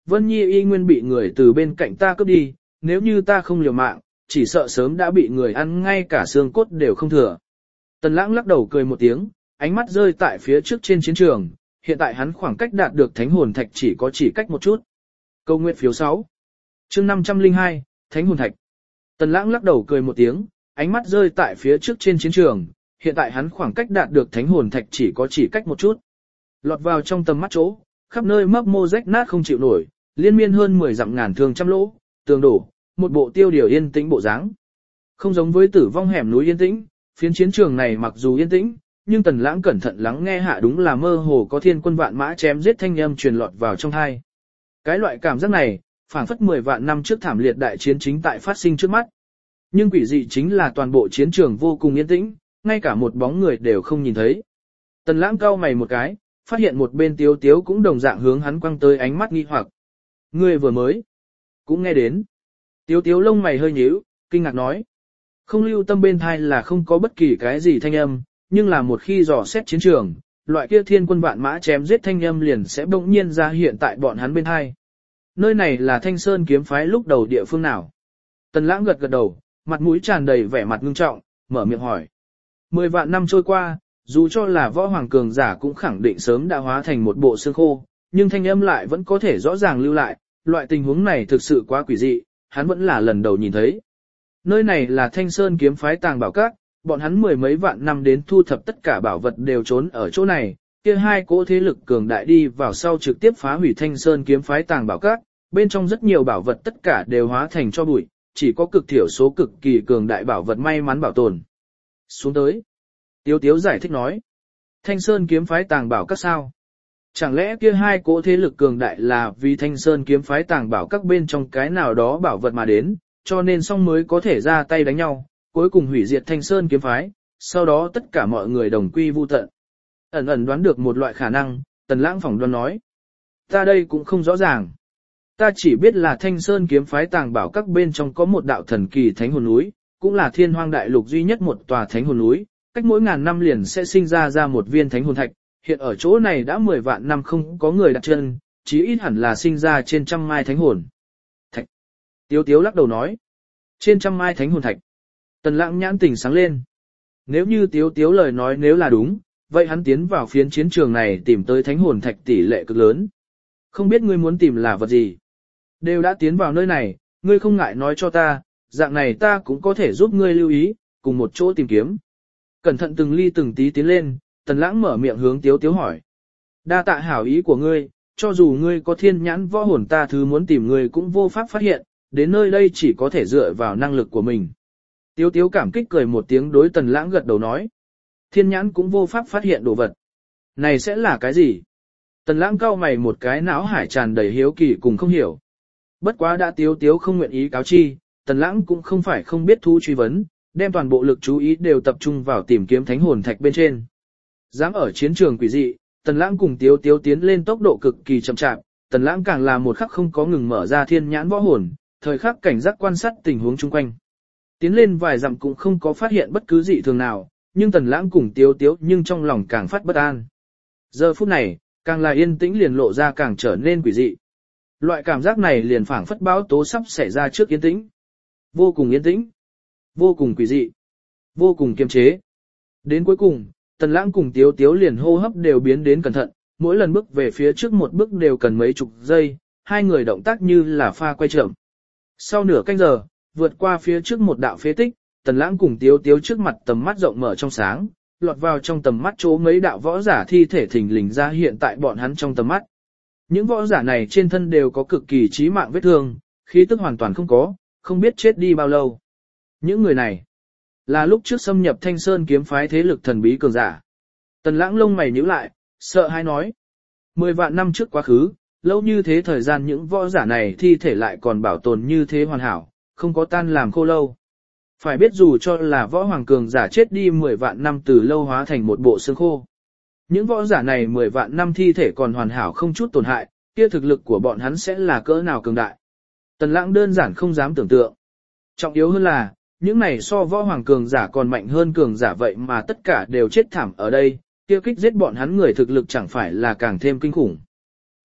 Vân Nhi y nguyên bị người từ bên cạnh ta cướp đi, nếu như ta không liều mạng, chỉ sợ sớm đã bị người ăn ngay cả xương cốt đều không thừa. Tần Lãng lắc đầu cười một tiếng, ánh mắt rơi tại phía trước trên chiến trường, hiện tại hắn khoảng cách đạt được thánh hồn thạch chỉ cách một chút. Câu nguyện phiếu 6. Chương 502, Thánh hồn thạch. Tần Lãng lắc đầu cười một tiếng, ánh mắt rơi tại phía trước trên chiến trường, hiện tại hắn khoảng cách đạt được thánh hồn thạch chỉ cách một chút. Lọt vào trong tầm mắt chỗ, khắp nơi mấp mô rách nát không chịu nổi, liên miên hơn 10 dặm ngàn thương trăm lỗ, tường đổ, một bộ tiêu điều yên tĩnh bộ dáng. Không giống với tử vong hẻm núi yên tĩnh, phiến chiến trường này mặc dù yên tĩnh, nhưng Tần Lãng cẩn thận lắng nghe hạ đúng là mơ hồ có thiên quân vạn mã chém giết thanh âm truyền lọt vào trong tai. Cái loại cảm giác này, phảng phất 10 vạn năm trước thảm liệt đại chiến chính tại phát sinh trước mắt. Nhưng quỷ dị chính là toàn bộ chiến trường vô cùng yên tĩnh, ngay cả một bóng người đều không nhìn thấy. Tần Lãng cau mày một cái, phát hiện một bên Tiếu Tiếu cũng đồng dạng hướng hắn quăng tới ánh mắt nghi hoặc. Ngươi vừa mới cũng nghe đến. Tiếu Tiếu lông mày hơi nhíu, kinh ngạc nói. Không lưu tâm bên thai là không có bất kỳ cái gì thanh âm, nhưng là một khi dò xét chiến trường, loại kia thiên quân vạn mã chém giết thanh âm liền sẽ bỗng nhiên ra hiện tại bọn hắn bên thai. Nơi này là Thanh Sơn kiếm phái lúc đầu địa phương nào? Tần Lãng gật gật đầu, mặt mũi tràn đầy vẻ mặt ngưng trọng, mở miệng hỏi. 10 vạn năm trôi qua, dù cho là võ hoàng cường giả cũng khẳng định sớm đã hóa thành một bộ xương khô, nhưng thanh âm lại vẫn có thể rõ ràng lưu lại, loại tình huống này thực sự quá quỷ dị, hắn vẫn là lần đầu nhìn thấy. Nơi này là Thanh Sơn kiếm phái tàng bảo các, bọn hắn 10 mấy vạn năm đến thu thập tất cả bảo vật đều trốn ở chỗ này, kia hai cỗ thế lực cường đại đi vào sau trực tiếp phá hủy Thanh Sơn kiếm phái tàng bảo các, bên trong rất nhiều bảo vật tất cả đều hóa thành cho bụi, chỉ có cực thiểu số cực kỳ cường đại bảo vật may mắn bảo tồn. Xuống tới. Tiếu Tiếu giải thích nói. Thanh Sơn kiếm phái tàng bảo các sao? Chẳng lẽ kia hai cỗ thế lực cường đại là vì Thanh Sơn kiếm phái tàng bảo các bên trong cái nào đó bảo vật mà đến, cho nên song mới có thể ra tay đánh nhau, cuối cùng hủy diệt Thanh Sơn kiếm phái, sau đó tất cả mọi người đồng quy vu tận. Ẩn ẩn đoán được một loại khả năng, Tần Lãng phỏng đoán nói. Ta đây cũng không rõ ràng. Ta chỉ biết là Thanh Sơn kiếm phái tàng bảo các bên trong có một đạo thần kỳ thánh hồn núi, cũng là thiên hoang đại lục duy nhất một tòa thánh hồn núi, cách mỗi ngàn năm liền sẽ sinh ra một viên thánh hồn thạch, hiện ở chỗ này đã 10 vạn năm không có người đặt chân, chí ít hẳn là sinh ra trên trăm mai thánh hồn thạch. Tiếu Tiếu lắc đầu nói, trên trăm mai thánh hồn thạch. Tần Lãng nhãn tỉnh sáng lên. Nếu như Tiếu Tiếu lời nói nếu là đúng, vậy hắn tiến vào phiến chiến trường này tìm tới thánh hồn thạch tỷ lệ cực lớn. Không biết ngươi muốn tìm là vật gì? Đều đã tiến vào nơi này, ngươi không ngại nói cho ta, dạng này ta cũng có thể giúp ngươi lưu ý, cùng một chỗ tìm kiếm. Cẩn thận từng ly từng tí tiến lên, Tần Lãng mở miệng hướng Tiếu Tiếu hỏi. Đa tạ hảo ý của ngươi, cho dù ngươi có thiên nhãn võ hồn ta thứ muốn tìm ngươi cũng vô pháp phát hiện, đến nơi đây chỉ có thể dựa vào năng lực của mình. Tiếu Tiếu cảm kích cười một tiếng đối Tần Lãng gật đầu nói. Thiên nhãn cũng vô pháp phát hiện đồ vật. Này sẽ là cái gì? Tần Lãng cau mày một cái não hải tràn đầy hiếu kỳ cùng không hiểu. Bất quá đã Tiếu Tiếu không nguyện ý cáo chi, Tần Lãng cũng không phải không biết thu truy vấn, đem toàn bộ lực chú ý đều tập trung vào tìm kiếm thánh hồn thạch bên trên. Dám ở chiến trường quỷ dị, Tần Lãng cùng Tiếu Tiếu tiến lên tốc độ cực kỳ chậm chạp, Tần Lãng càng là một khắc không có ngừng mở ra thiên nhãn võ hồn, thời khắc cảnh giác quan sát tình huống chung quanh. Tiến lên vài dặm cũng không có phát hiện bất cứ dị thường nào, nhưng Tần Lãng cùng Tiếu Tiếu nhưng trong lòng càng phát bất an. Giờ phút này, càng là yên tĩnh liền lộ ra càng trở nên quỷ dị. Loại cảm giác này liền phảng phất báo tố sắp xảy ra trước yên tĩnh. Vô cùng yên tĩnh, vô cùng quỷ dị, vô cùng kiềm chế. Đến cuối cùng, Tần Lãng cùng Tiếu Tiếu liền hô hấp đều biến đến cẩn thận, mỗi lần bước về phía trước một bước đều cần mấy chục giây, hai người động tác như là pha quay chậm. Sau nửa canh giờ, vượt qua phía trước một đạo phế tích, Tần Lãng cùng Tiếu Tiếu trước mặt tầm mắt rộng mở trong sáng, lọt vào trong tầm mắt chỗ mấy đạo võ giả thi thể thình lình ra hiện tại bọn hắn trong tầm mắt. Những võ giả này trên thân đều có cực kỳ chí mạng vết thương, khí tức hoàn toàn không có, không biết chết đi bao lâu. Những người này là lúc trước xâm nhập Thanh Sơn kiếm phái thế lực thần bí cường giả. Tần Lãng lông mày nhíu lại, sợ hãi nói. 10 vạn năm trước quá khứ, lâu như thế thời gian những võ giả này thi thể lại còn bảo tồn như thế hoàn hảo, không có tan làm khô lâu. Phải biết dù cho là võ hoàng cường giả chết đi 10 vạn năm từ lâu hóa thành một bộ xương khô. Những võ giả này 10 vạn năm thi thể còn hoàn hảo không chút tổn hại, kia thực lực của bọn hắn sẽ là cỡ nào cường đại. Tần Lãng đơn giản không dám tưởng tượng. Trọng yếu hơn là, những này so võ hoàng cường giả còn mạnh hơn cường giả vậy mà tất cả đều chết thảm ở đây, kia kích giết bọn hắn người thực lực chẳng phải là càng thêm kinh khủng.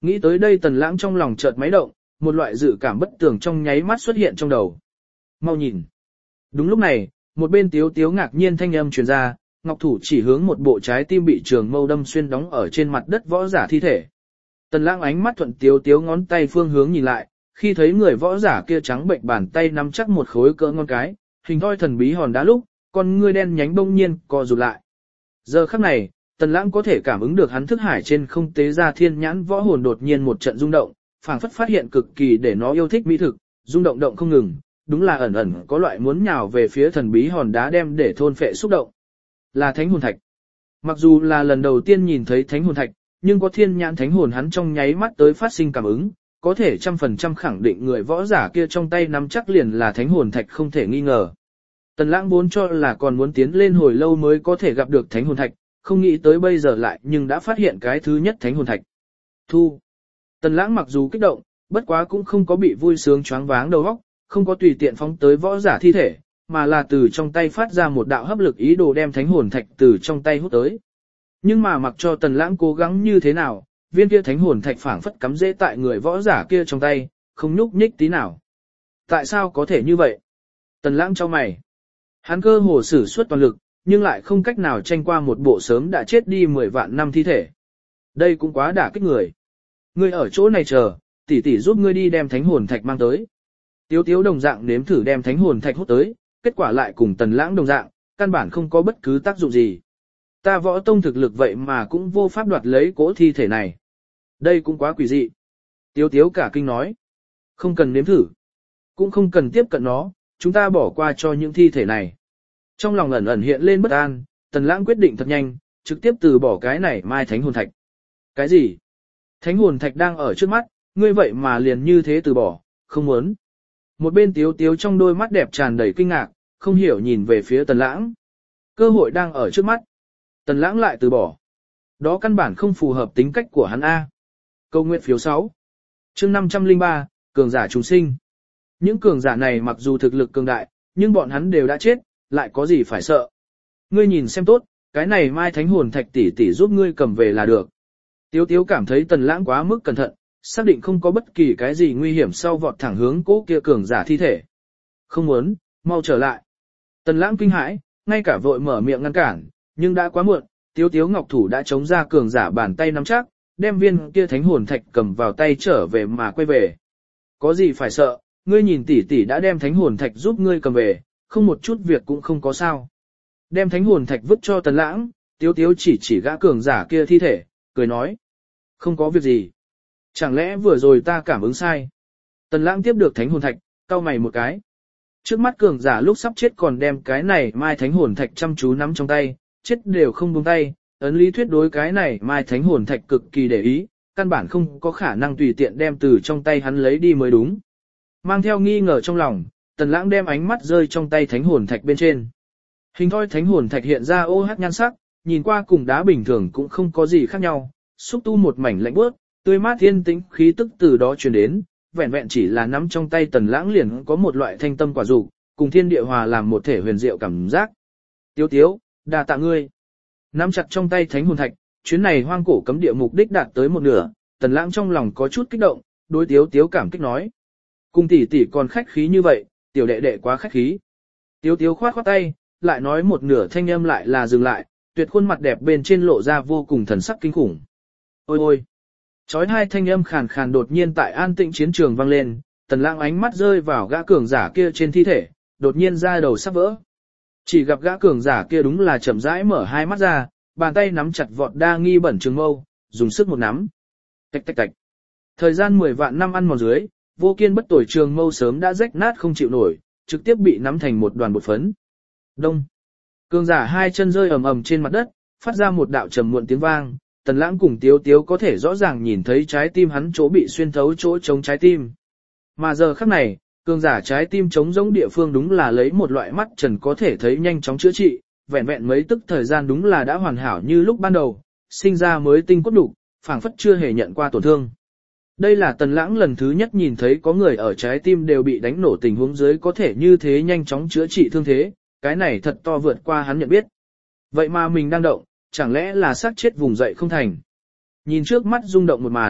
Nghĩ tới đây Tần Lãng trong lòng chợt máy động, một loại dự cảm bất tường trong nháy mắt xuất hiện trong đầu. Mau nhìn. Đúng lúc này, một bên Tiếu Tiếu ngạc nhiên thanh âm truyền ra, ngọc thủ chỉ hướng một bộ trái tim bị trường mâu đâm xuyên đóng ở trên mặt đất võ giả thi thể. Tần Lãng ánh mắt thuận Tiếu Tiếu ngón tay phương hướng nhìn lại, khi thấy người võ giả kia trắng bệnh bàn tay nắm chắc một khối cỡ ngón cái, hình thoi thần bí hòn đá lúc, con ngươi đen nhánh bỗng nhiên co rụt lại. Giờ khắc này, Tần Lãng có thể cảm ứng được hắn thức hải trên không tế ra thiên nhãn võ hồn đột nhiên một trận rung động, phảng phất phát hiện cực kỳ để nó yêu thích mỹ thực, rung động động không ngừng, đúng là ẩn ẩn có loại muốn nhào về phía thần bí hòn đá đem để thôn phệ xúc động. Là thánh hồn thạch. Mặc dù là lần đầu tiên nhìn thấy thánh hồn thạch, nhưng có thiên nhãn thánh hồn hắn trong nháy mắt tới phát sinh cảm ứng, có thể 100% khẳng định người võ giả kia trong tay nắm chắc liền là thánh hồn thạch không thể nghi ngờ. Tần Lãng vốn cho là còn muốn tiến lên hồi lâu mới có thể gặp được thánh hồn thạch, không nghĩ tới bây giờ lại nhưng đã phát hiện cái thứ nhất thánh hồn thạch. Thu. Tần Lãng mặc dù kích động, bất quá cũng không có bị vui sướng choáng váng đầu óc, không có tùy tiện phóng tới võ giả thi thể, mà là từ trong tay phát ra một đạo hấp lực ý đồ đem thánh hồn thạch từ trong tay hút tới. Nhưng mà mặc cho Tần Lãng cố gắng như thế nào, viên kia thánh hồn thạch phảng phất cắm rễ tại người võ giả kia trong tay, không nhúc nhích tí nào. Tại sao có thể như vậy? Tần Lãng chau mày. Hắn cơ hồ sử xuất toàn lực, nhưng lại không cách nào tranh qua một bộ sớm đã chết đi 10 vạn năm thi thể. Đây cũng quá đả kích người. Ngươi ở chỗ này chờ, tỷ tỷ giúp ngươi đi đem thánh hồn thạch mang tới. Tiếu Tiếu đồng dạng nếm thử đem thánh hồn thạch hút tới, kết quả lại cùng Tần Lãng đồng dạng, căn bản không có bất cứ tác dụng gì. Ta võ tông thực lực vậy mà cũng vô pháp đoạt lấy cỗ thi thể này. Đây cũng quá quỷ dị. Tiếu Tiếu cả kinh nói. Không cần nếm thử. Cũng không cần tiếp cận nó, chúng ta bỏ qua cho những thi thể này. Trong lòng ẩn ẩn hiện lên bất an, Tần Lãng quyết định thật nhanh, trực tiếp từ bỏ cái này mai thánh hồn thạch. Cái gì? Thánh hồn thạch đang ở trước mắt, ngươi vậy mà liền như thế từ bỏ, không muốn. Một bên Tiếu Tiếu trong đôi mắt đẹp tràn đầy kinh ngạc, không hiểu nhìn về phía Tần Lãng. Cơ hội đang ở trước mắt. Tần Lãng lại từ bỏ. Đó căn bản không phù hợp tính cách của hắn A. Câu nguyện phiếu 6. Chương 503, cường giả chúng sinh. Những cường giả này mặc dù thực lực cường đại, nhưng bọn hắn đều đã chết, lại có gì phải sợ. Ngươi nhìn xem tốt, cái này mai thánh hồn thạch tỷ tỷ giúp ngươi cầm về là được. Tiếu Tiếu cảm thấy Tần Lãng quá mức cẩn thận, xác định không có bất kỳ cái gì nguy hiểm sau vọt thẳng hướng cố kia cường giả thi thể. Không muốn, mau trở lại. Tần Lãng kinh hãi, ngay cả vội mở miệng ngăn cản, nhưng đã quá muộn, Tiếu Tiếu ngọc thủ đã chống ra cường giả bàn tay nắm chắc, đem viên kia thánh hồn thạch cầm vào tay trở về mà quay về. Có gì phải sợ, ngươi nhìn tỷ tỷ đã đem thánh hồn thạch giúp ngươi cầm về, không một chút việc cũng không có sao. Đem thánh hồn thạch vứt cho Tần Lãng, Tiếu Tiếu chỉ gã cường giả kia thi thể, cười nói. Không có việc gì. Chẳng lẽ vừa rồi ta cảm ứng sai? Tần Lãng tiếp được thánh hồn thạch, cau mày một cái. Trước mắt cường giả lúc sắp chết còn đem cái này mai thánh hồn thạch chăm chú nắm trong tay, chết đều không buông tay, ấn lý thuyết đối cái này mai thánh hồn thạch cực kỳ để ý, căn bản không có khả năng tùy tiện đem từ trong tay hắn lấy đi mới đúng. Mang theo nghi ngờ trong lòng, Tần Lãng đem ánh mắt rơi trong tay thánh hồn thạch bên trên. Hình thoi thánh hồn thạch hiện ra ô hắc nhan sắc, nhìn qua cùng đá bình thường cũng không có gì khác nhau, xúc tu một mảnh lạnh bước, tươi mát thiên tĩnh khí tức từ đó truyền đến, vẹn vẹn chỉ là nắm trong tay Tần Lãng liền có một loại thanh tâm quả dục, cùng thiên địa hòa làm một thể huyền diệu cảm giác. Tiếu Tiếu, đa tạ ngươi. Nắm chặt trong tay thánh hồn thạch, chuyến này hoang cổ cấm địa mục đích đạt tới một nửa, Tần Lãng trong lòng có chút kích động, đối Tiếu Tiếu cảm kích nói. Cùng tỷ tỷ còn khách khí như vậy, tiểu đệ đệ quá khách khí. Tiếu Tiếu khoát khoát tay, lại nói một nửa thanh âm lại là dừng lại, tuyệt khuôn mặt đẹp bên trên lộ ra vô cùng thần sắc kinh khủng. Ôi ôi! Chói hai thanh âm khàn khàn đột nhiên tại an tĩnh chiến trường vang lên, Tần Lãng ánh mắt rơi vào gã cường giả kia trên thi thể, đột nhiên ra đầu sắp vỡ. Chỉ gặp gã cường giả kia đúng là chậm rãi mở hai mắt ra, bàn tay nắm chặt vọt đa nghi bẩn trường mâu, dùng sức một nắm. Tạch tạch tạch. Thời gian 10 vạn năm ăn mòn dưới, vô kiên bất tồi trường mâu sớm đã rách nát không chịu nổi, trực tiếp bị nắm thành một đoàn bột phấn. Đông. Cường giả hai chân rơi ầm ầm trên mặt đất, phát ra một đạo trầm muộn tiếng vang. Tần Lãng cùng Tiếu Tiếu có thể rõ ràng nhìn thấy trái tim hắn chỗ bị xuyên thấu chỗ chống trái tim. Mà giờ khắc này, cường giả trái tim chống giống địa phương đúng là lấy một loại mắt trần có thể thấy nhanh chóng chữa trị, vẹn vẹn mấy tức thời gian đúng là đã hoàn hảo như lúc ban đầu, sinh ra mới tinh cốt đục, phảng phất chưa hề nhận qua tổn thương. Đây là Tần Lãng lần thứ nhất nhìn thấy có người ở trái tim đều bị đánh nổ tình huống dưới có thể như thế nhanh chóng chữa trị thương thế, cái này thật to vượt qua hắn nhận biết. Vậy mà mình đang động, chẳng lẽ là xác chết vùng dậy không thành. Nhìn trước mắt rung động một màn,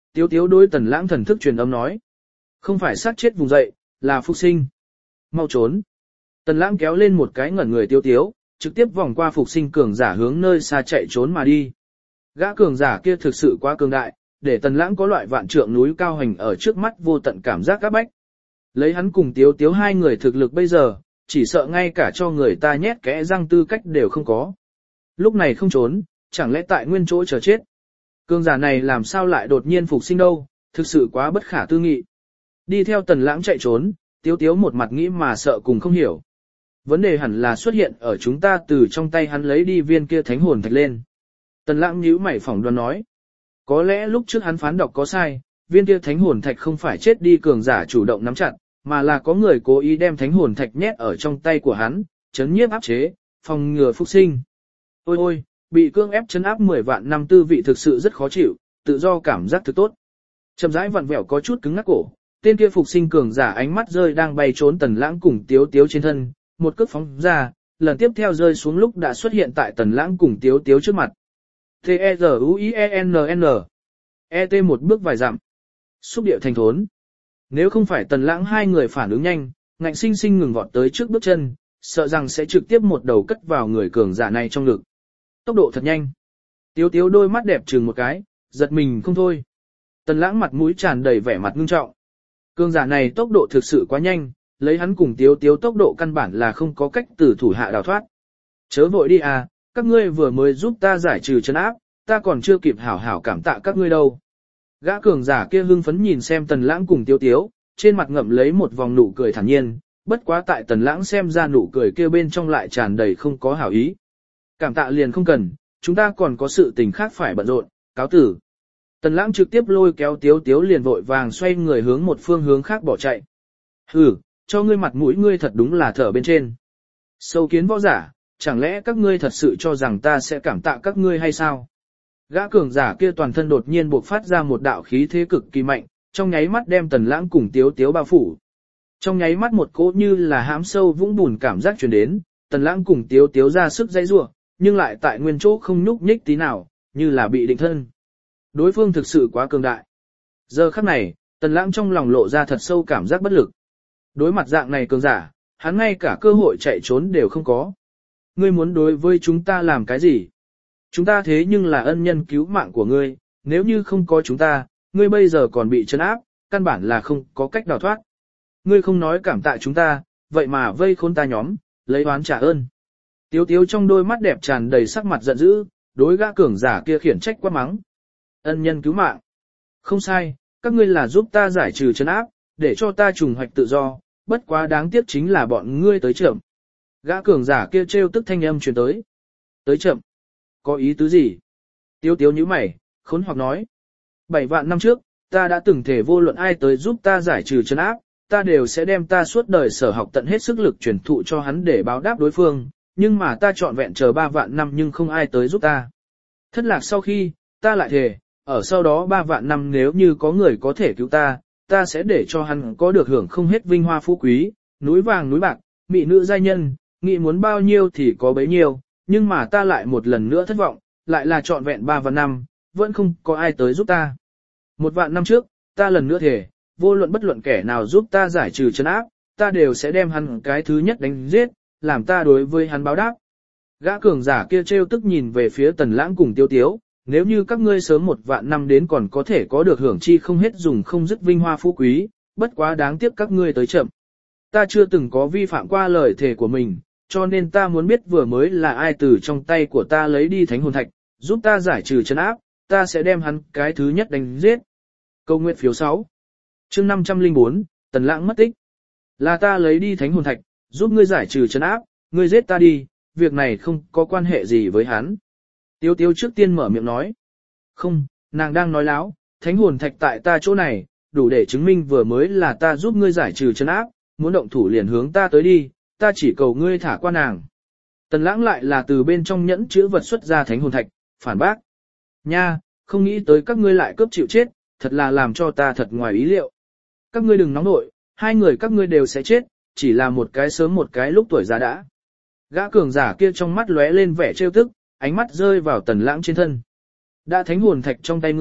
Tiếu Tiếu đối Tần Lãng thần thức truyền âm nói. Không phải sát chết vùng dậy, là phục sinh. Mau trốn. Tần Lãng kéo lên một cái ngẩn người Tiếu Tiếu, trực tiếp vòng qua phục sinh cường giả hướng nơi xa chạy trốn mà đi. Gã cường giả kia thực sự quá cường đại, để Tần Lãng có loại vạn trượng núi cao hành ở trước mắt vô tận cảm giác áp bách. Lấy hắn cùng Tiếu Tiếu hai người thực lực bây giờ, chỉ sợ ngay cả cho người ta nhét kẽ răng tư cách đều không có. Lúc này không trốn, chẳng lẽ tại nguyên chỗ chờ chết. Cường giả này làm sao lại đột nhiên phục sinh đâu, thực sự quá bất khả tư nghị. Đi theo Tần Lãng chạy trốn, Tiếu Tiếu một mặt nghĩ mà sợ cùng không hiểu. Vấn đề hẳn là xuất hiện ở chúng ta từ trong tay hắn lấy đi viên kia thánh hồn thạch lên. Tần Lãng nhíu mày phỏng đoán nói. Có lẽ lúc trước hắn phán đọc có sai, viên kia thánh hồn thạch không phải chết đi cường giả chủ động nắm chặt, mà là có người cố ý đem thánh hồn thạch nhét ở trong tay của hắn, chấn nhiếp áp chế, phòng ngừa phục sinh. Ôi ôi, bị cưỡng ép chấn áp 10 vạn năm tư vị thực sự rất khó chịu, tự do cảm giác thực tốt. Chậm rãi vặn vẹo có chút cứng ngắc cổ, tên kia phục sinh cường giả ánh mắt rơi đang bay trốn Tần Lãng cùng Tiếu Tiếu trên thân, một cước phóng ra, lần tiếp theo rơi xuống lúc đã xuất hiện tại Tần Lãng cùng Tiếu Tiếu trước mặt. T-E-Z-U-I-E-N-N E.T. một bước vài dặm. Xúc điệu thành thốn. Nếu không phải Tần Lãng hai người phản ứng nhanh, ngạnh sinh sinh ngừng vọt tới trước bước chân, sợ rằng sẽ trực tiếp một đầu cất vào người cường giả này trong ngực. Tốc độ thật nhanh. Tiếu Tiếu đôi mắt đẹp chừng một cái, giật mình không thôi. Tần Lãng mặt mũi tràn đầy vẻ mặt ngưng trọng. Cường giả này tốc độ thực sự quá nhanh, lấy hắn cùng Tiếu Tiếu tốc độ căn bản là không có cách từ thủ hạ đào thoát. Chớ vội đi à, các ngươi vừa mới giúp ta giải trừ trấn áp, ta còn chưa kịp hảo hảo cảm tạ các ngươi đâu. Gã cường giả kia hưng phấn nhìn xem Tần Lãng cùng Tiếu Tiếu, trên mặt ngậm lấy một vòng nụ cười thản nhiên, bất quá tại Tần Lãng xem ra nụ cười kia bên trong lại tràn đầy không có hảo ý. Cảm tạ liền không cần, chúng ta còn có sự tình khác phải bận rộn, cáo tử. Tần Lãng trực tiếp lôi kéo Tiếu Tiếu liền vội vàng xoay người hướng một phương hướng khác bỏ chạy. Hừ, cho ngươi mặt mũi ngươi thật đúng là thở bên trên. Sâu kiến võ giả, chẳng lẽ các ngươi thật sự cho rằng ta sẽ cảm tạ các ngươi hay sao? Gã cường giả kia toàn thân đột nhiên bộc phát ra một đạo khí thế cực kỳ mạnh, trong nháy mắt đem Tần Lãng cùng Tiếu Tiếu bao phủ. Trong nháy mắt một cỗ như là hãm sâu vũng bùn cảm giác truyền đến, Tần Lãng cùng Tiếu Tiếu ra sức giãy giụa, nhưng lại tại nguyên chỗ không nhúc nhích tí nào, như là bị định thân. Đối phương thực sự quá cường đại. Giờ khắc này, Tần Lãng trong lòng lộ ra thật sâu cảm giác bất lực. Đối mặt dạng này cường giả, hắn ngay cả cơ hội chạy trốn đều không có. Ngươi muốn đối với chúng ta làm cái gì? Chúng ta thế nhưng là ân nhân cứu mạng của ngươi, nếu như không có chúng ta, ngươi bây giờ còn bị trấn áp, căn bản là không có cách đào thoát. Ngươi không nói cảm tạ chúng ta, vậy mà vây khốn ta nhóm, lấy oán trả ơn. Tiếu Tiếu trong đôi mắt đẹp tràn đầy sắc mặt giận dữ, đối gã cường giả kia khiển trách quát mắng. Ân nhân cứu mạng. Không sai, các ngươi là giúp ta giải trừ trấn áp, để cho ta trùng hoạch tự do, bất quá đáng tiếc chính là bọn ngươi tới chậm. Gã cường giả kia trêu tức thanh âm truyền tới. Tới chậm. Có ý tứ gì? Tiếu Tiếu nhíu mày, khốn hoặc nói. 7 vạn năm trước, ta đã từng thể vô luận ai tới giúp ta giải trừ trấn áp, ta đều sẽ đem ta suốt đời sở học tận hết sức lực truyền thụ cho hắn để báo đáp đối phương, nhưng mà ta trọn vẹn chờ 3 vạn năm nhưng không ai tới giúp ta. Thất lạc sau khi, ta lại thề, ở sau đó 3 vạn năm nếu như có người có thể cứu ta, ta sẽ để cho hắn có được hưởng không hết vinh hoa phú quý, núi vàng núi bạc, mỹ nữ giai nhân, nghĩ muốn bao nhiêu thì có bấy nhiêu, nhưng mà ta lại một lần nữa thất vọng, lại là trọn vẹn 3 vạn năm, vẫn không có ai tới giúp ta. 1 vạn năm trước, ta lần nữa thề, vô luận bất luận kẻ nào giúp ta giải trừ trấn áp, ta đều sẽ đem hắn cái thứ nhất đánh giết, làm ta đối với hắn báo đáp. Gã cường giả kia trêu tức nhìn về phía Tần Lãng cùng Tiếu Tiếu, nếu như các ngươi sớm 1 vạn năm đến còn có thể có được hưởng chi không hết dùng không dứt vinh hoa phú quý, bất quá đáng tiếc các ngươi tới chậm. Ta chưa từng có vi phạm qua lời thề của mình, cho nên ta muốn biết vừa mới là ai từ trong tay của ta lấy đi thánh hồn thạch, giúp ta giải trừ trấn áp, ta sẽ đem hắn cái thứ nhất đánh giết. Câu nguyện phiếu 6. Chương 504, Tần Lãng mất tích. Là ta lấy đi thánh hồn thạch, giúp ngươi giải trừ trấn áp, ngươi giết ta đi, việc này không có quan hệ gì với hắn. Tiếu Tiếu trước tiên mở miệng nói. Không, nàng đang nói láo, thánh hồn thạch tại ta chỗ này, đủ để chứng minh vừa mới là ta giúp ngươi giải trừ trấn áp, muốn động thủ liền hướng ta tới đi, ta chỉ cầu ngươi thả qua nàng. Tần Lãng lại là từ bên trong nhẫn chữ vật xuất ra thánh hồn thạch, phản bác. Nha, không nghĩ tới các ngươi lại cướp chịu chết, thật là làm cho ta thật ngoài ý liệu. Các ngươi đừng nóng nội, hai người các ngươi đều sẽ chết, chỉ là một cái sớm một cái lúc tuổi già đã. Gã cường giả kia trong mắt lóe lên vẻ trêu tức, ánh mắt rơi vào Tần Lãng trên thân. Đã thánh hồn thạch trong tay ngươi,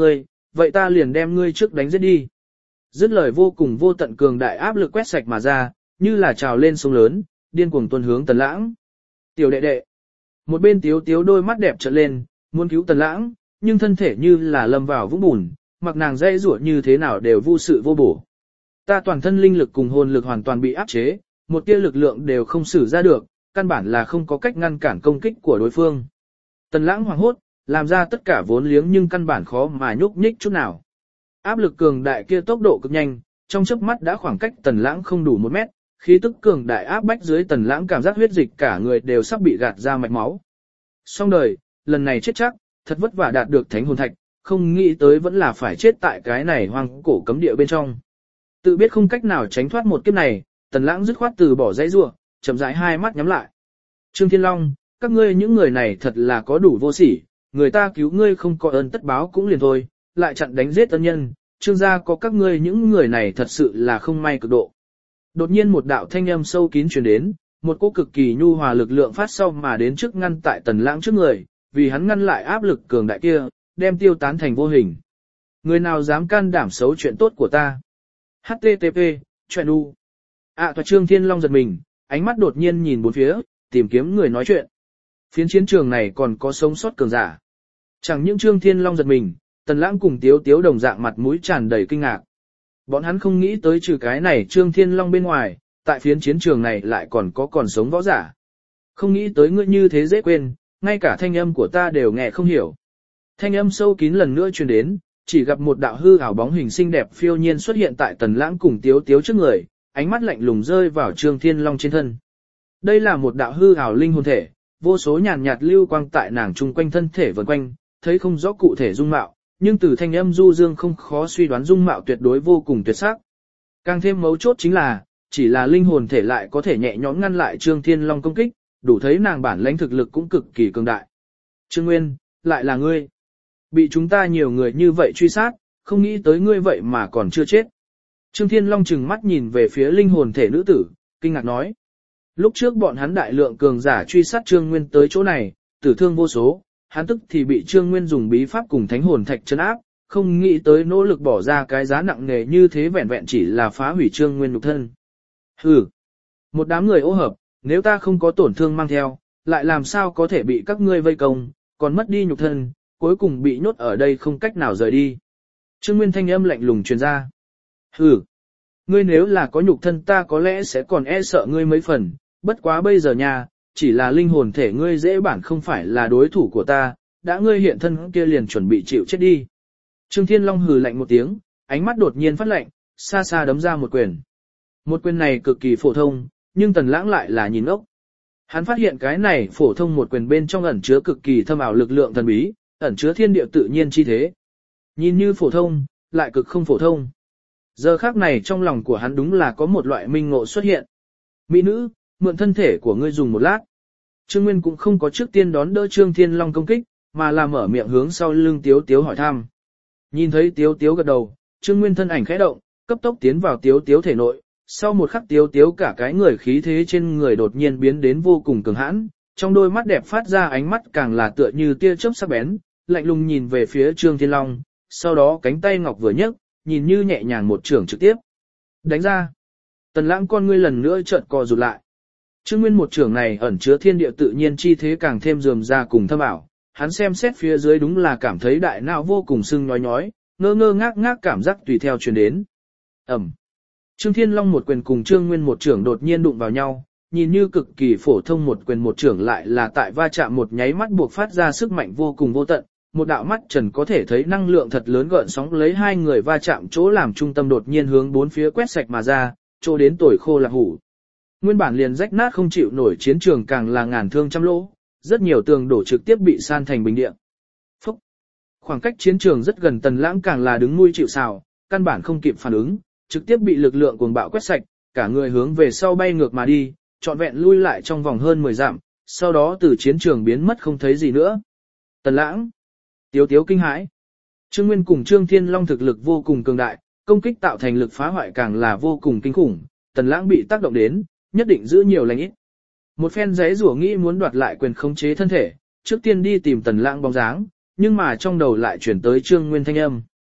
vậy ta liền đem ngươi trước đánh giết đi. Dứt lời vô cùng vô tận cường đại áp lực quét sạch mà ra, như là trào lên sông lớn, điên cuồng tuôn hướng Tần Lãng. Tiểu đệ đệ. Một bên Tiếu Tiếu đôi mắt đẹp trợn lên, muốn cứu Tần Lãng, nhưng thân thể như là lâm vào vũng bùn, mặc nàng dây rủa như thế nào đều vô sự vô bổ. Ta toàn thân linh lực cùng hồn lực hoàn toàn bị áp chế, một tia lực lượng đều không sử ra được, căn bản là không có cách ngăn cản công kích của đối phương. Tần Lãng hoảng hốt, làm ra tất cả vốn liếng nhưng căn bản khó mà nhúc nhích chút nào. Áp lực cường đại kia tốc độ cực nhanh, trong chớp mắt đã khoảng cách Tần Lãng không đủ 1 mét, khí tức cường đại áp bách dưới Tần Lãng cảm giác huyết dịch cả người đều sắp bị gạt ra mạch máu. Xong đời, lần này chết chắc, thật vất vả đạt được thánh hồn thạch, không nghĩ tới vẫn là phải chết tại cái này hoang cổ cấm địa bên trong. Tự biết không cách nào tránh thoát một kiếp này, Tần Lãng dứt khoát từ bỏ dãy rủa, chậm rãi hai mắt nhắm lại. Trương Thiên Long, các ngươi những người này thật là có đủ vô sỉ, người ta cứu ngươi không có ơn tất báo cũng liền thôi, lại chặn đánh giết ân nhân, Trương gia có các ngươi những người này thật sự là không may cực độ. Đột nhiên một đạo thanh âm sâu kín truyền đến, một cỗ cực kỳ nhu hòa lực lượng phát sau mà đến trước ngăn tại Tần Lãng trước người, vì hắn ngăn lại áp lực cường đại kia, đem tiêu tán thành vô hình. Người nào dám can đảm xấu chuyện tốt của ta? HTTP, chuyện u. Trương Thiên Long giật mình, ánh mắt đột nhiên nhìn bốn phía, tìm kiếm người nói chuyện. Phiến chiến trường này còn có sống sót cường giả. Chẳng những Trương Thiên Long giật mình, Tần Lãng cùng Tiếu Tiếu đồng dạng mặt mũi tràn đầy kinh ngạc. Bọn hắn không nghĩ tới trừ cái này Trương Thiên Long bên ngoài, tại phiến chiến trường này lại còn sống võ giả. Không nghĩ tới ngươi như thế dễ quên, ngay cả thanh âm của ta đều nghe không hiểu. Thanh âm sâu kín lần nữa truyền đến, chỉ gặp một đạo hư ảo bóng hình xinh đẹp phiêu nhiên xuất hiện tại Tần Lãng cùng Tiếu Tiếu trước người, ánh mắt lạnh lùng rơi vào Trương Thiên Long trên thân. Đây là một đạo hư ảo linh hồn thể, vô số nhàn nhạt lưu quang tại nàng chung quanh thân thể vần quanh, thấy không rõ cụ thể dung mạo, nhưng từ thanh âm du dương không khó suy đoán dung mạo tuyệt đối vô cùng tuyệt sắc. Càng thêm mấu chốt chính là, chỉ là linh hồn thể lại có thể nhẹ nhõm ngăn lại Trương Thiên Long công kích, đủ thấy nàng bản lãnh thực lực cũng cực kỳ cường đại. Trương Nguyên, lại là ngươi. Bị chúng ta nhiều người như vậy truy sát, không nghĩ tới ngươi vậy mà còn chưa chết. Trương Thiên Long trừng mắt nhìn về phía linh hồn thể nữ tử, kinh ngạc nói. Lúc trước bọn hắn đại lượng cường giả truy sát Trương Nguyên tới chỗ này, tử thương vô số, hắn tức thì bị Trương Nguyên dùng bí pháp cùng thánh hồn thạch trấn áp, không nghĩ tới nỗ lực bỏ ra cái giá nặng nề như thế vẹn vẹn chỉ là phá hủy Trương Nguyên nhục thân. Hừ, một đám người ô hợp, nếu ta không có tổn thương mang theo, lại làm sao có thể bị các ngươi vây công, còn mất đi nhục thân, cuối cùng bị nhốt ở đây không cách nào rời đi. Trương Nguyên thanh âm lạnh lùng truyền ra. Hừ, ngươi nếu là có nhục thân ta có lẽ sẽ còn e sợ ngươi mấy phần, bất quá bây giờ nha, chỉ là linh hồn thể ngươi dễ bản không phải là đối thủ của ta, đã ngươi hiện thân kia liền chuẩn bị chịu chết đi. Trương Thiên Long hừ lạnh một tiếng, ánh mắt đột nhiên phát lạnh, xa xa đấm ra một quyền. Một quyền này cực kỳ phổ thông, nhưng Tần Lãng lại là nhìn ốc. Hắn phát hiện cái này phổ thông một quyền bên trong ẩn chứa cực kỳ thâm ảo lực lượng thần bí, ẩn chứa thiên địa tự nhiên chi thế. Nhìn như phổ thông, lại cực không phổ thông. Giờ khắc này trong lòng của hắn đúng là có một loại minh ngộ xuất hiện. Mỹ nữ, mượn thân thể của ngươi dùng một lát. Trương Nguyên cũng không có trước tiên đón đỡ Trương Thiên Long công kích, mà là mở miệng hướng sau lưng Tiếu Tiếu hỏi thăm. Nhìn thấy Tiếu Tiếu gật đầu, Trương Nguyên thân ảnh khẽ động, cấp tốc tiến vào Tiếu Tiếu thể nội. Sau một khắc Tiếu Tiếu cả cái người khí thế trên người đột nhiên biến đến vô cùng cường hãn, trong đôi mắt đẹp phát ra ánh mắt càng là tựa như tia chớp sắc bén, lạnh lùng nhìn về phía Trương Thiên Long, sau đó cánh tay ngọc vừa nhấc, nhìn như nhẹ nhàng một chưởng trực tiếp đánh ra. Tần Lãng con ngươi lần nữa chợt co rụt lại. Trương Nguyên một chưởng này ẩn chứa thiên địa tự nhiên chi thế càng thêm rườm rà cùng thâm ảo, hắn xem xét phía dưới đúng là cảm thấy đại não vô cùng sưng nhói nhói, ngơ ngơ ngác ngác cảm giác tùy theo truyền đến. Ầm. Trương Thiên Long một quyền cùng Trương Nguyên một chưởng đột nhiên đụng vào nhau, nhìn như cực kỳ phổ thông một quyền một chưởng lại là tại va chạm một nháy mắt buộc phát ra sức mạnh vô cùng vô tận, một đạo mắt trần có thể thấy năng lượng thật lớn gợn sóng lấy hai người va chạm chỗ làm trung tâm đột nhiên hướng bốn phía quét sạch mà ra, chỗ đến tồi khô là hủ. Nguyên bản liền rách nát không chịu nổi chiến trường càng là ngàn thương trăm lỗ, rất nhiều tường đổ trực tiếp bị san thành bình địa. Phúc! Khoảng cách chiến trường rất gần Tần Lãng càng là đứng nuôi chịu sào, căn bản không kịp phản ứng, trực tiếp bị lực lượng cuồng bạo quét sạch, cả người hướng về sau bay ngược mà đi, trọn vẹn lui lại trong vòng hơn 10 dặm, sau đó từ chiến trường biến mất không thấy gì nữa. Tần Lãng! Tiếu Tiếu kinh hãi. Trương Nguyên cùng Trương Thiên Long thực lực vô cùng cường đại, công kích tạo thành lực phá hoại càng là vô cùng kinh khủng, Tần Lãng bị tác động đến, nhất định giữ nhiều lành ít. Một phen giấy rủa nghĩ muốn đoạt lại quyền khống chế thân thể, trước tiên đi tìm Tần Lãng bóng dáng, nhưng mà trong đầu lại chuyển tới Trương Nguyên thanh âm.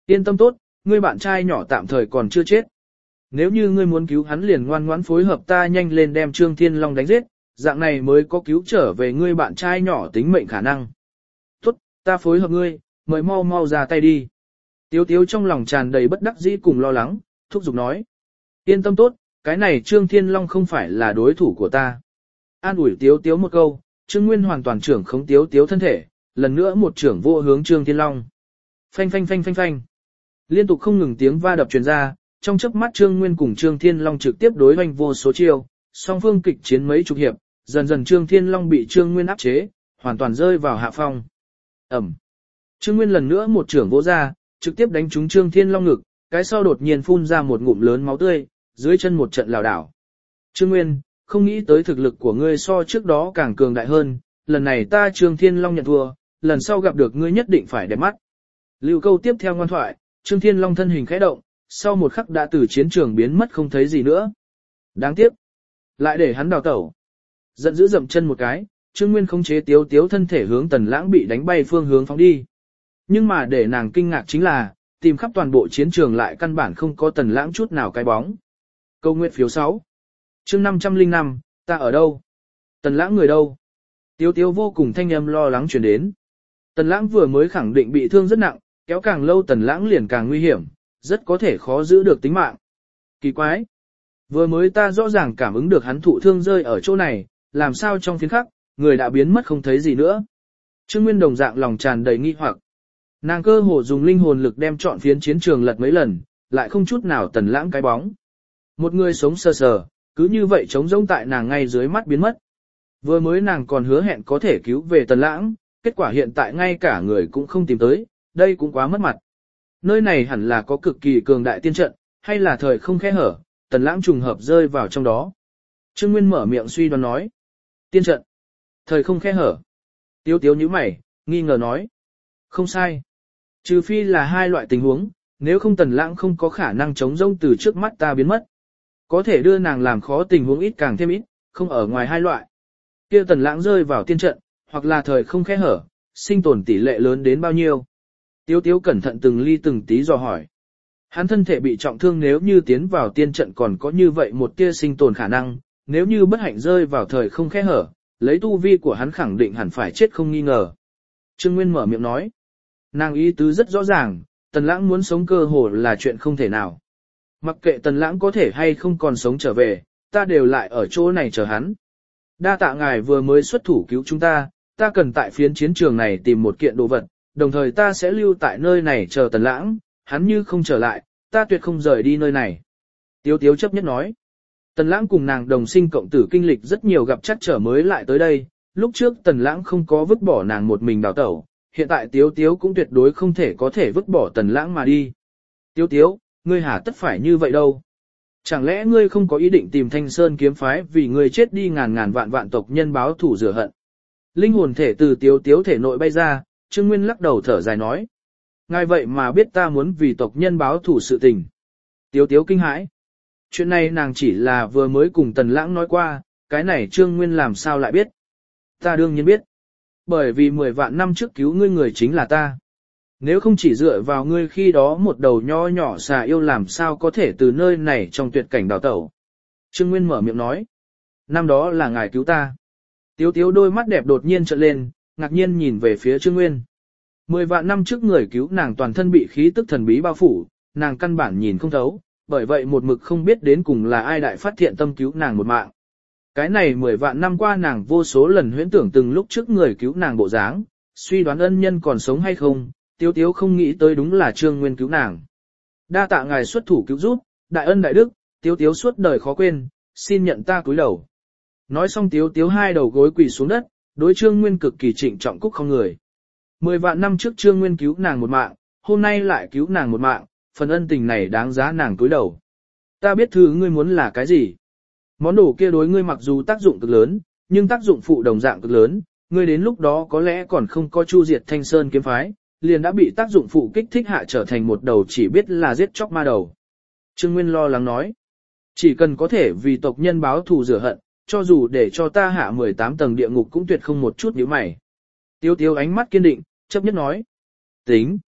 Yên tâm tốt, ngươi bạn trai nhỏ tạm thời còn chưa chết. Nếu như ngươi muốn cứu hắn liền ngoan ngoãn phối hợp ta nhanh lên đem Trương Thiên Long đánh giết, dạng này mới có cứu trở về ngươi bạn trai nhỏ tính mệnh khả năng. Tốt, ta phối hợp ngươi, mời mau mau ra tay đi. Tiếu tiếu trong lòng tràn đầy bất đắc dĩ cùng lo lắng, thúc giục nói. Yên tâm tốt, cái này Trương Thiên Long không phải là đối thủ của ta. An ủi tiếu tiếu một câu, Trương Nguyên hoàn toàn trưởng khống tiếu tiếu thân thể, lần nữa một trưởng vô hướng Trương Thiên Long. Phanh phanh phanh phanh phanh. Liên tục không ngừng tiếng va đập truyền ra, trong chớp mắt Trương Nguyên cùng Trương Thiên Long trực tiếp đối hoành vô số chiêu, song phương kịch chiến mấy chục hiệp, dần dần Trương Thiên Long bị Trương Nguyên áp chế, hoàn toàn rơi vào hạ phong. Ẩm. Trương Nguyên lần nữa một trưởng vỗ ra, trực tiếp đánh trúng Trương Thiên Long ngực, cái sau đột nhiên phun ra một ngụm lớn máu tươi, dưới chân một trận lảo đảo. Trương Nguyên, không nghĩ tới thực lực của ngươi so trước đó càng cường đại hơn, lần này ta Trương Thiên Long nhận thua, lần sau gặp được ngươi nhất định phải đẹp mắt. Lưu câu tiếp theo ngoan thoại, Trương Thiên Long thân hình khẽ động, sau một khắc đã từ chiến trường biến mất không thấy gì nữa. Đáng tiếc, lại để hắn đào tẩu. Giận dữ dậm chân một cái, Trương Nguyên khống chế tiếu tiếu thân thể hướng Tần Lãng bị đánh bay phương hướng phóng đi. Nhưng mà để nàng kinh ngạc chính là, tìm khắp toàn bộ chiến trường lại căn bản không có Tần Lãng chút nào cái bóng. Câu nguyện phiếu 6. Chương 505, ta ở đâu? Tần Lãng người đâu? Tiếu tiếu vô cùng thanh âm lo lắng truyền đến. Tần Lãng vừa mới khẳng định bị thương rất nặng, kéo càng lâu Tần Lãng liền càng nguy hiểm, rất có thể khó giữ được tính mạng. Kỳ quái! Vừa mới ta rõ ràng cảm ứng được hắn thụ thương rơi ở chỗ này, làm sao trong phiến khắc, người đã biến mất không thấy gì nữa. Trương Nguyên đồng dạng lòng tràn đầy nghi hoặc. Nàng cơ hồ dùng linh hồn lực đem trọn phiến chiến trường lật mấy lần, lại không chút nào Tần Lãng cái bóng. Một người sống sờ sờ, cứ như vậy trống rỗng tại nàng ngay dưới mắt biến mất. Vừa mới nàng còn hứa hẹn có thể cứu về Tần Lãng, kết quả hiện tại ngay cả người cũng không tìm tới, đây cũng quá mất mặt. Nơi này hẳn là có cực kỳ cường đại tiên trận, hay là thời không khe hở, Tần Lãng trùng hợp rơi vào trong đó. Trương Nguyên mở miệng suy đoán nói. Tiên trận. Thời không khe hở. Tiếu tiếu nhíu mày, nghi ngờ nói. Không sai. Trừ phi là hai loại tình huống, nếu không Tần Lãng không có khả năng chống rông từ trước mắt ta biến mất. Có thể đưa nàng làm khó tình huống ít càng thêm ít, không ở ngoài hai loại. Kia Tần Lãng rơi vào tiên trận, hoặc là thời không khe hở, sinh tồn tỷ lệ lớn đến bao nhiêu. Tiếu tiếu cẩn thận từng ly từng tí dò hỏi. Hắn thân thể bị trọng thương nếu như tiến vào tiên trận còn có như vậy một tia sinh tồn khả năng, nếu như bất hạnh rơi vào thời không khe hở, lấy tu vi của hắn khẳng định hẳn phải chết không nghi ngờ. Trương Nguyên mở miệng nói. Nàng ý tứ rất rõ ràng, Tần Lãng muốn sống cơ hồ là chuyện không thể nào. Mặc kệ Tần Lãng có thể hay không còn sống trở về, ta đều lại ở chỗ này chờ hắn. Đa tạ ngài vừa mới xuất thủ cứu chúng ta cần tại phiến chiến trường này tìm một kiện đồ vật, đồng thời ta sẽ lưu tại nơi này chờ Tần Lãng, hắn như không trở lại, ta tuyệt không rời đi nơi này. Tiếu tiếu chấp nhất nói. Tần Lãng cùng nàng đồng sinh cộng tử kinh lịch rất nhiều gặp chắc trở mới lại tới đây, lúc trước Tần Lãng không có vứt bỏ nàng một mình đào tẩu, hiện tại Tiếu tiếu cũng tuyệt đối không thể có thể vứt bỏ Tần Lãng mà đi. Tiếu tiếu, ngươi hả tất phải như vậy đâu? Chẳng lẽ ngươi không có ý định tìm Thanh Sơn kiếm phái vì ngươi chết đi ngàn ngàn vạn vạn tộc nhân báo thù rửa hận? Linh hồn thể từ Tiếu tiếu thể nội bay ra, Trương Nguyên lắc đầu thở dài nói. Ngài vậy mà biết ta muốn vì tộc nhân báo thù sự tình. Tiếu tiếu kinh hãi. Chuyện này nàng chỉ là vừa mới cùng Tần Lãng nói qua, cái này Trương Nguyên làm sao lại biết. Ta đương nhiên biết. Bởi vì 10 vạn năm trước cứu ngươi người chính là ta. Nếu không chỉ dựa vào ngươi khi đó một đầu nho nhỏ xà yêu làm sao có thể từ nơi này trong tuyệt cảnh đào tẩu. Trương Nguyên mở miệng nói. Năm đó là ngài cứu ta. Tiếu tiếu đôi mắt đẹp đột nhiên trợn lên, ngạc nhiên nhìn về phía Trương Nguyên. 10 vạn năm trước người cứu nàng toàn thân bị khí tức thần bí bao phủ, nàng căn bản nhìn không thấu, bởi vậy một mực không biết đến cùng là ai đại phát thiện tâm cứu nàng một mạng. Cái này 10 vạn năm qua nàng vô số lần huyễn tưởng từng lúc trước người cứu nàng bộ dáng, suy đoán ân nhân còn sống hay không, Tiếu tiếu không nghĩ tới đúng là Trương Nguyên cứu nàng. Đa tạ ngài xuất thủ cứu giúp, đại ân đại đức, Tiếu tiếu suốt đời khó quên, xin nhận ta cúi đầu. Nói xong Tiếu tiếu hai đầu gối quỳ xuống đất, đối Trương Nguyên cực kỳ trịnh trọng cúc không người. 10 vạn năm trước Trương Nguyên cứu nàng một mạng, hôm nay lại cứu nàng một mạng, phần ân tình này đáng giá nàng cúi đầu. Ta biết thứ ngươi muốn là cái gì. Món đồ kia đối ngươi mặc dù tác dụng cực lớn, nhưng tác dụng phụ đồng dạng cực lớn, ngươi đến lúc đó có lẽ còn không có chu diệt Thanh Sơn kiếm phái, liền đã bị tác dụng phụ kích thích hạ trở thành một đầu chỉ biết là giết chóc ma đầu. Trương Nguyên lo lắng nói, chỉ cần có thể vì tộc nhân báo thù rửa hận, cho dù để cho ta hạ 18 tầng địa ngục cũng tuyệt không một chút nhíu mày. Tiếu tiếu ánh mắt kiên định, chấp nhất nói. Tính.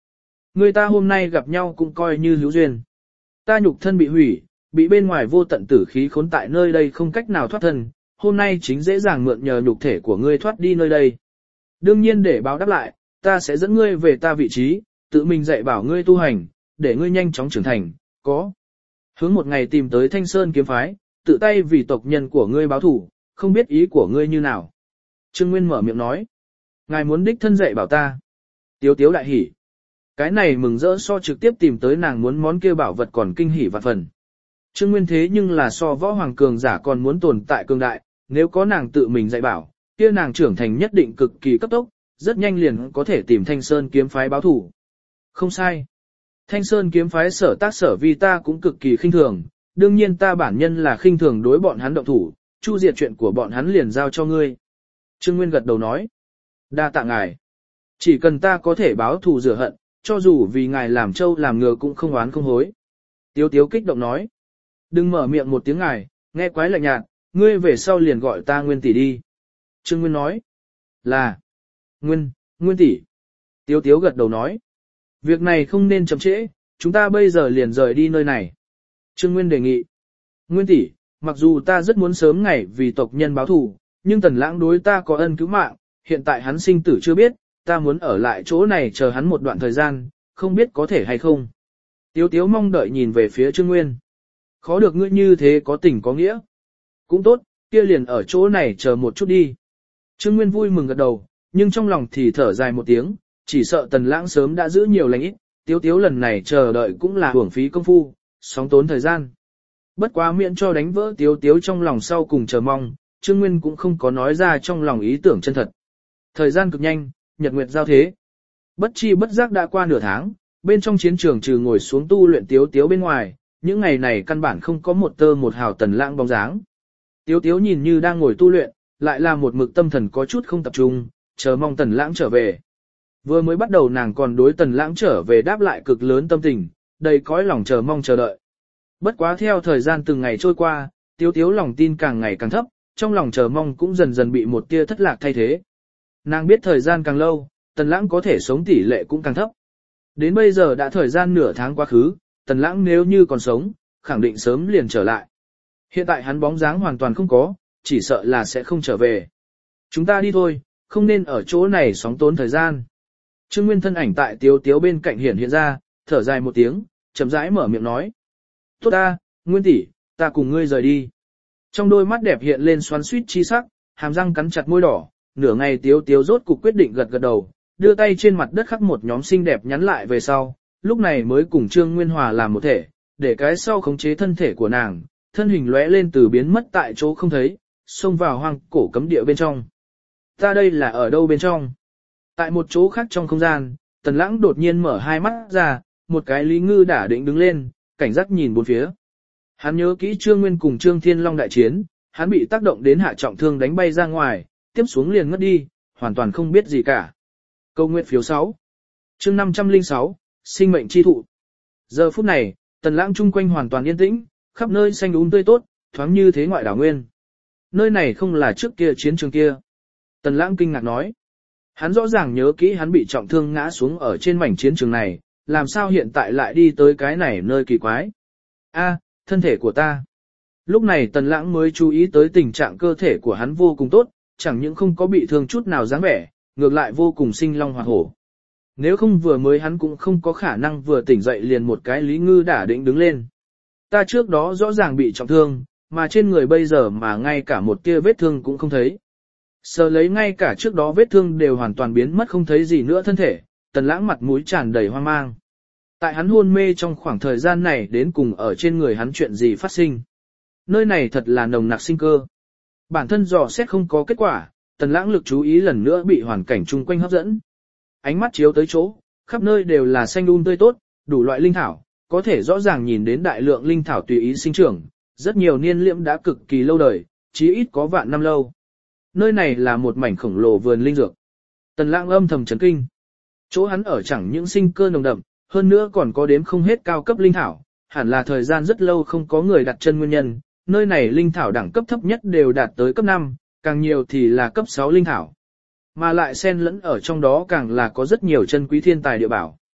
Người ta hôm nay gặp nhau cũng coi như hữu duyên. Ta nhục thân bị hủy, bị bên ngoài vô tận tử khí khốn tại nơi đây không cách nào thoát thân, hôm nay chính dễ dàng mượn nhờ nhục thể của ngươi thoát đi nơi đây. Đương nhiên để báo đáp lại, ta sẽ dẫn ngươi về ta vị trí, tự mình dạy bảo ngươi tu hành, để ngươi nhanh chóng trưởng thành, có. Hướng một ngày tìm tới Thanh Sơn kiếm phái, tự tay vì tộc nhân của ngươi báo thủ, không biết ý của ngươi như nào. Trương Nguyên mở miệng nói. Ngài muốn đích thân dạy bảo ta. Tiếu tiếu đại hỉ. Cái này mừng rỡ so trực tiếp tìm tới nàng muốn món kia bảo vật còn kinh hỉ vạn phần. Trương Nguyên thế nhưng là so võ hoàng cường giả còn muốn tồn tại cường đại, nếu có nàng tự mình dạy bảo, kia nàng trưởng thành nhất định cực kỳ cấp tốc, rất nhanh liền có thể tìm Thanh Sơn kiếm phái báo thủ. Không sai. Thanh Sơn kiếm phái sở tác sở vi ta cũng cực kỳ khinh thường, đương nhiên ta bản nhân là khinh thường đối bọn hắn động thủ, chu diệt chuyện của bọn hắn liền giao cho ngươi. Trương Nguyên gật đầu nói. Đa tạ ngài. Chỉ cần ta có thể báo thù rửa hận, cho dù vì ngài làm trâu làm ngựa cũng không oán không hối. Tiếu tiếu kích động nói. Đừng mở miệng một tiếng ngài, nghe quái lạnh nhạt, ngươi về sau liền gọi ta Nguyên tỷ đi. Trương Nguyên nói. Là. Nguyên tỷ. Tiếu tiếu gật đầu nói. Việc này không nên chậm trễ, chúng ta bây giờ liền rời đi nơi này. Trương Nguyên đề nghị. Nguyên tỷ, mặc dù ta rất muốn sớm ngày vì tộc nhân báo thù, nhưng Tần Lãng đối ta có ân cứu mạng, hiện tại hắn sinh tử chưa biết, ta muốn ở lại chỗ này chờ hắn một đoạn thời gian, không biết có thể hay không. Tiếu tiếu mong đợi nhìn về phía Trương Nguyên. Khó được ngươi như thế có tình có nghĩa. Cũng tốt, kia liền ở chỗ này chờ một chút đi. Trương Nguyên vui mừng gật đầu, nhưng trong lòng thì thở dài một tiếng, chỉ sợ Tần Lãng sớm đã giữ nhiều lành ít, tiếu tiếu lần này chờ đợi cũng là hưởng phí công phu, sóng tốn thời gian. Bất quá miễn cho đánh vỡ tiếu tiếu trong lòng sau cùng chờ mong, Trương Nguyên cũng không có nói ra trong lòng ý tưởng chân thật. Thời gian cực nhanh, nhật nguyệt giao thế. Bất chi bất giác đã qua nửa tháng, bên trong chiến trường trừ ngồi xuống tu luyện tiếu tiếu bên ngoài, những ngày này căn bản không có một tơ một hào Tần Lãng bóng dáng. Tiếu tiếu nhìn như đang ngồi tu luyện, lại là một mực tâm thần có chút không tập trung, chờ mong Tần Lãng trở về. Vừa mới bắt đầu nàng còn đối Tần Lãng trở về đáp lại cực lớn tâm tình, đầy cõi lòng chờ mong chờ đợi. Bất quá theo thời gian từng ngày trôi qua, tiếu tiếu lòng tin càng ngày càng thấp, trong lòng chờ mong cũng dần dần bị một tia thất lạc thay thế. Nàng biết thời gian càng lâu, Tần Lãng có thể sống tỷ lệ cũng càng thấp. Đến bây giờ đã thời gian nửa tháng quá khứ, Tần Lãng nếu như còn sống, khẳng định sớm liền trở lại. Hiện tại hắn bóng dáng hoàn toàn không có, chỉ sợ là sẽ không trở về. Chúng ta đi thôi, không nên ở chỗ này sóng tốn thời gian. Trương Nguyên thân ảnh tại tiếu tiếu bên cạnh hiện ra, thở dài một tiếng, chậm rãi mở miệng nói. Tốt ta, Nguyên tỷ, ta cùng ngươi rời đi. Trong đôi mắt đẹp hiện lên xoắn xuýt chi sắc, hàm răng cắn chặt môi đỏ, nửa ngày tiếu tiếu rốt cục quyết định gật gật đầu, đưa tay trên mặt đất khắc một nhóm xinh đẹp nhắn lại về sau, lúc này mới cùng Trương Nguyên hòa làm một thể, để cái sau khống chế thân thể của nàng, thân hình lóe lên từ biến mất tại chỗ không thấy, xông vào hoang cổ cấm địa bên trong. Ta đây là ở đâu bên trong? Tại một chỗ khác trong không gian, Tần Lãng đột nhiên mở hai mắt ra, một cái Lý Ngư đả định đứng lên, cảnh giác nhìn bốn phía. Hắn nhớ kỹ Trương Nguyên cùng Trương Thiên Long đại chiến, hắn bị tác động đến hạ trọng thương đánh bay ra ngoài, tiếp xuống liền ngất đi, hoàn toàn không biết gì cả. Câu nguyện phiếu 6. Chương 506, sinh mệnh chi thụ. Giờ phút này, Tần Lãng chung quanh hoàn toàn yên tĩnh, khắp nơi xanh um tươi tốt, thoáng như thế ngoại đảo nguyên. Nơi này không là trước kia chiến trường kia. Tần Lãng kinh ngạc nói. Hắn rõ ràng nhớ kỹ hắn bị trọng thương ngã xuống ở trên mảnh chiến trường này, làm sao hiện tại lại đi tới cái này nơi kỳ quái. A, thân thể của ta. Lúc này Tần Lãng mới chú ý tới tình trạng cơ thể của hắn vô cùng tốt, chẳng những không có bị thương chút nào dáng vẻ, ngược lại vô cùng sinh long hoạt hổ. Nếu không vừa mới hắn cũng không có khả năng vừa tỉnh dậy liền một cái Lý Ngư đả định đứng lên. Ta trước đó rõ ràng bị trọng thương, mà trên người bây giờ mà ngay cả một tia vết thương cũng không thấy. Sờ lấy ngay cả trước đó vết thương đều hoàn toàn biến mất không thấy gì nữa thân thể, Tần Lãng mặt mũi tràn đầy hoang mang. Tại hắn hôn mê trong khoảng thời gian này đến cùng ở trên người hắn chuyện gì phát sinh. Nơi này thật là nồng nặc sinh cơ. Bản thân dò xét không có kết quả, Tần Lãng lực chú ý lần nữa bị hoàn cảnh chung quanh hấp dẫn. Ánh mắt chiếu tới chỗ, khắp nơi đều là xanh tươi tốt, đủ loại linh thảo, có thể rõ ràng nhìn đến đại lượng linh thảo tùy ý sinh trưởng, rất nhiều niên liễm đã cực kỳ lâu đời, chí ít có vạn năm lâu. Nơi này là một mảnh khổng lồ vườn linh dược. Tần Lãng âm thầm chấn kinh. Chỗ hắn ở chẳng những sinh cơ nồng đậm, hơn nữa còn có đếm không hết cao cấp linh thảo, hẳn là thời gian rất lâu không có người đặt chân nguyên nhân, nơi này linh thảo đẳng cấp thấp nhất đều đạt tới cấp 5, càng nhiều thì là cấp 6 linh thảo. Mà lại xen lẫn ở trong đó càng là có rất nhiều chân quý thiên tài địa bảo.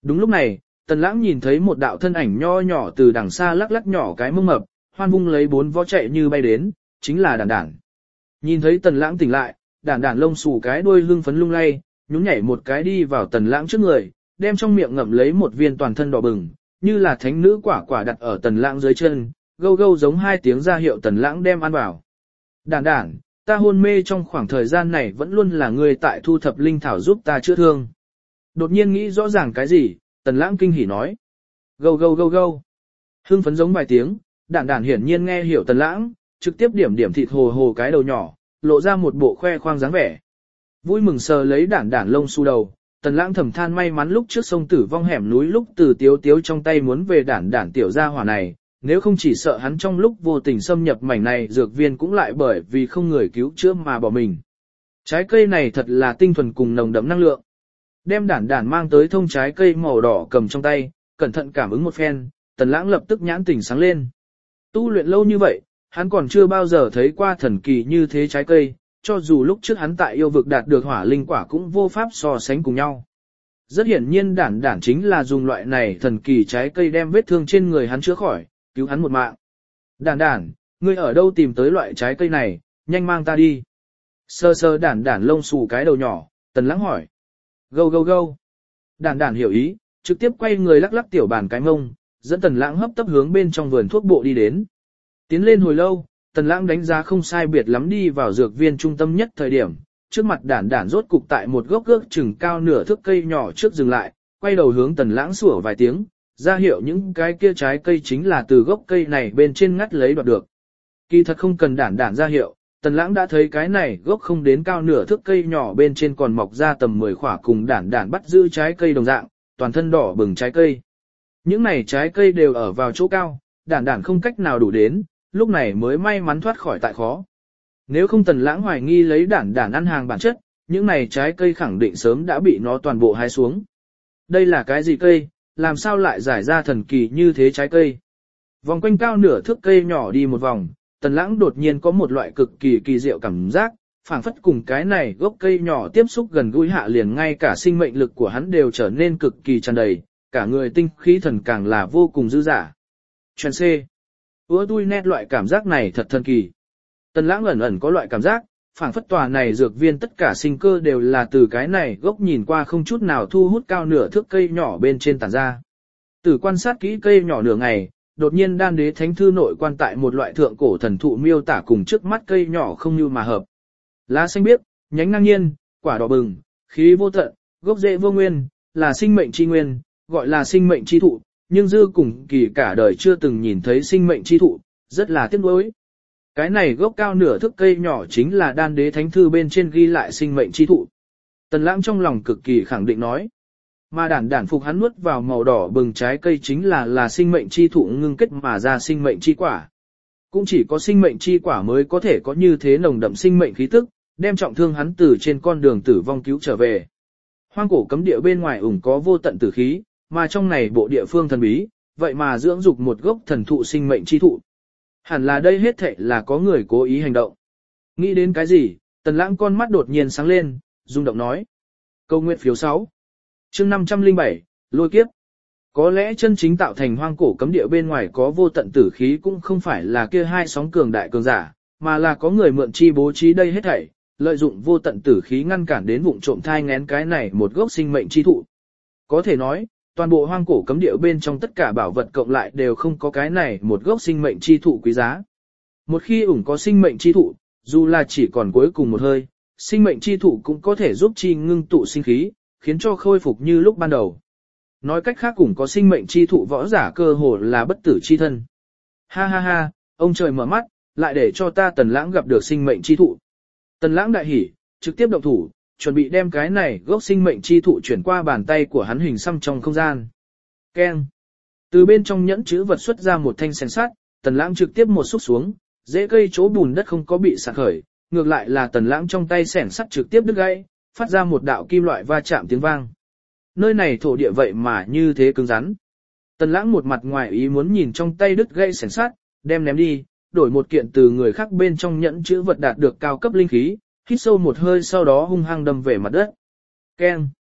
Đúng lúc này, Tần Lãng nhìn thấy một đạo thân ảnh nho nhỏ từ đằng xa lắc lắc nhỏ cái mông mập, hoan vung lấy 4 vó chạy như bay đến, chính là Đản Đản. Nhìn thấy Tần Lãng tỉnh lại, Đản Đản lông xù cái đuôi hưng phấn lung lay, nhún nhảy một cái đi vào Tần Lãng trước người, đem trong miệng ngậm lấy một viên toàn thân đỏ bừng, như là thánh nữ quả quả đặt ở Tần Lãng dưới chân, gâu gâu giống 2 tiếng ra hiệu Tần Lãng đem ăn vào. Đản Đản, ta hôn mê trong khoảng thời gian này vẫn luôn là người tại thu thập linh thảo giúp ta chữa thương. Đột nhiên nghĩ rõ ràng cái gì, Tần Lãng kinh hỉ nói. Gâu gâu gâu gâu. Hưng phấn giống vài tiếng, Đản Đản hiển nhiên nghe hiểu Tần Lãng, trực tiếp điểm điểm thịt hồ hồ cái đầu nhỏ, lộ ra một bộ khoe khoang dáng vẻ. Vui mừng sờ lấy Đản Đản lông xù đầu, Tần Lãng thầm than may mắn lúc trước sông Tử Vong hẻm núi lúc Từ Tiếu Tiếu trong tay muốn về Đản Đản tiểu gia hỏa này, nếu không chỉ sợ hắn trong lúc vô tình xâm nhập mảnh này dược viên cũng lại bởi vì không người cứu chữa mà bỏ mình. Trái cây này thật là tinh thuần cùng nồng đậm năng lượng. Đem Đản Đản mang tới thông trái cây màu đỏ cầm trong tay, cẩn thận cảm ứng một phen, Tần Lãng lập tức nhãn tỉnh sáng lên. Tu luyện lâu như vậy, hắn còn chưa bao giờ thấy qua thần kỳ như thế trái cây, cho dù lúc trước hắn tại yêu vực đạt được hỏa linh quả cũng vô pháp so sánh cùng nhau. Rất hiển nhiên Đản Đản chính là dùng loại này thần kỳ trái cây đem vết thương trên người hắn chữa khỏi, cứu hắn một mạng. Đản Đản, ngươi ở đâu tìm tới loại trái cây này, nhanh mang ta đi. Sơ sơ Đản Đản lông xù cái đầu nhỏ, Tần Lãng hỏi. Gâu gâu gâu. Đản Đản hiểu ý, trực tiếp quay người lắc lắc tiểu bàn cái mông, dẫn Tần Lãng hấp tấp hướng bên trong vườn thuốc bộ đi đến. Tiến lên hồi lâu, Tần Lãng đánh giá không sai biệt lắm đi vào dược viên trung tâm nhất thời điểm, trước mặt Đản Đản rốt cục tại một gốc ước chừng cao nửa thước cây nhỏ trước dừng lại, quay đầu hướng Tần Lãng sủa vài tiếng, ra hiệu những cái kia trái cây chính là từ gốc cây này bên trên ngắt lấy đoạt được. Kỳ thật không cần Đản Đản ra hiệu, Tần Lãng đã thấy cái này gốc không đến cao nửa thước cây nhỏ bên trên còn mọc ra tầm 10 khỏa cùng Đản Đản bắt giữ trái cây đồng dạng, toàn thân đỏ bừng trái cây. Những này trái cây đều ở vào chỗ cao, Đản Đản không cách nào đủ đến, lúc này mới may mắn thoát khỏi tại khó. Nếu không Tần Lãng hoài nghi lấy Đản Đản ăn hàng bản chất, những này trái cây khẳng định sớm đã bị nó toàn bộ hái xuống. Đây là cái gì cây, làm sao lại giải ra thần kỳ như thế trái cây? Vòng quanh cao nửa thước cây nhỏ đi một vòng, Tần Lãng đột nhiên có một loại cực kỳ kỳ diệu cảm giác, phảng phất cùng cái này gốc cây nhỏ tiếp xúc gần gũi hạ liền ngay cả sinh mệnh lực của hắn đều trở nên cực kỳ tràn đầy, cả người tinh khí thần càng là vô cùng dư dả. Chuyện C. Ủa tui nét loại cảm giác này thật thần kỳ. Tần Lãng ẩn ẩn có loại cảm giác, phảng phất tòa này dược viên tất cả sinh cơ đều là từ cái này gốc nhìn qua không chút nào thu hút cao nửa thước cây nhỏ bên trên tản ra. Từ quan sát kỹ cây nhỏ nửa ngày, đột nhiên Đan Đế Thánh Thư nội quan tại một loại thượng cổ thần thụ miêu tả cùng trước mắt cây nhỏ không như mà hợp. Lá xanh biếc, nhánh ngang nhiên, quả đỏ bừng, khí vô tận, gốc rễ vô nguyên, là sinh mệnh chi nguyên, gọi là sinh mệnh chi thụ, nhưng dư cùng kỳ cả đời chưa từng nhìn thấy sinh mệnh chi thụ, rất là tiếc nuối. Cái này gốc cao nửa thước cây nhỏ chính là Đan Đế Thánh Thư bên trên ghi lại sinh mệnh chi thụ. Tần Lãng trong lòng cực kỳ khẳng định nói. Mà Đản Đản phục hắn nuốt vào màu đỏ bừng trái cây chính là sinh mệnh chi thụ ngưng kết mà ra sinh mệnh chi quả. Cũng chỉ có sinh mệnh chi quả mới có thể có như thế nồng đậm sinh mệnh khí tức, đem trọng thương hắn từ trên con đường tử vong cứu trở về. Hoang cổ cấm địa bên ngoài ủng có vô tận tử khí, mà trong này bộ địa phương thần bí, vậy mà dưỡng dục một gốc thần thụ sinh mệnh chi thụ. Hẳn là đây hết thảy là có người cố ý hành động. Nghĩ đến cái gì, Tần Lãng con mắt đột nhiên sáng lên, rung động nói. Câu nguyện phiếu 6. Chương 507, lôi kiếp. Có lẽ chân chính tạo thành hoang cổ cấm địa bên ngoài có vô tận tử khí cũng không phải là kia hai sóng cường đại cường giả, mà là có người mượn chi bố trí đây hết thảy, lợi dụng vô tận tử khí ngăn cản đến vụng trộm thai nghén cái này một gốc sinh mệnh chi thụ. Có thể nói, toàn bộ hoang cổ cấm địa bên trong tất cả bảo vật cộng lại đều không có cái này một gốc sinh mệnh chi thụ quý giá. Một khi ủng có sinh mệnh chi thụ, dù là chỉ còn cuối cùng một hơi, sinh mệnh chi thụ cũng có thể giúp chi ngưng tụ sinh khí, khiến cho khôi phục như lúc ban đầu. Nói cách khác cũng có sinh mệnh chi thụ võ giả cơ hồ là bất tử chi thân. Ha ha ha, ông trời mở mắt, lại để cho ta Tần Lãng gặp được sinh mệnh chi thụ. Tần Lãng đại hỉ, trực tiếp động thủ, chuẩn bị đem cái này gốc sinh mệnh chi thụ chuyển qua bàn tay của hắn hình xăm trong không gian. Keng. Từ bên trong nhẫn chữ vật xuất ra một thanh xẻng sắt, Tần Lãng trực tiếp một xúc xuống, rễ cây chỗ bùn đất không có bị sạt khởi, ngược lại là Tần Lãng trong tay xẻng sắt trực tiếp đứt gãy, phát ra một đạo kim loại va chạm tiếng vang. Nơi này thổ địa vậy mà như thế cứng rắn. Tần Lãng một mặt ngoài ý muốn nhìn trong tay đứt gãy xẻng sắt, đem ném đi, đổi một kiện từ người khác bên trong nhẫn chữ vật đạt được cao cấp linh khí, hít sâu một hơi sau đó hung hăng đâm về mặt đất. Keng.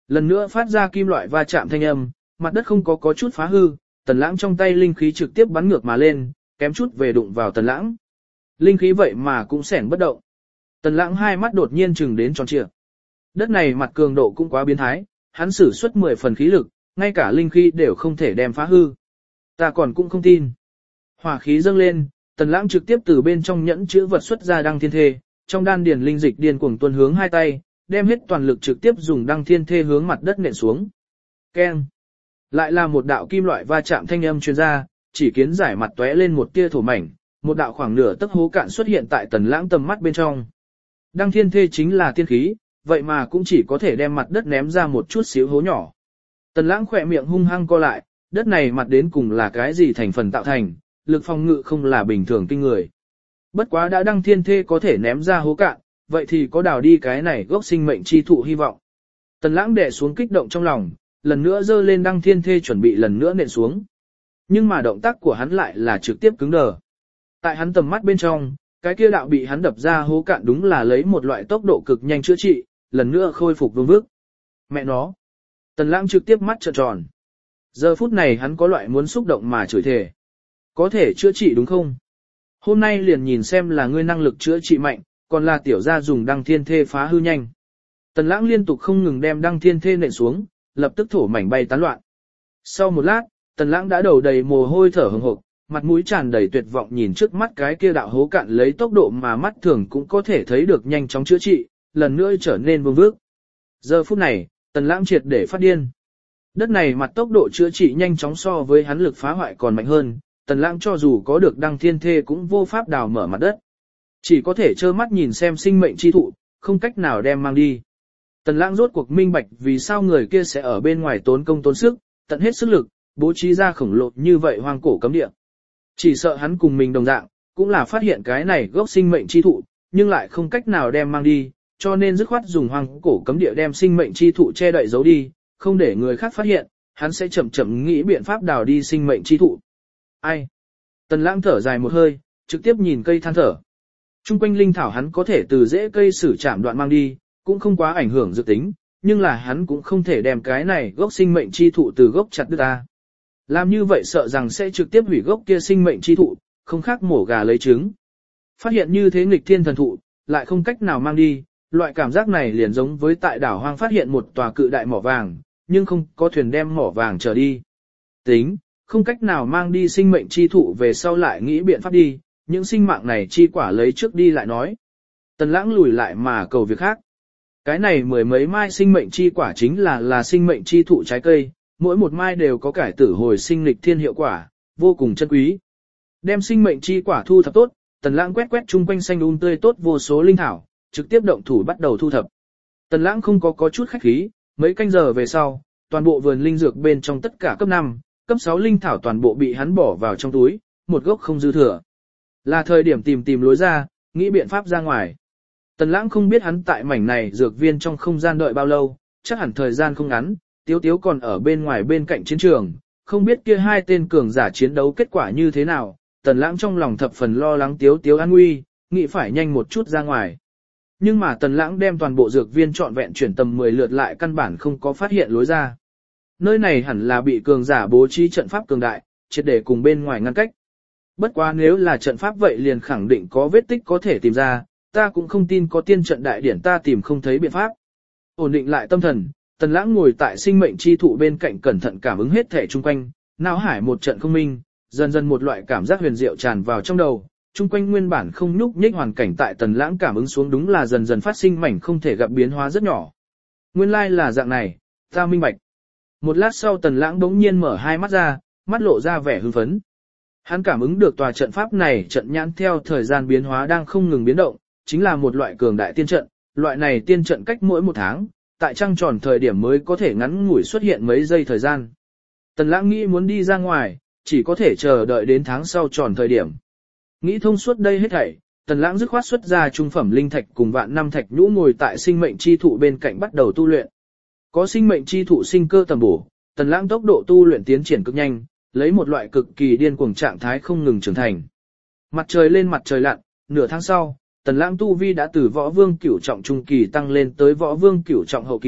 Lần nữa phát ra kim loại va chạm thanh âm, mặt đất không có chút phá hư, Tần Lãng trong tay linh khí trực tiếp bắn ngược mà lên, kém chút về đụng vào Tần Lãng. Linh khí vậy mà cũng xẻng bất động. Tần Lãng hai mắt đột nhiên chừng đến tròn trịa. Đất này mặt cường độ cũng quá biến thái, hắn sử xuất 10 phần khí lực, ngay cả linh khí đều không thể đem phá hư. Ta còn cũng không tin. Hỏa khí dâng lên, Tần Lãng trực tiếp từ bên trong nhẫn chữ vật xuất ra đăng thiên thê, trong đan điền linh dịch điên cuồng tuôn hướng hai tay, đem hết toàn lực trực tiếp dùng đăng thiên thê hướng mặt đất nện xuống. Keng. Lại là một đạo kim loại va chạm thanh âm truyền ra, chỉ kiến giải mặt tóe lên một tia thổ mảnh, một đạo khoảng nửa tấc hố cạn xuất hiện tại Tần Lãng tầm mắt bên trong. Đăng thiên thê chính là tiên khí, vậy mà cũng chỉ có thể đem mặt đất ném ra một chút xíu hố nhỏ. Tần Lãng khỏe miệng hung hăng co lại, đất này mặt đến cùng là cái gì thành phần tạo thành, lực phòng ngự không là bình thường kinh người. Bất quá đã đăng thiên thê có thể ném ra hố cạn, vậy thì có đào đi cái này gốc sinh mệnh chi thụ hy vọng. Tần Lãng đè xuống kích động trong lòng, lần nữa giơ lên đăng thiên thê chuẩn bị lần nữa nện xuống. Nhưng mà động tác của hắn lại là trực tiếp cứng đờ. Tại hắn tầm mắt bên trong, cái kia đạo bị hắn đập ra hố cạn đúng là lấy một loại tốc độ cực nhanh chữa trị, lần nữa khôi phục vương vức. Mẹ nó! Tần Lãng trực tiếp mắt trợn tròn. Giờ phút này hắn có loại muốn xúc động mà chửi thề. Có thể chữa trị đúng không? Hôm nay liền nhìn xem là ngươi năng lực chữa trị mạnh, còn là tiểu gia dùng đăng thiên thê phá hư nhanh. Tần Lãng liên tục không ngừng đem đăng thiên thê nện xuống, lập tức thổ mảnh bay tán loạn. Sau một lát, Tần Lãng đã đầu đầy mồ hôi thở hổn hộc, mặt mũi tràn đầy tuyệt vọng nhìn trước mắt cái kia đạo hố cạn lấy tốc độ mà mắt thường cũng có thể thấy được nhanh chóng chữa trị, lần nữa trở nên vương vước. Giờ phút này, Tần Lãng triệt để phát điên. Đất này mặt tốc độ chữa trị nhanh chóng so với hắn lực phá hoại còn mạnh hơn, Tần Lãng cho dù có được đăng thiên thê cũng vô pháp đào mở mặt đất. Chỉ có thể trơ mắt nhìn xem sinh mệnh chi thụ, không cách nào đem mang đi. Tần Lãng rốt cuộc minh bạch vì sao người kia sẽ ở bên ngoài tốn công tốn sức, tận hết sức lực, bố trí ra khổng lồ như vậy hoang cổ cấm địa. Chỉ sợ hắn cùng mình đồng dạng, cũng là phát hiện cái này gốc sinh mệnh chi thụ, nhưng lại không cách nào đem mang đi, cho nên dứt khoát dùng hoang cổ cấm địa đem sinh mệnh chi thụ che đậy giấu đi, không để người khác phát hiện, hắn sẽ chậm chậm nghĩ biện pháp đào đi sinh mệnh chi thụ. Ai? Tần Lãng thở dài một hơi, trực tiếp nhìn cây than thở. Trung quanh linh thảo hắn có thể từ rễ cây xử chạm đoạn mang đi, cũng không quá ảnh hưởng dự tính, nhưng là hắn cũng không thể đem cái này gốc sinh mệnh chi thụ từ gốc chặt đứt ra. Làm như vậy sợ rằng sẽ trực tiếp hủy gốc kia sinh mệnh chi thụ, không khác mổ gà lấy trứng. Phát hiện như thế nghịch thiên thần thụ, lại không cách nào mang đi, loại cảm giác này liền giống với tại đảo hoang phát hiện một tòa cự đại mỏ vàng, nhưng không có thuyền đem mỏ vàng trở đi. Tính, không cách nào mang đi sinh mệnh chi thụ về sau lại nghĩ biện pháp đi, những sinh mạng này chi quả lấy trước đi lại nói. Tần Lãng lùi lại mà cầu việc khác. Cái này mười mấy mai sinh mệnh chi quả chính là sinh mệnh chi thụ trái cây, mỗi một mai đều có cải tử hồi sinh lịch thiên hiệu quả, vô cùng chân quý. Đem sinh mệnh chi quả thu thập tốt, Tần Lãng quét chung quanh xanh tươi tốt vô số linh thảo, trực tiếp động thủ bắt đầu thu thập. Tần Lãng không có chút khách khí, mấy canh giờ về sau, toàn bộ vườn linh dược bên trong tất cả cấp 5, cấp 6 linh thảo toàn bộ bị hắn bỏ vào trong túi, một gốc không dư thừa. Là thời điểm tìm lối ra, nghĩ biện pháp ra ngoài. Tần Lãng không biết hắn tại mảnh này dược viên trong không gian đợi bao lâu, chắc hẳn thời gian không ngắn, Tiếu Tiếu còn ở bên ngoài bên cạnh chiến trường, không biết kia hai tên cường giả chiến đấu kết quả như thế nào, Tần Lãng trong lòng thập phần lo lắng Tiếu Tiếu an nguy, nghĩ phải nhanh một chút ra ngoài. Nhưng mà Tần Lãng đem toàn bộ dược viên trọn vẹn chuyển tầm 10 lượt lại căn bản không có phát hiện lối ra. Nơi này hẳn là bị cường giả bố trí trận pháp cường đại, triệt để cùng bên ngoài ngăn cách. Bất quá nếu là trận pháp vậy liền khẳng định có vết tích có thể tìm ra, ta cũng không tin có tiên trận đại điển ta tìm không thấy biện pháp. Ổn định lại tâm thần, Tần Lãng ngồi tại sinh mệnh chi thụ bên cạnh cẩn thận cảm ứng hết thể chung quanh, não hải một trận không minh, dần dần một loại cảm giác huyền diệu tràn vào trong đầu, chung quanh nguyên bản không nhúc nhích hoàn cảnh tại Tần Lãng cảm ứng xuống đúng là dần dần phát sinh mảnh không thể gặp biến hóa rất nhỏ. Nguyên lai là dạng này, ta minh bạch. Một lát sau Tần Lãng bỗng nhiên mở hai mắt ra, mắt lộ ra vẻ hưng phấn. Hắn cảm ứng được tòa trận pháp này trận nhãn theo thời gian biến hóa đang không ngừng biến động, chính là một loại cường đại tiên trận, loại này tiên trận cách mỗi một tháng, tại trăng tròn thời điểm mới có thể ngắn ngủi xuất hiện mấy giây thời gian. Tần Lãng nghĩ muốn đi ra ngoài, chỉ có thể chờ đợi đến tháng sau tròn thời điểm. Nghĩ thông suốt đây hết thảy, Tần Lãng dứt khoát xuất ra trung phẩm linh thạch cùng vạn năm thạch nhũ ngồi tại sinh mệnh chi thụ bên cạnh bắt đầu tu luyện. Có sinh mệnh chi thụ sinh cơ tầm bổ, Tần Lãng tốc độ tu luyện tiến triển cực nhanh, lấy một loại cực kỳ điên cuồng trạng thái không ngừng trưởng thành. Mặt trời lên mặt trời lặn, nửa tháng sau, Tần Lãng tu vi đã từ võ vương cửu trọng trung kỳ tăng lên tới võ vương cửu trọng hậu kỳ,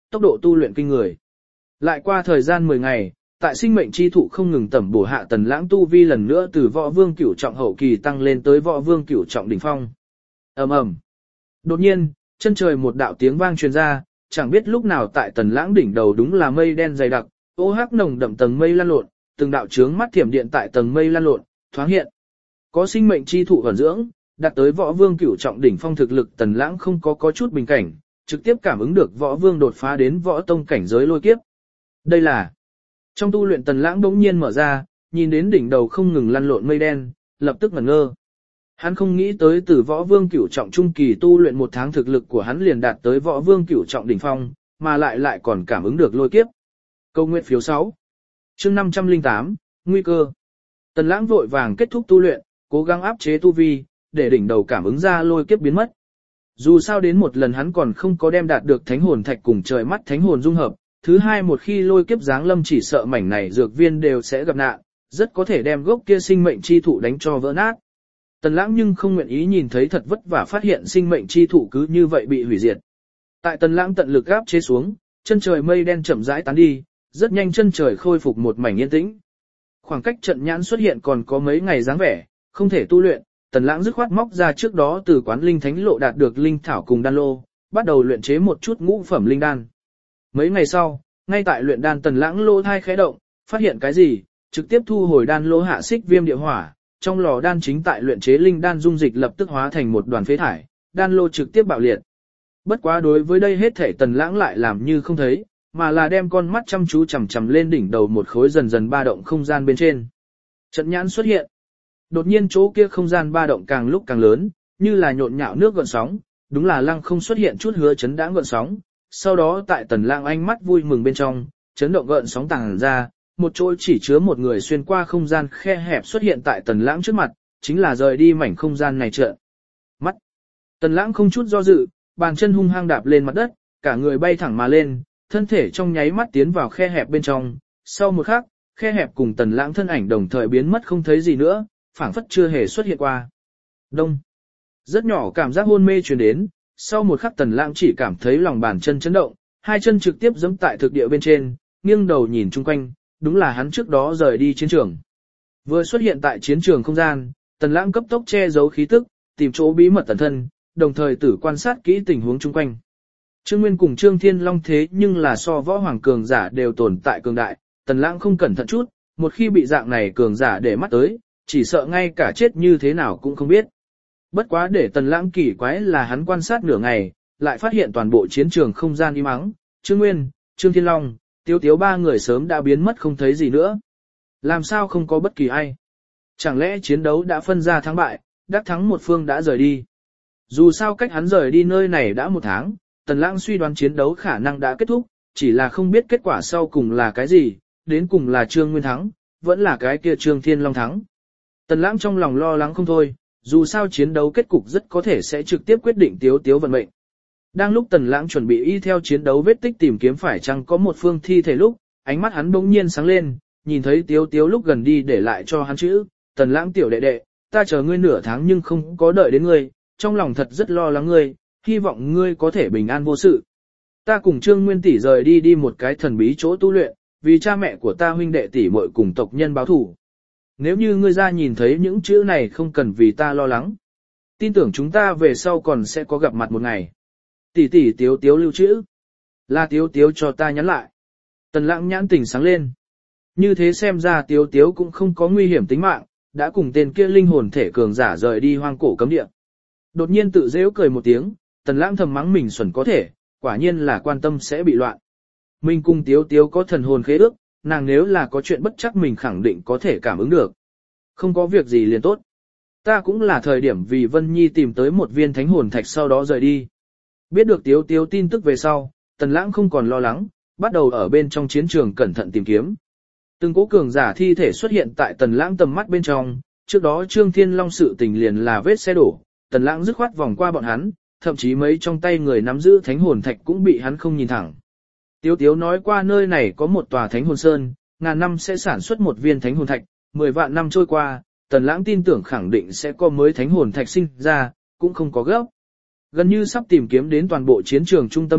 tốc độ tu luyện kinh người. Lại qua thời gian 10 ngày, tại sinh mệnh chi thụ không ngừng tẩm bổ hạ Tần Lãng tu vi lần nữa từ võ vương cửu trọng hậu kỳ tăng lên tới võ vương cửu trọng đỉnh phong. Ầm ầm. Đột nhiên, chân trời một đạo tiếng vang truyền ra, chẳng biết lúc nào tại Tần Lãng đỉnh đầu đúng là mây đen dày đặc, ô hắc nồng đậm tầng mây lan lộn, từng đạo chướng mắt thiểm điện tại tầng mây lan lộn, thoáng hiện. Có sinh mệnh chi thụ ẩn dưỡng, đạt tới võ vương cửu trọng đỉnh phong thực lực Tần Lãng không có chút bình cảnh, trực tiếp cảm ứng được võ vương đột phá đến võ tông cảnh giới lôi kiếp. Đây là trong tu luyện Tần Lãng bỗng nhiên mở ra, nhìn đến đỉnh đầu không ngừng lăn lộn mây đen, lập tức ngẩn ngơ. Hắn không nghĩ tới từ võ vương cửu trọng trung kỳ tu luyện 1 tháng thực lực của hắn liền đạt tới võ vương cửu trọng đỉnh phong, mà lại còn cảm ứng được lôi kiếp. Câu nguyện phiếu 6. Chương 508, nguy cơ. Tần Lãng vội vàng kết thúc tu luyện, cố gắng áp chế tu vi, để đỉnh đầu cảm ứng ra lôi kiếp biến mất. Dù sao đến một lần hắn còn không có đem đạt được thánh hồn thạch cùng trời mắt thánh hồn dung hợp, thứ hai một khi lôi kiếp giáng lâm chỉ sợ mảnh này dược viên đều sẽ gặp nạn, rất có thể đem gốc kia sinh mệnh chi thụ đánh cho vỡ nát. Tần Lãng nhưng không nguyện ý nhìn thấy thật vất vả phát hiện sinh mệnh chi thụ cứ như vậy bị hủy diệt. Tại Tần Lãng tận lực áp chế xuống, chân trời mây đen chậm rãi tán đi, rất nhanh chân trời khôi phục một mảnh yên tĩnh. Khoảng cách trận nhãn xuất hiện còn có mấy ngày dáng vẻ, không thể tu luyện, Tần Lãng dứt khoát móc ra trước đó từ quán linh thánh lộ đạt được linh thảo cùng đan lô, bắt đầu luyện chế một chút ngũ phẩm linh đan. Mấy ngày sau, ngay tại luyện đan Tần Lãng lô thai khẽ động, phát hiện cái gì, trực tiếp thu hồi đan lô hạ xích viêm địa hỏa, trong lò đan chính tại luyện chế linh đan dung dịch lập tức hóa thành một đoàn phế thải, đan lô trực tiếp bạo liệt. Bất quá đối với đây hết thể Tần Lãng lại làm như không thấy, mà là đem con mắt chăm chú chằm chằm lên đỉnh đầu một khối dần dần ba động không gian bên trên. Trận nhãn xuất hiện. Đột nhiên chỗ kia không gian ba động càng lúc càng lớn, như là nhộn nhạo nước gợn sóng, đúng là lăng không xuất hiện chút hứa chấn đã gợn sóng. Sau đó tại Tần Lãng ánh mắt vui mừng bên trong, chấn động gợn sóng tàng ra, một chỗ chỉ chứa một người xuyên qua không gian khe hẹp xuất hiện tại Tần Lãng trước mặt, chính là rời đi mảnh không gian này trợn mắt. Tần Lãng không chút do dự, bàn chân hung hăng đạp lên mặt đất, cả người bay thẳng mà lên, thân thể trong nháy mắt tiến vào khe hẹp bên trong. Sau một khắc, khe hẹp cùng Tần Lãng thân ảnh đồng thời biến mất không thấy gì nữa, phảng phất chưa hề xuất hiện qua. Đông. Rất nhỏ cảm giác hôn mê truyền đến, sau một khắc Tần Lãng chỉ cảm thấy lòng bàn chân chấn động, hai chân trực tiếp giẫm tại thực địa bên trên, nghiêng đầu nhìn chung quanh, đúng là hắn trước đó rời đi chiến trường. Vừa xuất hiện tại chiến trường không gian, Tần Lãng cấp tốc che giấu khí tức, tìm chỗ bí mật tẩn thân, đồng thời tử quan sát kỹ tình huống chung quanh. Trương Nguyên cùng Trương Thiên Long thế nhưng là so võ hoàng cường giả đều tồn tại cường đại, Tần Lãng không cẩn thận chút, một khi bị dạng này cường giả để mắt tới, chỉ sợ ngay cả chết như thế nào cũng không biết. Bất quá để Tần Lãng kỳ quái là hắn quan sát nửa ngày, lại phát hiện toàn bộ chiến trường không gian im ắng, Trương Nguyên, Trương Thiên Long, Tiếu Tiếu ba người sớm đã biến mất không thấy gì nữa. Làm sao không có bất kỳ ai? Chẳng lẽ chiến đấu đã phân ra thắng bại, đắc thắng một phương đã rời đi? Dù sao cách hắn rời đi nơi này đã 1 tháng, Tần Lãng suy đoán chiến đấu khả năng đã kết thúc, chỉ là không biết kết quả sau cùng là cái gì, đến cùng là Trương Nguyên thắng, vẫn là cái kia Trương Thiên Long thắng. Tần Lãng trong lòng lo lắng không thôi, dù sao chiến đấu kết cục rất có thể sẽ trực tiếp quyết định Tiếu Tiếu vận mệnh. Đang lúc Tần Lãng chuẩn bị y theo chiến đấu vết tích tìm kiếm phải chăng có một phương thi thể lúc, ánh mắt hắn bỗng nhiên sáng lên, nhìn thấy Tiếu Tiếu lúc gần đi để lại cho hắn chữ, Tần Lãng tiểu đệ đệ, ta chờ ngươi nửa tháng nhưng không có đợi đến ngươi, trong lòng thật rất lo lắng ngươi, hy vọng ngươi có thể bình an vô sự. Ta cùng Trương Nguyên tỷ rời đi một cái thần bí chỗ tu luyện, vì cha mẹ của ta huynh đệ tỷ muội cùng tộc nhân báo thù. Nếu như ngươi ra nhìn thấy những chữ này không cần vì ta lo lắng. Tin tưởng chúng ta về sau còn sẽ có gặp mặt một ngày. Tỷ tỷ Tiếu Tiếu lưu chữ. Là Tiếu Tiếu cho ta nhắn lại. Tần Lãng nhãn tỉnh sáng lên. Như thế xem ra Tiếu Tiếu cũng không có nguy hiểm tính mạng, đã cùng tên kia linh hồn thể cường giả rời đi hoang cổ cấm địa. Đột nhiên tự giễu cười một tiếng, Tần Lãng thầm mắng mình xuẩn có thể, quả nhiên là quan tâm sẽ bị loạn. Mình cùng Tiếu Tiếu có thần hồn khế ước, nàng nếu là có chuyện bất chắc mình khẳng định có thể cảm ứng được. Không có việc gì liền tốt. Ta cũng là thời điểm vì Vân Nhi tìm tới một viên thánh hồn thạch sau đó rời đi. Biết được Tiếu Tiếu tin tức về sau, Tần Lãng không còn lo lắng, bắt đầu ở bên trong chiến trường cẩn thận tìm kiếm. Từng cố cường giả thi thể xuất hiện tại Tần Lãng tầm mắt bên trong, trước đó Trương Thiên Long sự tình liền là vết xe đổ, Tần Lãng dứt khoát vòng qua bọn hắn, thậm chí mấy trong tay người nắm giữ thánh hồn thạch cũng bị hắn không nhìn thẳng. Tiếu Tiếu nói qua nơi này có một tòa thánh hồn sơn, ngàn năm sẽ sản xuất một viên thánh hồn thạch, 10 vạn năm trôi qua, Tần Lãng tin tưởng khẳng định sẽ có mới thánh hồn thạch sinh ra, cũng không có gấp. Gần như sắp tìm kiếm đến toàn bộ chiến trường trung tâm nhất,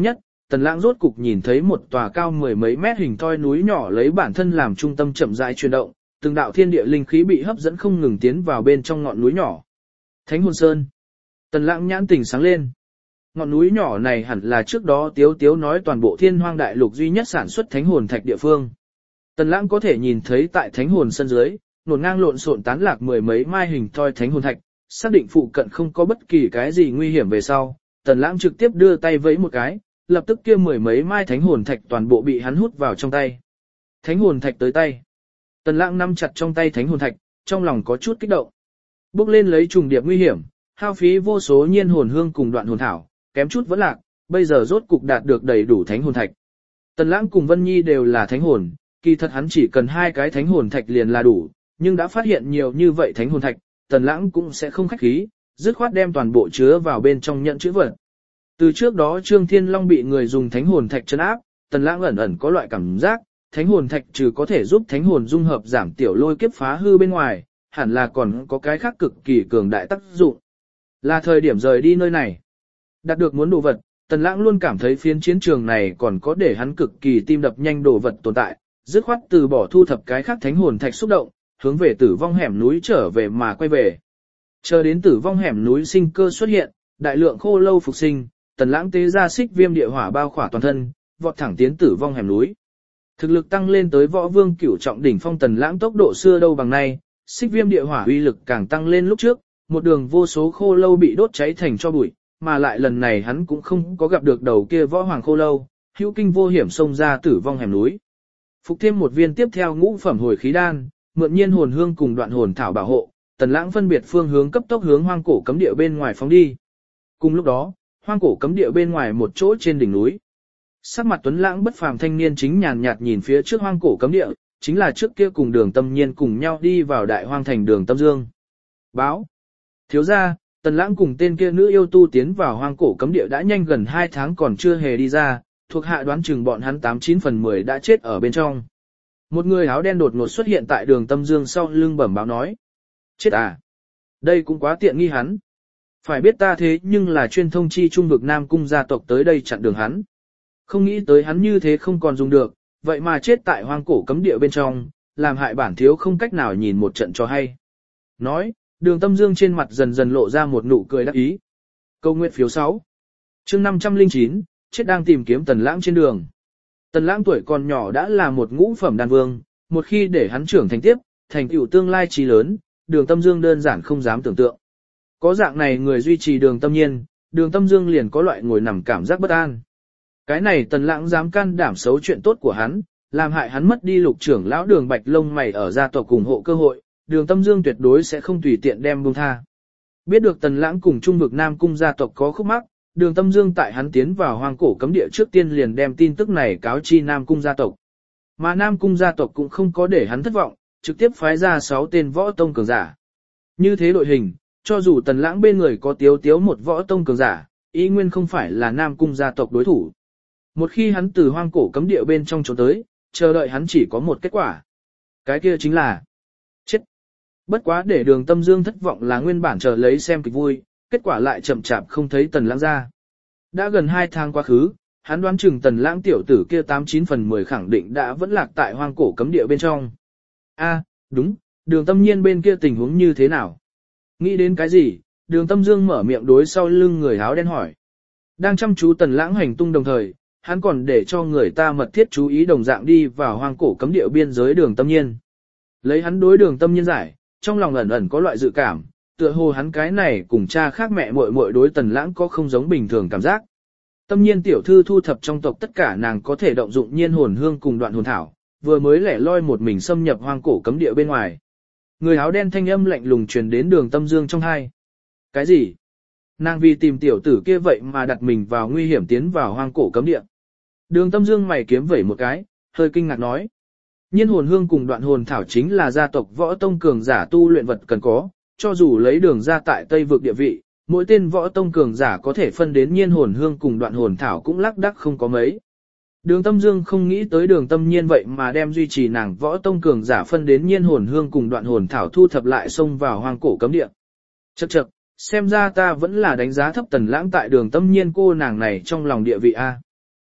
Tần Lãng rốt cục nhìn thấy một tòa cao mười mấy mét hình thoi núi nhỏ lấy bản thân làm trung tâm chậm rãi chuyển động, từng đạo thiên địa linh khí bị hấp dẫn không ngừng tiến vào bên trong ngọn núi nhỏ. Thánh Hồn Sơn. Tần Lãng nhãn tỉnh sáng lên. Ngọn núi nhỏ này hẳn là trước đó Tiếu Tiếu nói toàn bộ Thiên Hoang Đại Lục duy nhất sản xuất thánh hồn thạch địa phương. Tần Lãng có thể nhìn thấy tại Thánh Hồn Sơn dưới, nổn ngang lộn xộn tán lạc mười mấy mai hình thoi thánh hồn thạch, xác định phụ cận không có bất kỳ cái gì nguy hiểm về sau, Tần Lãng trực tiếp đưa tay vẫy một cái, lập tức kia mười mấy mai thánh hồn thạch toàn bộ bị hắn hút vào trong tay. Thánh hồn thạch tới tay. Tần Lãng nắm chặt trong tay thánh hồn thạch, trong lòng có chút kích động. Bước lên lấy trùng điệp nguy hiểm, hao phí vô số nhiên hồn hương cùng đoạn hồn thảo, kém chút vẫn lạc, bây giờ rốt cục đạt được đầy đủ thánh hồn thạch. Tần Lãng cùng Vân Nhi đều là thánh hồn, kỳ thật hắn chỉ cần 2 cái thánh hồn thạch liền là đủ, nhưng đã phát hiện nhiều như vậy thánh hồn thạch, Tần Lãng cũng sẽ không khách khí, dứt khoát đem toàn bộ chứa vào bên trong nhận chữ vật. Từ trước đó Trương Thiên Long bị người dùng thánh hồn thạch trấn áp, Tần Lãng ẩn ẩn có loại cảm giác, thánh hồn thạch trừ có thể giúp thánh hồn dung hợp giảm tiểu lôi kiếp phá hư bên ngoài, hẳn là còn có cái khác cực kỳ cường đại tác dụng. Là thời điểm rời đi nơi này. Đạt được muốn đồ vật, Tần Lãng luôn cảm thấy phiến chiến trường này còn có để hắn cực kỳ tim đập nhanh đồ vật tồn tại, dứt khoát từ bỏ thu thập cái khác thánh hồn thạch xúc động, hướng về Tử Vong hẻm núi trở về mà quay về. Chờ đến Tử Vong hẻm núi sinh cơ xuất hiện, đại lượng khô lâu phục sinh, Tần Lãng tế ra xích viêm địa hỏa bao khỏa toàn thân, vọt thẳng tiến Tử Vong hẻm núi. Thực lực tăng lên tới võ vương cửu trọng đỉnh phong, Tần Lãng tốc độ xưa đâu bằng nay, xích viêm địa hỏa uy lực càng tăng lên lúc trước, một đường vô số khô lâu bị đốt cháy thành tro bụi, mà lại lần này hắn cũng không có gặp được đầu kia võ hoàng khô lâu, hữu kinh vô hiểm xông ra Tử Vong hẻm núi. Phục thêm một viên tiếp theo ngũ phẩm hồi khí đan, mượn nhiên hồn hương cùng đoạn hồn thảo bảo hộ, Tần Lãng phân biệt phương hướng cấp tốc hướng hoang cổ cấm địa bên ngoài phóng đi. Cùng lúc đó, hoang cổ cấm địa bên ngoài một chỗ trên đỉnh núi, sắc mặt tuấn lãng bất phàm thanh niên chính nhàn nhạt nhìn phía trước hoang cổ cấm địa, chính là trước kia cùng Đường Tâm Nhiên cùng nhau đi vào đại hoang thành Đường Tâm Dương. Báo. Thiếu gia, Tần Lãng cùng tên kia nữ yêu tu tiến vào hoang cổ cấm địa đã nhanh gần 2 tháng còn chưa hề đi ra, thuộc hạ đoán chừng bọn hắn 89 phần 10 đã chết ở bên trong. Một người áo đen đột ngột xuất hiện tại Đường Tâm Dương sau lưng bẩm báo nói. Chết à? Đây cũng quá tiện nghi hắn. Phải biết ta thế nhưng là chuyên thông chi trung vực Nam Cung gia tộc tới đây chặn đường hắn. Không nghĩ tới hắn như thế không còn dùng được, vậy mà chết tại hoang cổ cấm địa bên trong, làm hại bản thiếu không cách nào nhìn một trận cho hay. Nói, Đường Tâm Dương trên mặt dần dần lộ ra một nụ cười đắc ý. Câu nguyện phiếu 6. Chương 509, chết đang tìm kiếm Tần Lãng trên đường. Tần Lãng tuổi còn nhỏ đã là một ngũ phẩm đan vương, một khi để hắn trưởng thành tiếp, thành tựu tương lai trí lớn, Đường Tâm Dương đơn giản không dám tưởng tượng. Có dạng này người duy trì Đường Tâm Nhiên, Đường Tâm Dương liền có loại ngồi nằm cảm giác bất an. Cái này Tần Lãng dám can đảm xấu chuyện tốt của hắn, làm hại hắn mất đi lục trưởng lão Đường Bạch lông mày ở gia tộc ủng hộ cơ hội, Đường Tâm Dương tuyệt đối sẽ không tùy tiện đem buông tha. Biết được Tần Lãng cùng trung vực Nam Cung gia tộc có khúc mắc, Đường Tâm Dương tại hắn tiến vào hoang cổ cấm địa trước tiên liền đem tin tức này cáo chi Nam Cung gia tộc. Mà Nam Cung gia tộc cũng không có để hắn thất vọng, trực tiếp phái ra 6 tên võ tông cường giả. Như thế đội hình, cho dù Tần Lãng bên người có Tiếu Tiếu một võ tông cường giả, ý nguyên không phải là Nam Cung gia tộc đối thủ. Một khi hắn từ hoang cổ cấm địa bên trong trốn tới, chờ đợi hắn chỉ có một kết quả. Cái kia chính là chết. Bất quá để Đường Tâm Dương thất vọng là nguyên bản chờ lấy xem kịch vui, kết quả lại chậm chạp không thấy Tần Lãng ra. Đã gần 2 tháng quá khứ, hắn đoán chừng Tần Lãng tiểu tử kia 89 phần 10 khẳng định đã vẫn lạc tại hoang cổ cấm địa bên trong. A, đúng, Đường Tâm Nhiên bên kia tình huống như thế nào? Nghĩ đến cái gì, Đường Tâm Dương mở miệng đối sau lưng người áo đen hỏi. Đang chăm chú Tần Lãng hành tung đồng thời, hắn còn để cho người ta mật thiết chú ý đồng dạng đi vào hoang cổ cấm địa biên giới Đường Tâm Nhiên. Lấy hắn đối Đường Tâm Nhiên giải, trong lòng ẩn ẩn có loại dự cảm, tựa hồ hắn cái này cùng cha khác mẹ muội muội đối Tần Lãng có không giống bình thường cảm giác. Tâm Nhiên tiểu thư thu thập trong tộc tất cả nàng có thể động dụng nhiên hồn hương cùng đoạn hồn thảo, vừa mới lẻ loi một mình xâm nhập hoang cổ cấm địa bên ngoài. Người áo đen thanh âm lạnh lùng truyền đến Đường Tâm Dương trong tai. Cái gì? Nàng vì tìm tiểu tử kia vậy mà đặt mình vào nguy hiểm tiến vào hoang cổ cấm địa. Đường Tâm Dương mày kiếm vẩy một cái, hơi kinh ngạc nói. Nhiên hồn hương cùng đoạn hồn thảo chính là gia tộc võ tông cường giả tu luyện vật cần có, cho dù lấy Đường ra tại Tây vực địa vị, mỗi tên võ tông cường giả có thể phân đến nhiên hồn hương cùng đoạn hồn thảo cũng lác đác không có mấy. Đường Tâm Dương không nghĩ tới Đường Tâm Nhiên vậy mà đem duy trì nàng võ tông cường giả phân đến nhiên hồn hương cùng đoạn hồn thảo thu thập lại xông vào hoang cổ cấm địa. Chậc chậc, xem ra ta vẫn là đánh giá thấp Tần Lãng tại Đường Tâm Nhiên cô nàng này trong lòng địa vị a.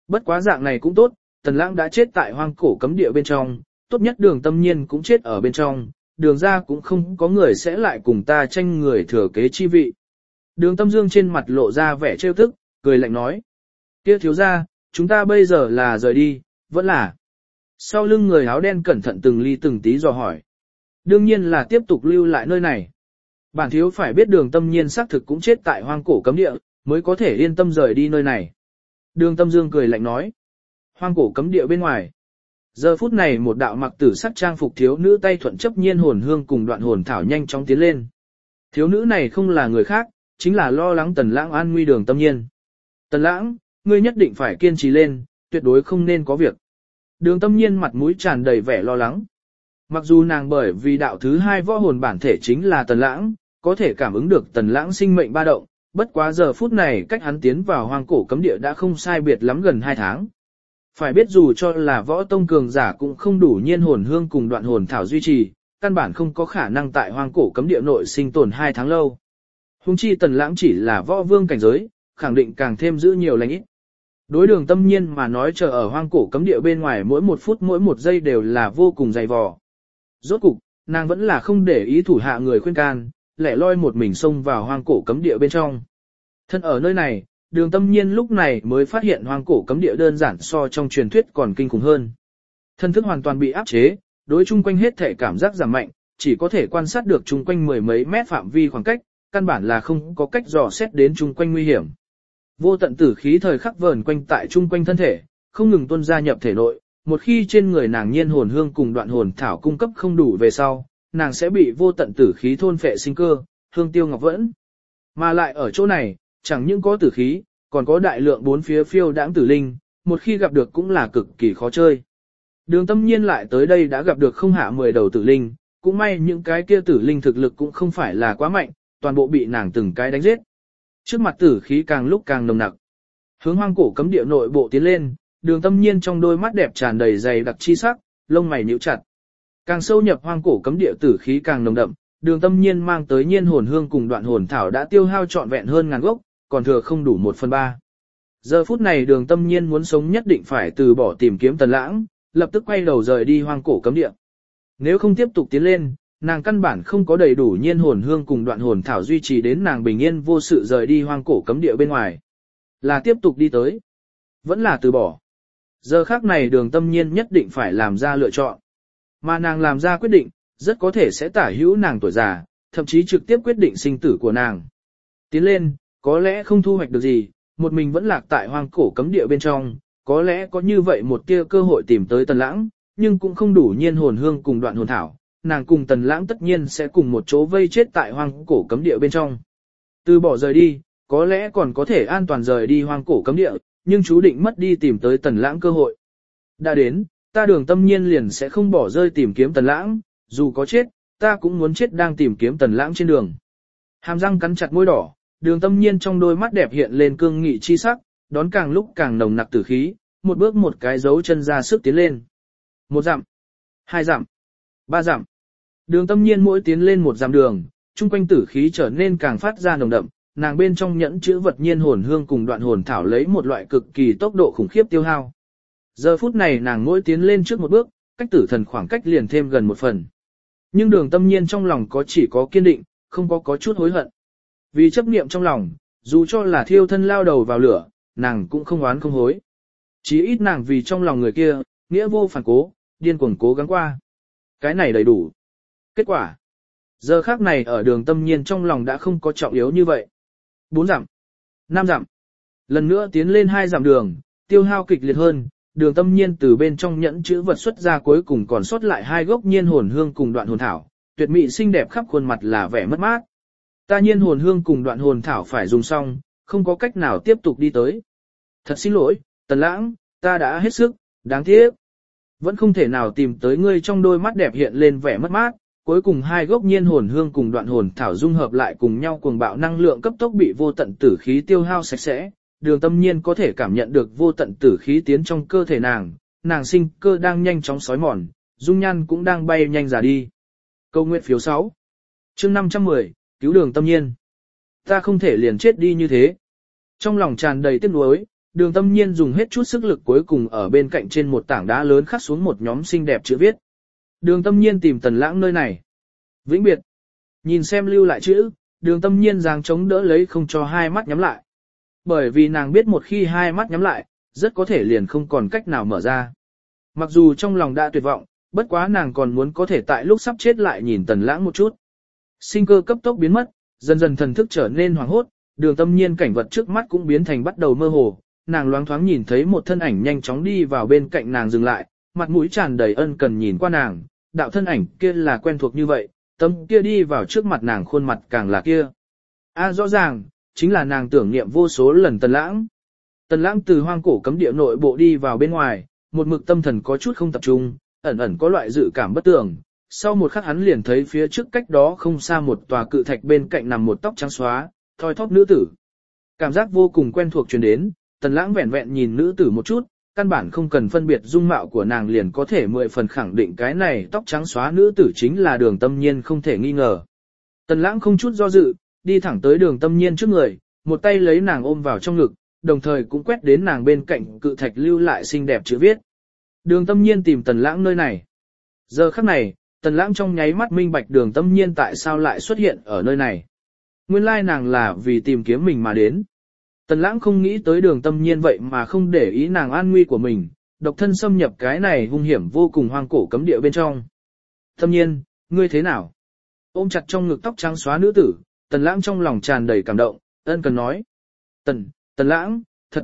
Bất quá dạng này cũng tốt, Tần Lãng đã chết tại hoang cổ cấm địa bên trong, tốt nhất Đường Tâm Nhiên cũng chết ở bên trong, Đường ra cũng không có người sẽ lại cùng ta tranh người thừa kế chi vị. Đường Tâm Dương trên mặt lộ ra vẻ trêu tức, cười lạnh nói. Kia thiếu gia, chúng ta bây giờ là rời đi, vẫn là. Sau lưng người áo đen cẩn thận từng ly từng tí dò hỏi. Đương nhiên là tiếp tục lưu lại nơi này. Bản thiếu phải biết Đường Tâm Nhiên xác thực cũng chết tại hoang cổ cấm địa, mới có thể yên tâm rời đi nơi này. Đường Tâm Dương cười lạnh nói. Hoang cổ cấm địa bên ngoài. Giờ phút này một đạo mặc tử sắc trang phục thiếu nữ tay thuận chấp nhiên hồn hương cùng đoạn hồn thảo nhanh chóng tiến lên. Thiếu nữ này không là người khác, chính là lo lắng Tần Lãng an nguy Đường Tâm Nhiên. Tần Lãng, ngươi nhất định phải kiên trì lên, tuyệt đối không nên có việc. Đường Tâm Nhiên mặt mũi tràn đầy vẻ lo lắng. Mặc dù nàng bởi vì đạo thứ hai võ hồn bản thể chính là Tần Lãng, có thể cảm ứng được Tần Lãng sinh mệnh ba động, bất quá giờ phút này cách hắn tiến vào hoang cổ cấm địa đã không sai biệt lắm gần 2 tháng. Phải biết dù cho là võ tông cường giả cũng không đủ nhiên hồn hương cùng đoạn hồn thảo duy trì, căn bản không có khả năng tại hoang cổ cấm địa nội sinh tồn 2 tháng lâu. Hùng chi Tần Lãng chỉ là võ vương cảnh giới, khẳng định càng thêm giữ nhiều lành ít. Đối Đường Tâm Nhiên mà nói chờ ở hoang cổ cấm địa bên ngoài mỗi 1 phút mỗi 1 giây đều là vô cùng dày vò. Rốt cục, nàng vẫn là không để ý thủ hạ người khuyên can, lẻ loi một mình xông vào hoang cổ cấm địa bên trong. Thân ở nơi này, Đường Tâm Nhiên lúc này mới phát hiện hoang cổ cấm địa đơn giản so trong truyền thuyết còn kinh khủng hơn. Thân thức hoàn toàn bị áp chế, đối chung quanh hết thể cảm giác giảm mạnh, chỉ có thể quan sát được chung quanh mười mấy mét phạm vi khoảng cách, căn bản là không có cách dò xét đến chung quanh nguy hiểm. Vô tận tử khí thời khắc vờn quanh tại chung quanh thân thể, không ngừng tuôn ra nhập thể nội, một khi trên người nàng nhiên hồn hương cùng đoạn hồn thảo cung cấp không đủ về sau, nàng sẽ bị vô tận tử khí thôn phệ sinh cơ, hương tiêu ngọc vẫn. Mà lại ở chỗ này, chẳng những có tử khí, còn có đại lượng bốn phía phiêu đãng tử linh, một khi gặp được cũng là cực kỳ khó chơi. Đường Tâm Nhiên lại tới đây đã gặp được không hạ 10 đầu tử linh, cũng may những cái kia tử linh thực lực cũng không phải là quá mạnh, toàn bộ bị nàng từng cái đánh giết. Trước mặt tử khí càng lúc càng nồng nặc. Hướng hoang cổ cấm địa nội bộ tiến lên, Đường Tâm Nhiên trong đôi mắt đẹp tràn đầy dày đặc chi sắc, lông mày nhíu chặt. Càng sâu nhập hoang cổ cấm địa tử khí càng nồng đậm, Đường Tâm Nhiên mang tới nhiên hồn hương cùng đoạn hồn thảo đã tiêu hao trọn vẹn hơn ngàn gốc, còn thừa không đủ 1/3. Giờ phút này Đường Tâm Nhiên muốn sống nhất định phải từ bỏ tìm kiếm Tần Lãng, lập tức quay đầu rời đi hoang cổ cấm địa. Nếu không tiếp tục tiến lên, nàng căn bản không có đầy đủ nhiên hồn hương cùng đoạn hồn thảo duy trì đến nàng bình yên vô sự rời đi hoang cổ cấm địa bên ngoài. Là tiếp tục đi tới, vẫn là từ bỏ. Giờ khắc này Đường Tâm Nhiên nhất định phải làm ra lựa chọn. Mà nàng làm ra quyết định, rất có thể sẽ tả hữu nàng tuổi già, thậm chí trực tiếp quyết định sinh tử của nàng. Tiến lên, có lẽ không thu hoạch được gì, một mình vẫn lạc tại hoang cổ cấm địa bên trong, có lẽ có như vậy một tia cơ hội tìm tới Tần Lãng, nhưng cũng không đủ nhiên hồn hương cùng đoạn hồn thảo, nàng cùng Tần Lãng tất nhiên sẽ cùng một chỗ vây chết tại hoang cổ cấm địa bên trong. Từ bỏ rời đi, có lẽ còn có thể an toàn rời đi hoang cổ cấm địa, nhưng chú định mất đi tìm tới Tần Lãng cơ hội. Đã đến, ta Đường Tâm Nhiên liền sẽ không bỏ rơi tìm kiếm Tần Lãng, dù có chết, ta cũng muốn chết đang tìm kiếm Tần Lãng trên đường. Hàm răng cắn chặt môi đỏ, Đường Tâm Nhiên trong đôi mắt đẹp hiện lên cương nghị chi sắc, đón càng lúc càng nồng nặc tử khí, một bước một cái dấu chân ra sức tiến lên. 1 dặm, 2 dặm, 3 dặm. Đường Tâm Nhiên mỗi tiến lên 1 dặm đường, chung quanh tử khí trở nên càng phát ra nồng đậm, nàng bên trong nhẫn chữ vật nhiên hồn hương cùng đoạn hồn thảo lấy một loại cực kỳ tốc độ khủng khiếp tiêu hao. Giờ phút này nàng mỗi tiến lên trước một bước, cách tử thần khoảng cách liền thêm gần 1 phần. Nhưng Đường Tâm Nhiên trong lòng chỉ có kiên định, không có chút hối hận. Vì chấp niệm trong lòng, dù cho là thiêu thân lao đầu vào lửa, nàng cũng không oán không hối. Chí ít nàng vì trong lòng người kia, nghĩa vô phản cố, điên cuồng cố gắng qua. Cái này đầy đủ. Kết quả. Giờ khác này ở Đường Tâm Nhiên trong lòng đã không có trọng yếu như vậy. 4 dặm. 5 dặm. Lần nữa tiến lên 2 dặm đường, tiêu hao kịch liệt hơn. Đường Tâm Nhiên từ bên trong nhẫn chữ vật xuất ra cuối cùng còn sót lại 2 gốc nhiên hồn hương cùng đoạn hồn thảo. Tuyệt mỹ xinh đẹp khắp khuôn mặt là vẻ mất mát. Ta nhiên hồn hương cùng đoạn hồn thảo phải dùng xong, không có cách nào tiếp tục đi tới. Thật xin lỗi, Tần Lãng, ta đã hết sức, đáng tiếc. Vẫn không thể nào tìm tới ngươi trong đôi mắt đẹp hiện lên vẻ mất mát, cuối cùng 2 gốc nhiên hồn hương cùng đoạn hồn thảo dung hợp lại cùng nhau cuồng bạo năng lượng cấp tốc bị vô tận tử khí tiêu hao sạch sẽ. Đường Tâm Nhiên có thể cảm nhận được vô tận tử khí tiến trong cơ thể nàng sinh cơ đang nhanh chóng xói mòn, dung nhan cũng đang bay nhanh già đi. Câu nguyện phiếu 6. Chương 510, cứu Đường Tâm Nhiên. Ta không thể liền chết đi như thế. Trong lòng tràn đầy tiếc nuối, Đường Tâm Nhiên dùng hết chút sức lực cuối cùng ở bên cạnh trên một tảng đá lớn khắc xuống một nhóm xinh đẹp chữ viết. Đường Tâm Nhiên tìm Tần Lãng nơi này. Vĩnh biệt. Nhìn xem lưu lại chữ, Đường Tâm Nhiên giang chống đỡ lấy không cho hai mắt nhắm lại. Bởi vì nàng biết một khi hai mắt nhắm lại, rất có thể liền không còn cách nào mở ra. Mặc dù trong lòng đã tuyệt vọng, bất quá nàng còn muốn có thể tại lúc sắp chết lại nhìn Tần Lãng một chút. Sinh cơ cấp tốc biến mất, dần dần thần thức trở nên hoảng hốt, Đường Tâm Nhiên cảnh vật trước mắt cũng biến thành bắt đầu mơ hồ, nàng loáng thoáng nhìn thấy một thân ảnh nhanh chóng đi vào bên cạnh nàng dừng lại, mặt mũi tràn đầy ân cần nhìn qua nàng, đạo thân ảnh kia là quen thuộc như vậy, tấm kia đi vào trước mặt nàng khuôn mặt càng là kia. Rõ ràng, chính là nàng tưởng niệm vô số lần Tần Lãng. Tần Lãng từ hoang cổ cấm địa nội bộ đi vào bên ngoài, một mực tâm thần có chút không tập trung, ẩn ẩn có loại dự cảm bất tường. Sau một khắc hắn liền thấy phía trước cách đó không xa một tòa cự thạch bên cạnh nằm một tóc trắng xóa, thoi thóp nữ tử. Cảm giác vô cùng quen thuộc truyền đến, Tần Lãng vẹn vẹn nhìn nữ tử một chút, căn bản không cần phân biệt dung mạo của nàng liền có thể 10 phần khẳng định cái này tóc trắng xóa nữ tử chính là Đường Tâm Nhiên không thể nghi ngờ. Tần Lãng không chút do dự, đi thẳng tới Đường Tâm Nhiên trước người, một tay lấy nàng ôm vào trong ngực, đồng thời cũng quét đến nàng bên cạnh cự thạch lưu lại xinh đẹp chữ viết. Đường Tâm Nhiên tìm Tần Lãng nơi này. Giờ khắc này, Tần Lãng trong nháy mắt minh bạch Đường Tâm Nhiên tại sao lại xuất hiện ở nơi này. Nguyên lai nàng là vì tìm kiếm mình mà đến. Tần Lãng không nghĩ tới Đường Tâm Nhiên vậy mà không để ý nàng an nguy của mình, độc thân xâm nhập cái này hung hiểm vô cùng hoang cổ cấm địa bên trong. Tâm Nhiên, ngươi thế nào? Ôm chặt trong ngực tóc trắng xóa nữ tử, Tần Lãng trong lòng tràn đầy cảm động, ân cần nói. Tần Lãng,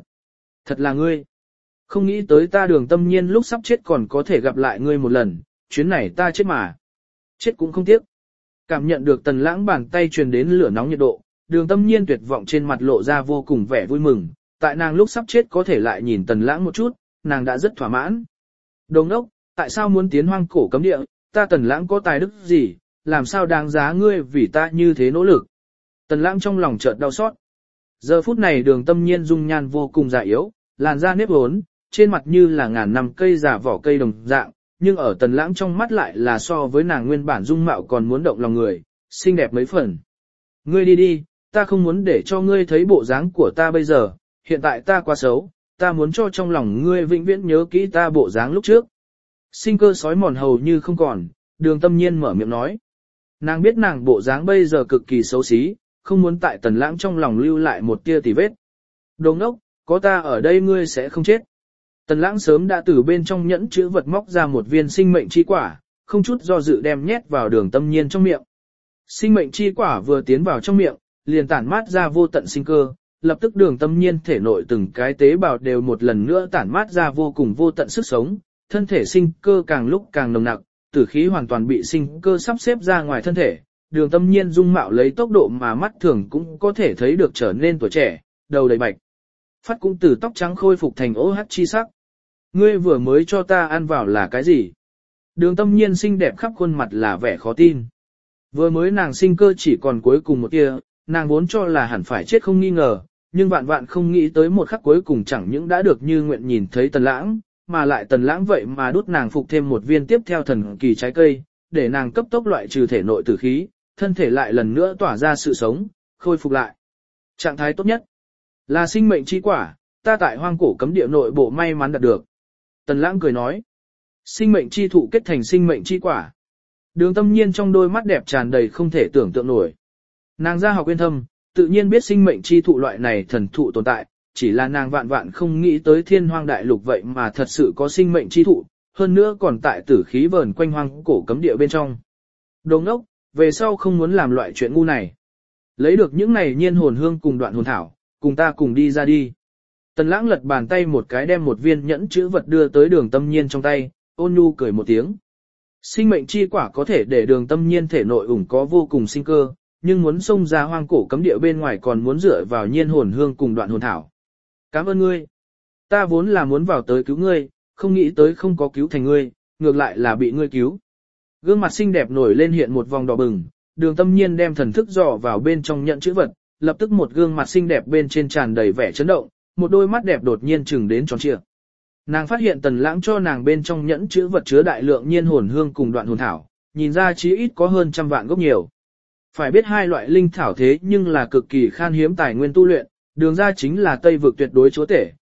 thật là ngươi. Không nghĩ tới ta Đường Tâm Nhiên lúc sắp chết còn có thể gặp lại ngươi một lần, chuyến này ta chết mà. Chết cũng không tiếc. Cảm nhận được Tần Lãng bàn tay truyền đến lửa nóng nhiệt độ, Đường Tâm Nhiên tuyệt vọng trên mặt lộ ra vô cùng vẻ vui mừng, tại nàng lúc sắp chết có thể lại nhìn Tần Lãng một chút, nàng đã rất thỏa mãn. Đồng đốc, tại sao muốn tiến hoang cổ cấm địa, ta Tần Lãng có tài đức gì, làm sao đáng giá ngươi vì ta như thế nỗ lực. Tần Lãng trong lòng chợt đau xót. Giờ phút này Đường Tâm Nhiên dung nhan vô cùng già yếu, làn da nếp hốn, trên mặt như là ngàn năm cây già vỏ cây đồng dạng, nhưng ở Tần Lãng trong mắt lại là so với nàng nguyên bản dung mạo còn muốn động lòng người, xinh đẹp mấy phần. Ngươi đi đi, ta không muốn để cho ngươi thấy bộ dáng của ta bây giờ, hiện tại ta quá xấu, ta muốn cho trong lòng ngươi vĩnh viễn nhớ kỹ ta bộ dáng lúc trước. Sinh cơ sói mòn hầu như không còn, Đường Tâm Nhiên mở miệng nói. Nàng biết nàng bộ dáng bây giờ cực kỳ xấu xí, không muốn tại Tần Lãng trong lòng lưu lại một tia tì vết. Đồ ngốc, có ta ở đây ngươi sẽ không chết. Tần Lãng sớm đã từ bên trong nhẫn chữ vật móc ra một viên sinh mệnh chi quả, không chút do dự đem nhét vào Đường Tâm Nhiên trong miệng. Sinh mệnh chi quả vừa tiến vào trong miệng, liền tản mát ra vô tận sinh cơ, lập tức Đường Tâm Nhiên thể nội từng cái tế bào đều một lần nữa tản mát ra vô cùng vô tận sức sống, thân thể sinh cơ càng lúc càng nồng nặc, tử khí hoàn toàn bị sinh cơ sắp xếp ra ngoài thân thể. Đường Tâm Nhiên dung mạo lấy tốc độ mà mắt thường cũng có thể thấy được trở nên tuổi trẻ, đầu đầy bạch. Phát cũng từ tóc trắng khôi phục thành ố hắc chi sắc. Ngươi vừa mới cho ta ăn vào là cái gì? Đường Tâm Nhiên xinh đẹp khắp khuôn mặt là vẻ khó tin. Vừa mới nàng sinh cơ chỉ còn cuối cùng một tia, nàng vốn cho là hẳn phải chết không nghi ngờ, nhưng vạn vạn không nghĩ tới một khắc cuối cùng chẳng những đã được như nguyện nhìn thấy Tần Lãng, mà lại Tần Lãng vậy mà đút nàng phục thêm một viên tiếp theo thần kỳ trái cây, để nàng cấp tốc loại trừ thể nội tử khí, thân thể lại lần nữa tỏa ra sự sống, khôi phục lại. Trạng thái tốt nhất là sinh mệnh chi quả, ta tại hoang cổ cấm địa nội bộ may mắn đạt được. Tần Lãng cười nói, sinh mệnh chi thụ kết thành sinh mệnh chi quả. Đường Tâm Nhiên trong đôi mắt đẹp tràn đầy không thể tưởng tượng nổi. Nàng ra học uyên thâm, tự nhiên biết sinh mệnh chi thụ loại này thần thụ tồn tại, chỉ là nàng vạn vạn không nghĩ tới thiên hoang đại lục vậy mà thật sự có sinh mệnh chi thụ, hơn nữa còn tại tử khí vờn quanh hoang cổ cấm địa bên trong. Đồ ngốc, về sau không muốn làm loại chuyện ngu này. Lấy được những này nhiên hồn hương cùng đoạn hồn thảo, cùng ta cùng đi ra đi. Tần Lãng lật bàn tay một cái đem một viên nhẫn chữ vật đưa tới Đường Tâm Nhiên trong tay, ôn nhu cười một tiếng. Sinh mệnh chi quả có thể để Đường Tâm Nhiên thể nội ủng có vô cùng sinh cơ, nhưng muốn xông ra hoang cổ cấm địa bên ngoài còn muốn dựa vào nhiên hồn hương cùng đoạn hồn thảo. Cảm ơn ngươi. Ta vốn là muốn vào tới cứu ngươi, không nghĩ tới không có cứu thành ngươi, ngược lại là bị ngươi cứu. Gương mặt xinh đẹp nổi lên hiện một vòng đỏ bừng, Đường Tâm Nhiên đem thần thức dò vào bên trong nhận chữ vật, lập tức một gương mặt xinh đẹp bên trên tràn đầy vẻ chấn động, một đôi mắt đẹp đột nhiên trừng đến tròn trịa. Nàng phát hiện Tần Lãng cho nàng bên trong nhẫn chữ vật chứa đại lượng nhiên hồn hương cùng đoạn hồn thảo, nhìn ra chí ít có hơn 100 vạn gốc nhiều. Phải biết hai loại linh thảo thế nhưng là cực kỳ khan hiếm tài nguyên tu luyện, Đường ra chính là Tây vực tuyệt đối chúa tể,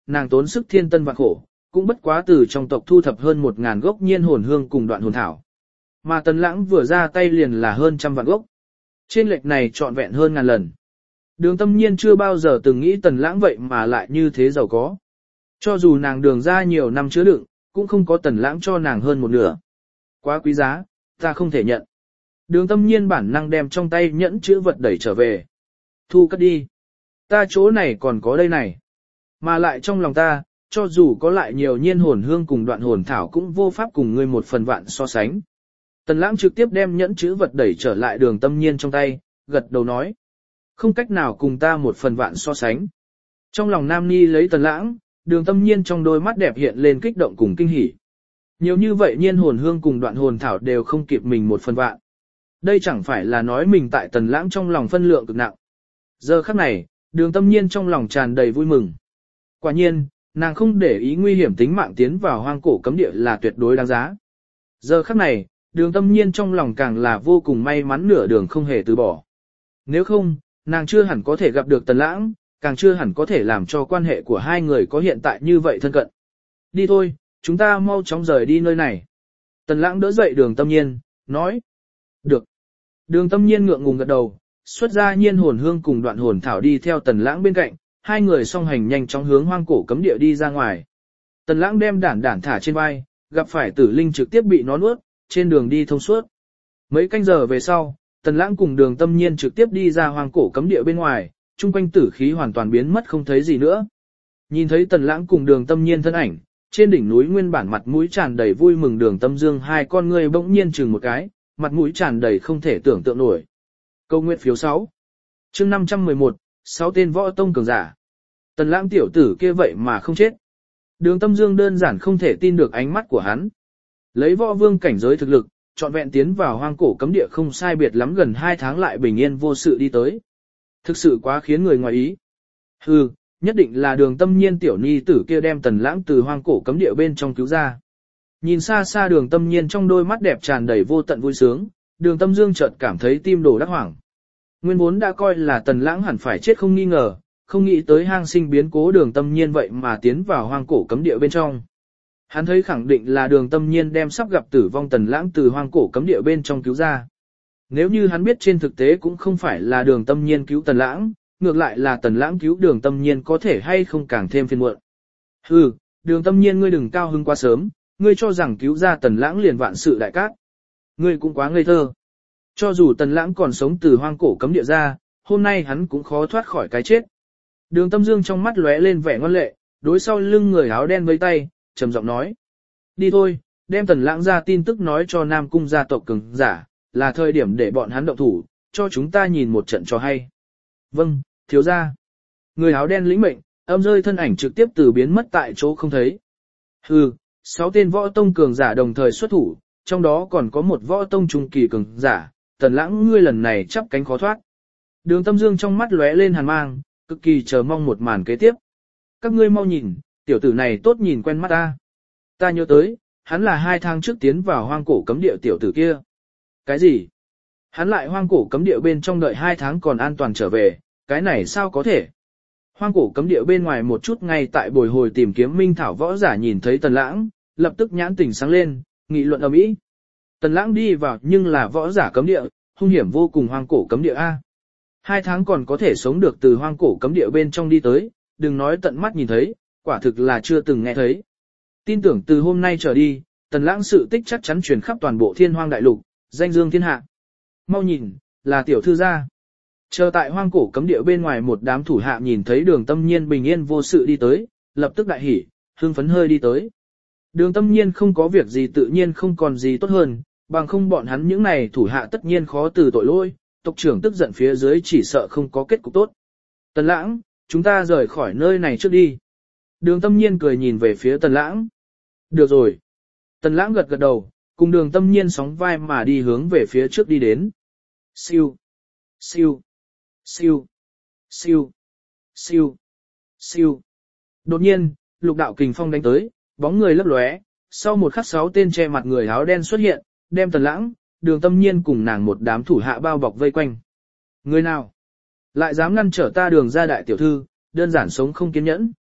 nàng tốn sức thiên tân vạn khổ, cũng bất quá từ trong tộc thu thập hơn 1000 gốc nhiên hồn hương cùng đoạn hồn thảo. Mà Tần Lãng vừa ra tay liền là hơn trăm vạn gốc. Trên lệch này trọn vẹn hơn ngàn lần. Đường Tâm Nhiên chưa bao giờ từng nghĩ Tần Lãng vậy mà lại như thế giàu có. Cho dù nàng đường ra nhiều năm chứa đựng, cũng không có Tần Lãng cho nàng hơn một nửa. Quá quý giá, ta không thể nhận. Đường Tâm Nhiên bản năng đem trong tay nhẫn chữ vật đẩy trở về. Thu cất đi. Ta chỗ này còn có đây này. Mà lại trong lòng ta, cho dù có lại nhiều nhiên hồn hương cùng đoạn hồn thảo cũng vô pháp cùng ngươi một phần vạn so sánh. Tần Lãng trực tiếp đem nhẫn chữ vật đẩy trở lại Đường Tâm Nhiên trong tay, gật đầu nói. Không cách nào cùng ta một phần vạn so sánh. Trong lòng Nam Ni lấy Tần Lãng, Đường Tâm Nhiên trong đôi mắt đẹp hiện lên kích động cùng kinh hỉ. Nhiều như vậy nhiên hồn hương cùng đoạn hồn thảo đều không kịp mình một phần vạn. Đây chẳng phải là nói mình tại Tần Lãng trong lòng phân lượng cực nặng. Giờ khắc này, Đường Tâm Nhiên trong lòng tràn đầy vui mừng. Quả nhiên, nàng không để ý nguy hiểm tính mạng tiến vào hoang cổ cấm địa là tuyệt đối đáng giá. Giờ khắc này, Đường Tâm Nhiên trong lòng càng là vô cùng may mắn nửa đường không hề từ bỏ. Nếu không, nàng chưa hẳn có thể gặp được Tần Lãng, càng chưa hẳn có thể làm cho quan hệ của hai người có hiện tại như vậy thân cận. Đi thôi, chúng ta mau chóng rời đi nơi này. Tần Lãng đỡ dậy Đường Tâm Nhiên, nói. Được. Đường Tâm Nhiên ngượng ngùng gật đầu, xuất ra nhiên hồn hương cùng đoạn hồn thảo đi theo Tần Lãng bên cạnh, hai người song hành nhanh chóng hướng hoang cổ cấm địa đi ra ngoài. Tần Lãng đem đản thả trên vai, gặp phải Tử Linh trực tiếp bị nó nuốt, trên đường đi thông suốt. Mấy canh giờ về sau, Tần Lãng cùng Đường Tâm Nhiên trực tiếp đi ra hoang cổ cấm địa bên ngoài, chung quanh tử khí hoàn toàn biến mất không thấy gì nữa. Nhìn thấy Tần Lãng cùng Đường Tâm Nhiên thân ảnh, trên đỉnh núi nguyên bản mặt mũi tràn đầy vui mừng Đường Tâm Dương hai con ngươi bỗng nhiên chừng một cái, mặt mũi tràn đầy không thể tưởng tượng nổi. Câu nguyện phiếu 6. Chương 511, 6 tên võ tông cường giả. Tần Lãng tiểu tử kia vậy mà không chết. Đường Tâm Dương đơn giản không thể tin được ánh mắt của hắn. Lấy võ vương cảnh giới thực lực, trọn vẹn tiến vào hoang cổ cấm địa không sai biệt lắm gần 2 tháng lại bình yên vô sự đi tới. Thực sự quá khiến người ngoài ý. Hừ, nhất định là Đường Tâm Nhiên tiểu ni tử kia đem Tần Lãng từ hoang cổ cấm địa bên trong cứu ra. Nhìn xa xa Đường Tâm Nhiên trong đôi mắt đẹp tràn đầy vô tận vui sướng, Đường Tâm Dương chợt cảm thấy tim đổ đắc hoảng. Nguyên vốn đã coi là Tần Lãng hẳn phải chết không nghi ngờ, không nghĩ tới hang sinh biến cố Đường Tâm Nhiên vậy mà tiến vào hoang cổ cấm địa bên trong. Hắn thấy khẳng định là Đường Tâm Nhiên đem sắp gặp tử vong Tần Lãng từ hoang cổ cấm địa bên trong cứu ra. Nếu như hắn biết trên thực tế cũng không phải là Đường Tâm Nhiên cứu Tần Lãng, ngược lại là Tần Lãng cứu Đường Tâm Nhiên có thể hay không càng thêm phiền muộn. Hừ, Đường Tâm Nhiên ngươi đừng cao hứng quá sớm, ngươi cho rằng cứu ra Tần Lãng liền vạn sự đại cát. Ngươi cũng quá ngây thơ. Cho dù Tần Lãng còn sống từ hoang cổ cấm địa ra, hôm nay hắn cũng khó thoát khỏi cái chết. Đường Tâm Dương trong mắt lóe lên vẻ ngoan lệ, đối sau lưng người áo đen với tay, trầm giọng nói. Đi thôi, đem Tần Lãng ra tin tức nói cho Nam Cung gia tộc cường giả, là thời điểm để bọn hắn động thủ, cho chúng ta nhìn một trận cho hay. Vâng, thiếu gia. Người áo đen lĩnh mệnh, âm rơi thân ảnh trực tiếp từ biến mất tại chỗ không thấy. Hừ, 6 tên võ tông cường giả đồng thời xuất thủ, trong đó còn có một võ tông trung kỳ cường giả, Tần Lãng ngươi lần này chắp cánh khó thoát. Đường Tâm Dương trong mắt lóe lên hàn mang, cực kỳ chờ mong một màn kế tiếp. Các ngươi mau nhìn, tiểu tử này tốt nhìn quen mắt ta. Ta nhớ tới, hắn là 2 tháng trước tiến vào hoang cổ cấm địa tiểu tử kia. Cái gì? Hắn lại hoang cổ cấm địa bên trong đợi 2 tháng còn an toàn trở về, cái này sao có thể? Hoang cổ cấm địa bên ngoài một chút ngay tại bồi hồi tìm kiếm minh thảo võ giả nhìn thấy Tần Lãng, lập tức nhãn tỉnh sáng lên, nghị luận ầm ĩ. Tần Lãng đi vào nhưng là võ giả cấm địa, hung hiểm vô cùng hoang cổ cấm địa A. 2 tháng còn có thể sống được từ hoang cổ cấm địa bên trong đi tới, đừng nói tận mắt nhìn thấy, quả thực là chưa từng nghe thấy. Tin tưởng từ hôm nay trở đi, Tần Lãng sự tích chắc chắn truyền khắp toàn bộ thiên hoang đại lục, danh dương thiên hạ. Mau nhìn, là tiểu thư gia. Chờ tại hoang cổ cấm địa bên ngoài một đám thủ hạ nhìn thấy Đường Tâm Nhiên bình yên vô sự đi tới, lập tức đại hỉ, hưng phấn hơi đi tới. Đường Tâm Nhiên không có việc gì tự nhiên không còn gì tốt hơn, bằng không bọn hắn những này thủ hạ tất nhiên khó từ tội lỗi, tộc trưởng tức giận phía dưới chỉ sợ không có kết cục tốt. Tần Lãng, chúng ta rời khỏi nơi này trước đi. Đường Tâm Nhiên cười nhìn về phía Tần Lãng. Được rồi. Tần Lãng gật gật đầu, cùng Đường Tâm Nhiên sóng vai mà đi hướng về phía trước đi đến. Siêu, siêu, siêu, siêu, siêu, siêu. Đột nhiên, lục đạo kình phong đánh tới, bóng người lấp lóe, sau một khắc 6 tên che mặt người áo đen xuất hiện, đem Tần Lãng, Đường Tâm Nhiên cùng nàng một đám thủ hạ bao bọc vây quanh. Người nào lại dám ngăn trở ta Đường gia đại tiểu thư, đơn giản sống không kiên nhẫn.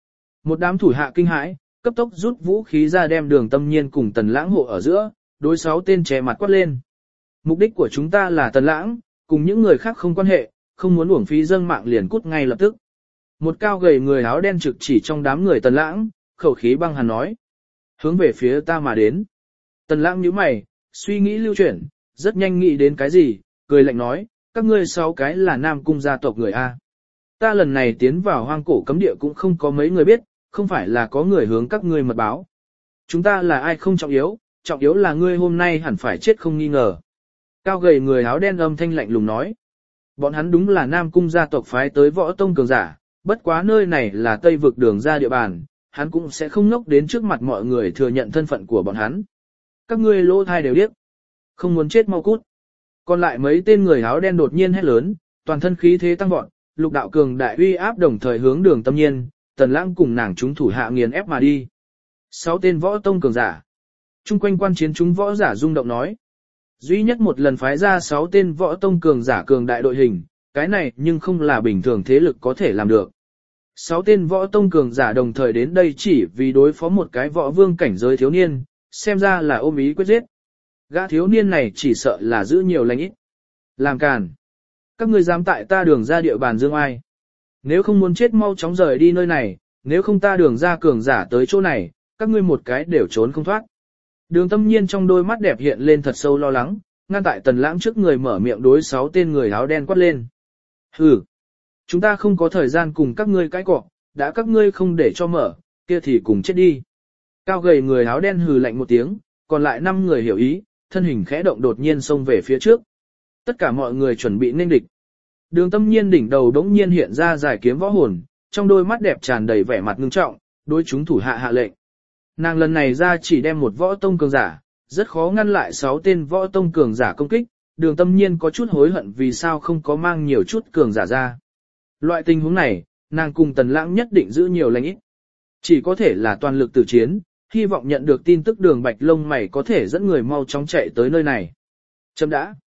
Một đám thủ hạ kinh hãi, cấp tốc rút vũ khí ra đem Đường Tâm Nhiên cùng Tần Lãng hộ ở giữa, đối 6 tên che mặt quát lên. Mục đích của chúng ta là Tần Lãng, cùng những người khác không quan hệ, không muốn uổng phí dâng mạng liền cút ngay lập tức. Một cao gầy người áo đen trực chỉ trong đám người Tần Lãng, khẩu khí băng hàn nói. Hướng về phía ta mà đến. Tần Lãng nhíu mày, suy nghĩ lưu chuyển, rất nhanh nghĩ đến cái gì, cười lạnh nói, các ngươi 6 cái là Nam Cung gia tộc người A. Ta lần này tiến vào hoang cổ cấm địa cũng không có mấy người biết, không phải là có người hướng các ngươi mật báo. Chúng ta là ai không trọng yếu là ngươi hôm nay hẳn phải chết không nghi ngờ. Cao gầy người áo đen âm thanh lạnh lùng nói. Bọn hắn đúng là Nam Cung gia tộc phái tới võ tông cường giả, bất quá nơi này là Tây vực đường ra địa bàn, hắn cũng sẽ không ngốc đến trước mặt mọi người thừa nhận thân phận của bọn hắn. Các ngươi lỗ thai đều điếc, không muốn chết mau cút. Còn lại mấy tên người áo đen đột nhiên hét lớn, toàn thân khí thế tăng vọt, lục đạo cường đại uy áp đồng thời hướng Đường Tâm Nhiên, Tần Lãng cùng nàng chúng thủ hạ nghiền ép mà đi. 6 tên võ tông cường giả. Trung quanh quan chiến chúng võ giả rung động nói. Duy nhất một lần phái ra 6 tên võ tông cường giả cường đại đội hình, cái này nhưng không là bình thường thế lực có thể làm được. 6 tên võ tông cường giả đồng thời đến đây chỉ vì đối phó một cái võ vương cảnh giới thiếu niên, xem ra là ôm ý quyết giết. Gã thiếu niên này chỉ sợ là giữ nhiều lành ít. Làm càn. Các ngươi dám tại ta Đường ra địa bàn dương ai. Nếu không muốn chết mau chóng rời đi nơi này, nếu không ta Đường ra cường giả tới chỗ này, các ngươi một cái đều trốn không thoát. Đường Tâm Nhiên trong đôi mắt đẹp hiện lên thật sâu lo lắng, ngăn tại Tần Lãng trước người mở miệng đối 6 tên người áo đen quát lên. Hừ, chúng ta không có thời gian cùng các ngươi cãi cọ, đã các ngươi không để cho mở, kia thì cùng chết đi. Cao gầy người áo đen hừ lạnh một tiếng, còn lại 5 người hiểu ý, thân hình khẽ động đột nhiên xông về phía trước. Tất cả mọi người chuẩn bị nghênh địch. Đường Tâm Nhiên đỉnh đầu đống nhiên hiện ra giải kiếm võ hồn, trong đôi mắt đẹp tràn đầy vẻ mặt ngưng trọng, đối chúng thủ hạ hạ lệnh. Nàng lần này ra chỉ đem một võ tông cường giả, rất khó ngăn lại 6 tên võ tông cường giả công kích, Đường Tâm Nhiên có chút hối hận vì sao không có mang nhiều chút cường giả ra. Loại tình huống này, nàng cùng Tần Lãng nhất định giữ nhiều lành ít. Chỉ có thể là toàn lực tử chiến, hy vọng nhận được tin tức Đường Bạch Lông mày có thể dẫn người mau chóng chạy tới nơi này. Chấm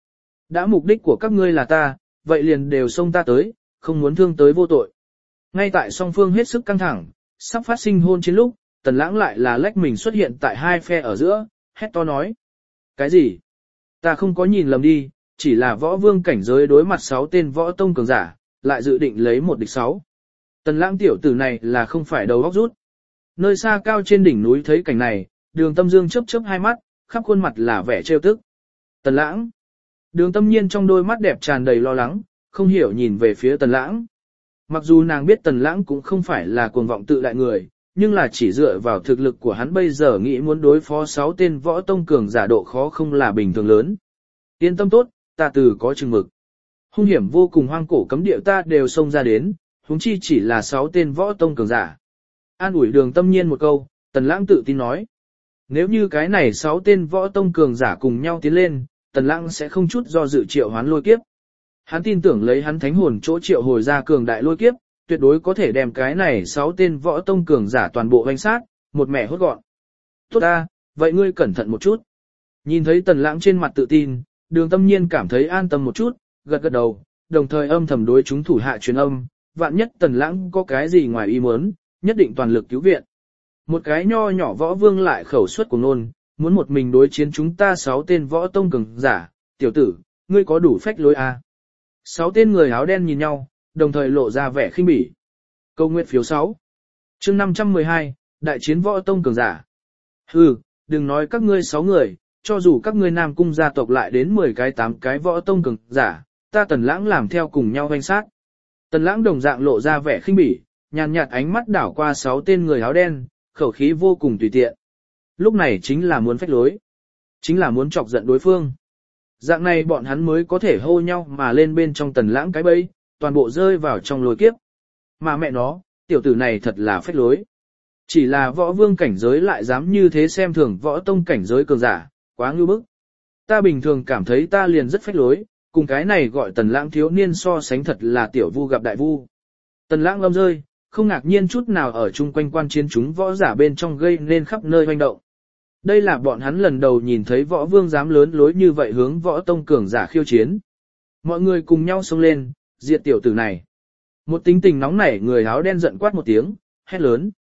đã mục đích của các ngươi là ta, vậy liền đều xông ta tới, không muốn thương tới vô tội. Ngay tại song phương hết sức căng thẳng, sắp phát sinh hôn chiến lúc, Tần Lãng lại là lách mình xuất hiện tại hai phe ở giữa, hét to nói. Cái gì? Ta không có nhìn lầm đi, chỉ là võ vương cảnh giới đối mặt 6 tên võ tông cường giả, lại dự định lấy một địch 6. Tần Lãng tiểu tử này là không phải đầu óc rút. Nơi xa cao trên đỉnh núi thấy cảnh này, Đường Tâm Dương chớp chớp hai mắt, khắp khuôn mặt là vẻ trêu tức. Tần Lãng. Đường Tâm Nhiên trong đôi mắt đẹp tràn đầy lo lắng, không hiểu nhìn về phía Tần Lãng. Mặc dù nàng biết Tần Lãng cũng không phải là cuồng vọng tự đại người, nhưng là chỉ dựa vào thực lực của hắn bây giờ nghĩ muốn đối phó 6 tên võ tông cường giả độ khó không là bình thường lớn. Yên tâm tốt, ta từ có chừng mực. Hung hiểm vô cùng hoang cổ cấm địa ta đều xông ra đến, huống chi chỉ là 6 tên võ tông cường giả. An ủi Đường Tâm Nhiên một câu, Tần Lãng tự tin nói. Nếu như cái này 6 tên võ tông cường giả cùng nhau tiến lên, Tần Lãng sẽ không chút do dự triệu hoán lôi kiếp. Hắn tin tưởng lấy hắn thánh hồn chỗ triệu hồi ra cường đại lôi kiếp, tuyệt đối có thể đem cái này 6 tên võ tông cường giả toàn bộ hoành sát, một mẻ hốt gọn. Tốt ta, vậy ngươi cẩn thận một chút. Nhìn thấy Tần Lãng trên mặt tự tin, Đường Tâm Nhiên cảm thấy an tâm một chút, gật gật đầu, đồng thời âm thầm đối chúng thủ hạ truyền âm, vạn nhất Tần Lãng có cái gì ngoài ý muốn, nhất định toàn lực cứu viện. Một cái nho nhỏ võ vương lại khẩu suất của nôn, muốn một mình đối chiến chúng ta 6 tên võ tông cường giả, tiểu tử, ngươi có đủ phách lối à? 6 tên người áo đen nhìn nhau, đồng thời lộ ra vẻ khinh bỉ. Câu nguyện phiếu 6. Chương 512, đại chiến võ tông cường giả. Hừ, đừng nói các ngươi 6 người, cho dù các ngươi Nam Cung gia tộc lại đến 10 cái 8 cái võ tông cường giả, ta Tần Lãng làm theo cùng nhau hoành sát. Tần Lãng đồng dạng lộ ra vẻ khinh bỉ, nhàn nhạt ánh mắt đảo qua 6 tên người áo đen, khẩu khí vô cùng tùy tiện. Lúc này chính là muốn phách lối, chính là muốn chọc giận đối phương. Dạng này bọn hắn mới có thể hô nhau mà lên bên trong Tần Lãng cái bẫy, toàn bộ rơi vào trong lôi kiếp. Mà mẹ nó, tiểu tử này thật là phách lối. Chỉ là võ vương cảnh giới lại dám như thế xem thường võ tông cảnh giới cường giả, quá ngưu bức. Ta bình thường cảm thấy ta liền rất phách lối, cùng cái này gọi Tần Lãng thiếu niên so sánh thật là tiểu vu gặp đại vu. Tần Lãng lâm rơi, không ngạc nhiên chút nào ở chung quanh quan chiến chúng võ giả bên trong gây nên khắp nơi hoành động. Đây là bọn hắn lần đầu nhìn thấy võ vương dám lớn lối như vậy hướng võ tông cường giả khiêu chiến. Mọi người cùng nhau xông lên, diệt tiểu tử này. Một tính tình nóng nảy người áo đen giận quát một tiếng, hét lớn.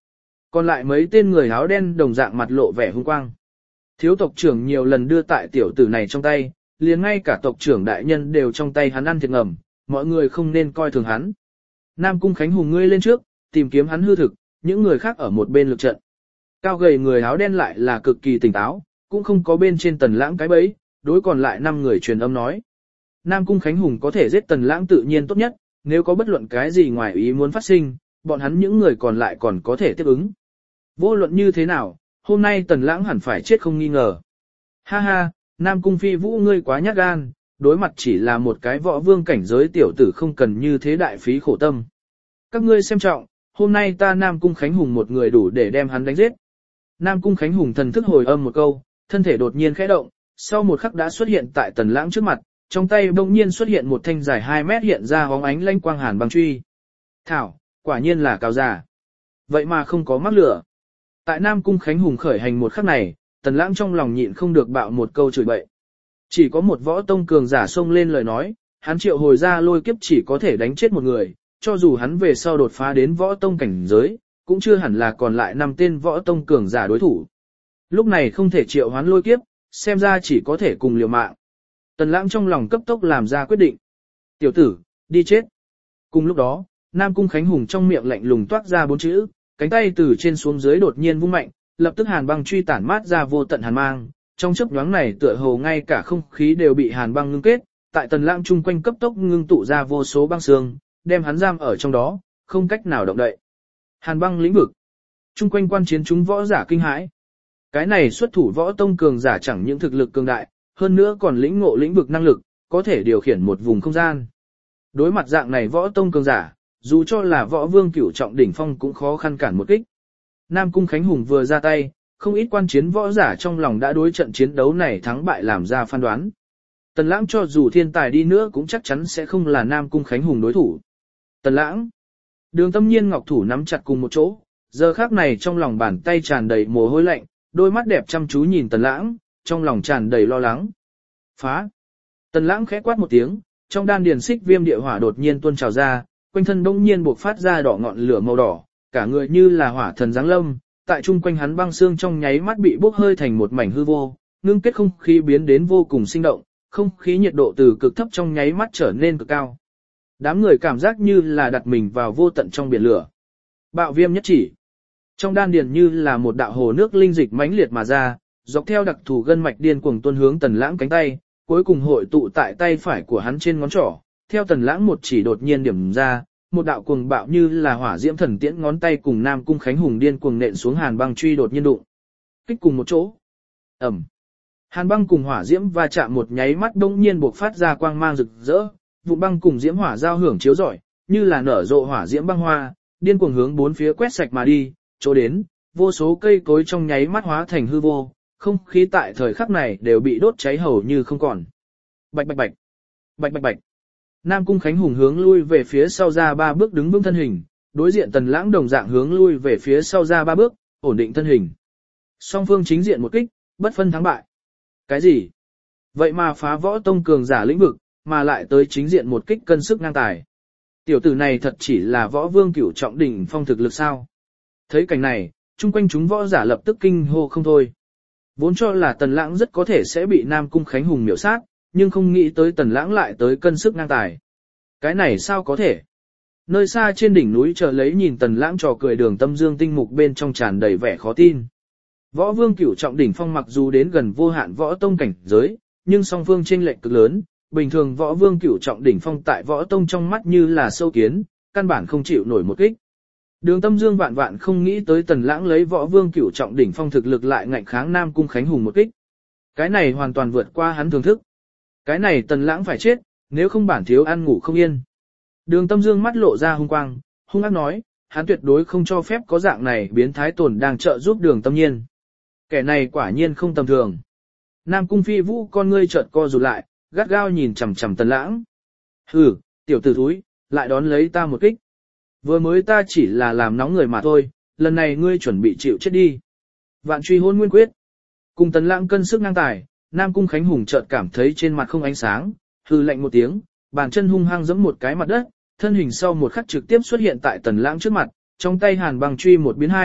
Còn lại mấy tên người áo đen đồng dạng mặt lộ vẻ hung quang. Thiếu tộc trưởng nhiều lần đưa tại tiểu tử này trong tay, liền ngay cả tộc trưởng đại nhân đều trong tay hắn ăn thiệt ngầm, mọi người không nên coi thường hắn. Nam Cung Khánh Hùng ngươi lên trước, tìm kiếm hắn hư thực, những người khác ở một bên lực trận. Cao gầy người áo đen lại là cực kỳ tỉnh táo, cũng không có bên trên Tần Lãng cái bẫy, đối còn lại 5 người truyền âm nói. Nam Cung Khánh Hùng có thể giết Tần Lãng tự nhiên tốt nhất, nếu có bất luận cái gì ngoài ý muốn phát sinh, bọn hắn những người còn lại còn có thể tiếp ứng. Vô luận như thế nào, hôm nay Tần Lãng hẳn phải chết không nghi ngờ. Ha ha, Nam Cung Phi Vũ ngươi quá nhát gan, đối mặt chỉ là một cái võ vương cảnh giới tiểu tử không cần như thế đại phí khổ tâm. Các ngươi xem trọng, hôm nay ta Nam Cung Khánh Hùng một người đủ để đem hắn đánh giết. Nam Cung Khánh Hùng thần thức hồi âm một câu, thân thể đột nhiên khẽ động, sau một khắc đã xuất hiện tại Tần Lãng trước mặt, trong tay bỗng nhiên xuất hiện một thanh dài 2 mét hiện ra hóng ánh lanh quang hàn băng truy. Thảo, quả nhiên là cao giả. Vậy mà không có mắc lửa. Tại Nam Cung Khánh Hùng khởi hành một khắc này, Tần Lãng trong lòng nhịn không được bạo một câu chửi bậy. Chỉ có một võ tông cường giả xông lên lời nói, hắn triệu hồi ra lôi kiếp chỉ có thể đánh chết một người, cho dù hắn về sau đột phá đến võ tông cảnh giới, cũng chưa hẳn là còn lại 5 tên võ tông cường giả đối thủ. Lúc này không thể triệu hoán lôi kiếp, xem ra chỉ có thể cùng liều mạng. Tần Lãng trong lòng cấp tốc làm ra quyết định. Tiểu tử, đi chết. Cùng lúc đó, Nam Cung Khánh Hùng trong miệng lạnh lùng toát ra 4 chữ, cánh tay từ trên xuống dưới đột nhiên vung mạnh, lập tức hàn băng truy tản mát ra vô tận hàn mang, trong chớp nhoáng này tựa hồ ngay cả không khí đều bị hàn băng ngưng kết, tại Tần Lãng chung quanh cấp tốc ngưng tụ ra vô số băng xương, đem hắn giam ở trong đó, không cách nào động đậy. Hàn băng lĩnh vực. Chung quanh quan chiến chúng võ giả kinh hãi. Cái này xuất thủ võ tông cường giả chẳng những thực lực cường đại, hơn nữa còn lĩnh ngộ lĩnh vực năng lực, có thể điều khiển một vùng không gian. Đối mặt dạng này võ tông cường giả, dù cho là võ vương cửu trọng đỉnh phong cũng khó khăn cản một kích. Nam Cung Khánh Hùng vừa ra tay, không ít quan chiến võ giả trong lòng đã đối trận chiến đấu này thắng bại làm ra phán đoán. Tần Lãng cho dù thiên tài đi nữa cũng chắc chắn sẽ không là Nam Cung Khánh Hùng đối thủ. Tần Lãng. Đường Tâm Nhiên ngọc thủ nắm chặt cùng một chỗ, giờ khắc này trong lòng bàn tay tràn đầy mồ hôi lạnh, đôi mắt đẹp chăm chú nhìn Tần Lãng, trong lòng tràn đầy lo lắng. Phá. Tần Lãng khẽ quát một tiếng, trong đan điền xích viêm địa hỏa đột nhiên tuôn trào ra, quanh thân bỗng nhiên bộc phát ra đỏ ngọn lửa màu đỏ, cả người như là hỏa thần giáng lâm, tại trung quanh hắn băng xương trong nháy mắt bị bốc hơi thành một mảnh hư vô, ngưng kết không khí biến đến vô cùng sinh động, không khí nhiệt độ từ cực thấp trong nháy mắt trở nên cực cao. Đám người cảm giác như là đặt mình vào vô tận trong biển lửa. Bạo viêm nhất chỉ. Trong đan điền như là một đạo hồ nước linh dịch mãnh liệt mà ra, dọc theo đặc thù gân mạch điên cuồng tuôn hướng Tần Lãng cánh tay, cuối cùng hội tụ tại tay phải của hắn trên ngón trỏ. Theo Tần Lãng một chỉ đột nhiên điểm ra, một đạo cuồng bạo như là hỏa diễm thần tiễn ngón tay cùng Nam Cung Khánh Hùng điên cuồng nện xuống hàn băng truy đột nhiên đụng. Kích cùng một chỗ. Ầm. Hàn băng cùng hỏa diễm va chạm một nháy mắt bỗng nhiên bộc phát ra quang mang rực rỡ, vụ băng cùng diễm hỏa giao hưởng chiếu rọi, như là nở rộ hỏa diễm băng hoa, điên cuồng hướng bốn phía quét sạch mà đi, chỗ đến, vô số cây cối trong nháy mắt hóa thành hư vô, không khí tại thời khắc này đều bị đốt cháy hầu như không còn. Bạch bạch bạch, bạch bạch bạch. Nam Cung Khánh Hùng hướng lui về phía sau ra 3 bước đứng vững thân hình, đối diện Tần Lãng đồng dạng hướng lui về phía sau ra 3 bước, ổn định thân hình. Song phương chính diện một kích, bất phân thắng bại. Cái gì? Vậy mà phá võ tông cường giả lĩnh vực, mà lại tới chính diện một kích cân sức ngang tài. Tiểu tử này thật chỉ là võ vương cửu trọng đỉnh phong thực lực sao? Thấy cảnh này, chung quanh chúng võ giả lập tức kinh hô không thôi. Vốn cho là Tần Lãng rất có thể sẽ bị Nam Cung Khánh Hùng miểu sát, nhưng không nghĩ tới Tần Lãng lại tới cân sức ngang tài. Cái này sao có thể? Nơi xa trên đỉnh núi chờ lấy nhìn Tần Lãng trò cười Đường Tâm Dương tinh mục bên trong tràn đầy vẻ khó tin. Võ vương cửu trọng đỉnh phong mặc dù đến gần vô hạn võ tông cảnh giới, nhưng song phương chênh lệch cực lớn, bình thường võ vương cửu trọng đỉnh phong tại võ tông trong mắt như là sâu kiến, căn bản không chịu nổi một kích. Đường Tâm Dương vạn vạn không nghĩ tới Tần Lãng lấy võ vương cửu trọng đỉnh phong thực lực lại ngạnh kháng Nam Cung Khánh Hùng một kích. Cái này hoàn toàn vượt qua hắn thưởng thức. Cái này Tần Lãng phải chết, nếu không bản thiếu ăn ngủ không yên. Đường Tâm Dương mắt lộ ra hung quang, hung ác nói, hắn tuyệt đối không cho phép có dạng này biến thái tồn đang trợ giúp Đường Tâm Nhiên. Kẻ này quả nhiên không tầm thường. Nam Cung Phi Vũ con ngươi chợt co rụt lại, gắt gao nhìn chằm chằm Tần Lãng. Hừ, tiểu tử thúi, lại đón lấy ta một kích. Vừa mới ta chỉ là làm nóng người mà thôi, lần này ngươi chuẩn bị chịu chết đi. Vạn truy hôn nguyên quyết. Cùng Tần Lãng cân sức ngang tài, Nam Cung Khánh Hùng chợt cảm thấy trên mặt không ánh sáng, hừ lạnh một tiếng, bàn chân hung hăng giẫm một cái mặt đất, thân hình sau một khắc trực tiếp xuất hiện tại Tần Lãng trước mặt, trong tay hàn băng truy một biến hai,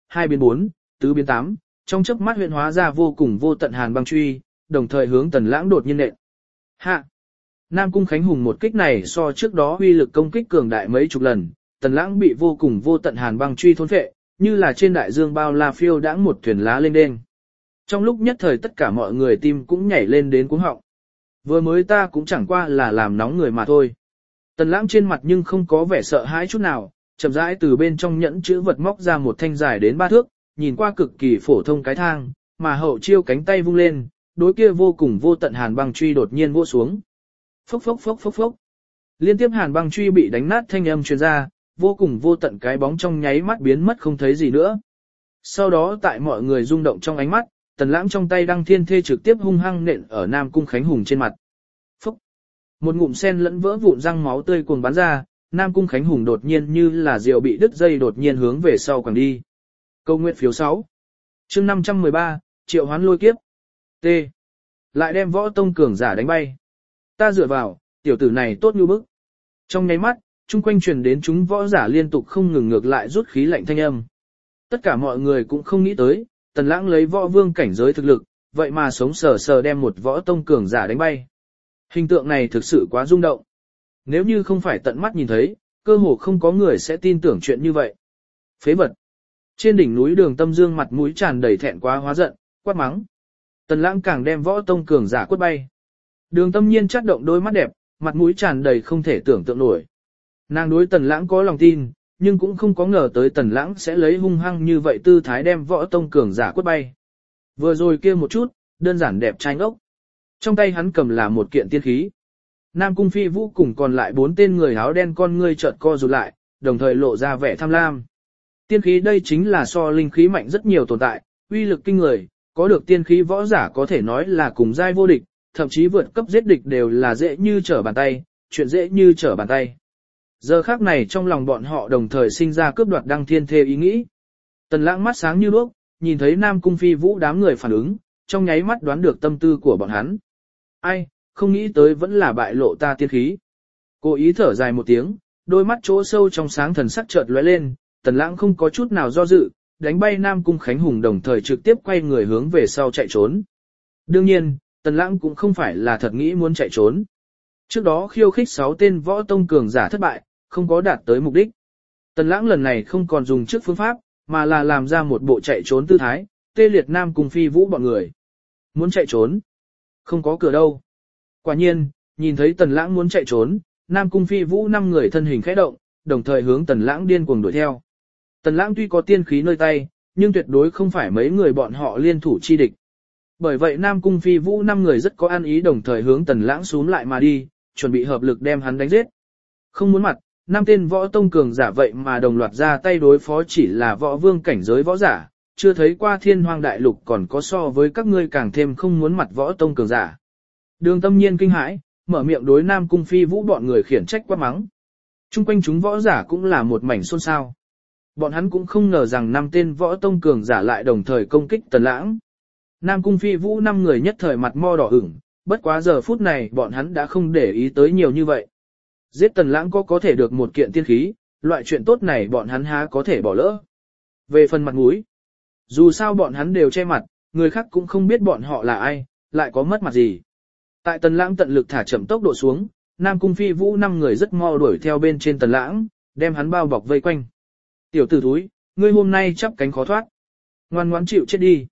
2 biến 4, tứ biến 8, trong chớp mắt huyện hóa ra vô cùng vô tận hàn băng truy, đồng thời hướng Tần Lãng đột nhiên nện. Hạ! Nam Cung Khánh Hùng một kích này so trước đó uy lực công kích cường đại mấy chục lần, Tần Lãng bị vô cùng vô tận hàn băng truy thôn phệ, như là trên đại dương bao la phiêu đãng một thuyền lá lên đên. Trong lúc nhất thời tất cả mọi người tim cũng nhảy lên đến cuống họng. Vừa mới ta cũng chẳng qua là làm nóng người mà thôi. Tần Lãng trên mặt nhưng không có vẻ sợ hãi chút nào, chậm rãi từ bên trong nhẫn chữ vật móc ra một thanh dài đến 3 thước, nhìn qua cực kỳ phổ thông cái thang, mà hậu chiêu cánh tay vung lên, đối kia vô cùng vô tận hàn băng truy đột nhiên vỗ xuống. Phốc phốc phốc phốc phốc. Liên tiếp hàn băng truy bị đánh nát thanh âm truyền ra, vô cùng vô tận cái bóng trong nháy mắt biến mất không thấy gì nữa. Sau đó tại mọi người rung động trong ánh mắt, Tần Lãng trong tay đăng thiên thê trực tiếp hung hăng nện ở Nam Cung Khánh Hùng trên mặt. Phốc. Một ngụm sen lẫn vỡ vụn răng máu tươi cuồng bắn ra, Nam Cung Khánh Hùng đột nhiên như là diều bị đứt dây đột nhiên hướng về sau quẳng đi. Câu nguyện phiếu 6. Chương 513, Triệu Hoán lôi kiếp. T. Lại đem võ tông cường giả đánh bay. Ta dựa vào, tiểu tử này tốt như bức. Trong nháy mắt, chung quanh truyền đến chúng võ giả liên tục không ngừng ngược lại rút khí lạnh thanh âm. Tất cả mọi người cũng không nghĩ tới, Tần Lãng lấy võ vương cảnh giới thực lực, vậy mà sống sờ sờ đem một võ tông cường giả đánh bay. Hình tượng này thực sự quá rung động. Nếu như không phải tận mắt nhìn thấy, cơ hồ không có người sẽ tin tưởng chuyện như vậy. Phế vật. Trên đỉnh núi Đường Tâm Dương mặt mũi tràn đầy thẹn quá hóa giận, quát mắng. Tần Lãng càng đem võ tông cường giả quất bay. Đường Tâm Nhiên chớp động đôi mắt đẹp, mặt mũi tràn đầy không thể tưởng tượng nổi. Nàng đối Tần Lãng có lòng tin, nhưng cũng không có ngờ tới Tần Lãng sẽ lấy hung hăng như vậy tư thái đem võ tông cường giả quất bay. Vừa rồi kia một chút, đơn giản đẹp trai ngốc. Trong tay hắn cầm là một kiện tiên khí. Nam Cung Phi Vũ cùng còn lại 4 tên người áo đen con ngươi chợt co rụt lại, đồng thời lộ ra vẻ tham lam. Tiên khí đây chính là so linh khí mạnh rất nhiều tồn tại, uy lực kinh người, có được tiên khí võ giả có thể nói là cùng giai vô địch, thậm chí vượt cấp giết địch đều là dễ như trở bàn tay, chuyện dễ như trở bàn tay. Giờ khắc này trong lòng bọn họ đồng thời sinh ra cướp đoạt đăng thiên thê ý nghĩ. Tần Lãng mắt sáng như đuốc, nhìn thấy Nam Cung Phi Vũ đám người phản ứng, trong nháy mắt đoán được tâm tư của bọn hắn. Ai, không nghĩ tới vẫn là bại lộ ta tiên khí. Cố ý thở dài một tiếng, đôi mắt chỗ sâu trong sáng thần sắc chợt lóe lên, Tần Lãng không có chút nào do dự, đánh bay Nam Cung Khánh Hùng đồng thời trực tiếp quay người hướng về sau chạy trốn. Đương nhiên, Tần Lãng cũng không phải là thật nghĩ muốn chạy trốn. Trước đó khiêu khích 6 tên võ tông cường giả thất bại, không có đạt tới mục đích. Tần Lãng lần này không còn dùng trước phương pháp, mà là làm ra một bộ chạy trốn tư thái, tê liệt Nam Cung Phi Vũ bọn người. Muốn chạy trốn? Không có cửa đâu. Quả nhiên, nhìn thấy Tần Lãng muốn chạy trốn, Nam Cung Phi Vũ 5 người thân hình khẽ động, đồng thời hướng Tần Lãng điên cuồng đuổi theo. Tần Lãng tuy có tiên khí nơi tay, nhưng tuyệt đối không phải mấy người bọn họ liên thủ chi địch. Bởi vậy Nam Cung Phi Vũ 5 người rất có ăn ý đồng thời hướng Tần Lãng xuống lại mà đi, chuẩn bị hợp lực đem hắn đánh giết. Không muốn mặt, 5 tên võ tông cường giả vậy mà đồng loạt ra tay đối phó chỉ là võ vương cảnh giới võ giả, chưa thấy qua Thiên Hoang đại lục còn có so với các ngươi càng thêm không muốn mặt võ tông cường giả. Đường Tâm Nhiên kinh hãi, mở miệng đối Nam Cung Phi Vũ bọn người khiển trách quát mắng. Trung quanh chúng võ giả cũng là một mảnh xôn xao. Bọn hắn cũng không ngờ rằng 5 tên võ tông cường giả lại đồng thời công kích Tần Lãng. Nam Cung Phi Vũ 5 người nhất thời mặt mo đỏ ửng, bất quá giờ phút này bọn hắn đã không để ý tới nhiều như vậy. Giết Tần Lãng có thể được một kiện tiên khí, loại chuyện tốt này bọn hắn há có thể bỏ lỡ. Về phần mặt mũi, dù sao bọn hắn đều che mặt, người khác cũng không biết bọn họ là ai, lại có mất mặt gì. Tại Tần Lãng tận lực thả chậm tốc độ xuống, Nam Cung Phi Vũ 5 người rất mau đuổi theo bên trên Tần Lãng, đem hắn bao bọc vây quanh. Tiểu tử thúi, ngươi hôm nay chắp cánh khó thoát. Ngoan ngoãn chịu chết đi.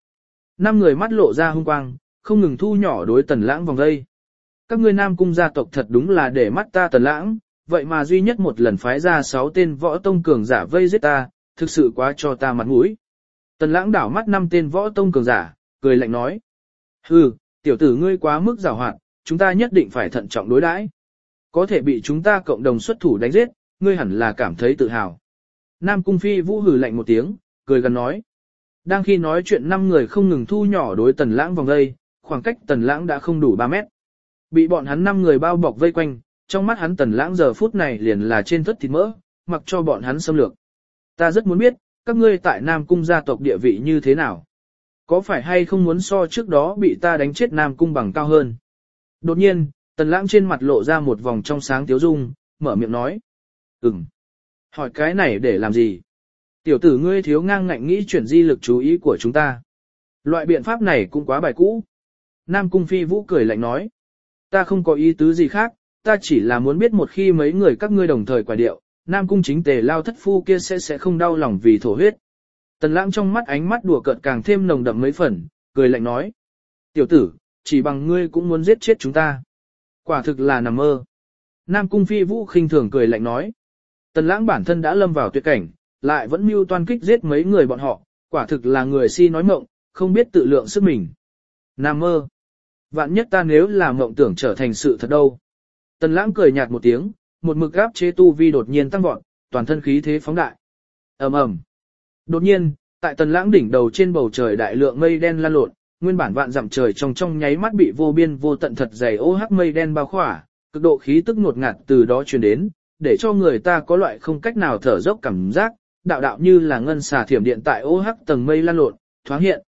5 người mắt lộ ra hung quang, không ngừng thu nhỏ đối Tần Lãng vòng dây. Các ngươi Nam Cung gia tộc thật đúng là để mắt ta Tần Lãng, vậy mà duy nhất một lần phái ra 6 tên võ tông cường giả vây giết ta, thực sự quá cho ta mặt mũi. Tần Lãng đảo mắt 5 tên võ tông cường giả, cười lạnh nói. Hừ, tiểu tử ngươi quá mức giàu hoạt, chúng ta nhất định phải thận trọng đối đãi. Có thể bị chúng ta cộng đồng xuất thủ đánh giết, ngươi hẳn là cảm thấy tự hào. Nam Cung Phi Vũ hừ lạnh một tiếng, cười gần nói. Đang khi nói chuyện 5 người không ngừng thu nhỏ đối Tần Lãng vòng dây, khoảng cách Tần Lãng đã không đủ 3 mét. Bị bọn hắn 5 người bao bọc vây quanh, trong mắt hắn Tần Lãng giờ phút này liền là trên thất thịt mỡ, mặc cho bọn hắn xâm lược. Ta rất muốn biết, các ngươi tại Nam Cung gia tộc địa vị như thế nào? Có phải hay không muốn so trước đó bị ta đánh chết Nam Cung bằng cao hơn? Đột nhiên, Tần Lãng trên mặt lộ ra một vòng trong sáng tiếu dung, mở miệng nói. Hỏi cái này để làm gì? Tiểu tử ngươi thiếu ngang ngạnh nghĩ chuyển di lực chú ý của chúng ta. Loại biện pháp này cũng quá bài cũ. Nam Cung Phi Vũ cười lạnh nói. Ta không có ý tứ gì khác, ta chỉ là muốn biết một khi mấy người các ngươi đồng thời quả điệu, Nam Cung chính tề lao thất phu kia sẽ không đau lòng vì thổ huyết. Tần Lãng trong mắt ánh mắt đùa cợt càng thêm nồng đậm mấy phần, cười lạnh nói. Tiểu tử, chỉ bằng ngươi cũng muốn giết chết chúng ta. Quả thực là nằm mơ. Nam Cung Phi Vũ khinh thường cười lạnh nói. Tần Lãng bản thân đã lâm vào tuyệt cảnh, lại vẫn mưu toan kích giết mấy người bọn họ, quả thực là người si nói mộng, không biết tự lượng sức mình. Nằm mơ. Vạn nhất ta nếu là mộng tưởng trở thành sự thật đâu. Tần Lãng cười nhạt một tiếng, một mực áp chế tu vi đột nhiên tăng vọt, toàn thân khí thế phóng đại. Ầm ầm. Đột nhiên, tại Tần Lãng đỉnh đầu trên bầu trời đại lượng mây đen lan lộn, nguyên bản vạn dặm trời trong nháy mắt bị vô biên vô tận thật dày ô hắc mây đen bao khỏa, cực độ khí tức ngột ngạt từ đó truyền đến, để cho người ta có loại không cách nào thở dốc cảm giác, đạo đạo như là ngân xà thiểm điện tại ô hắc tầng mây lan lộn, thoáng hiện,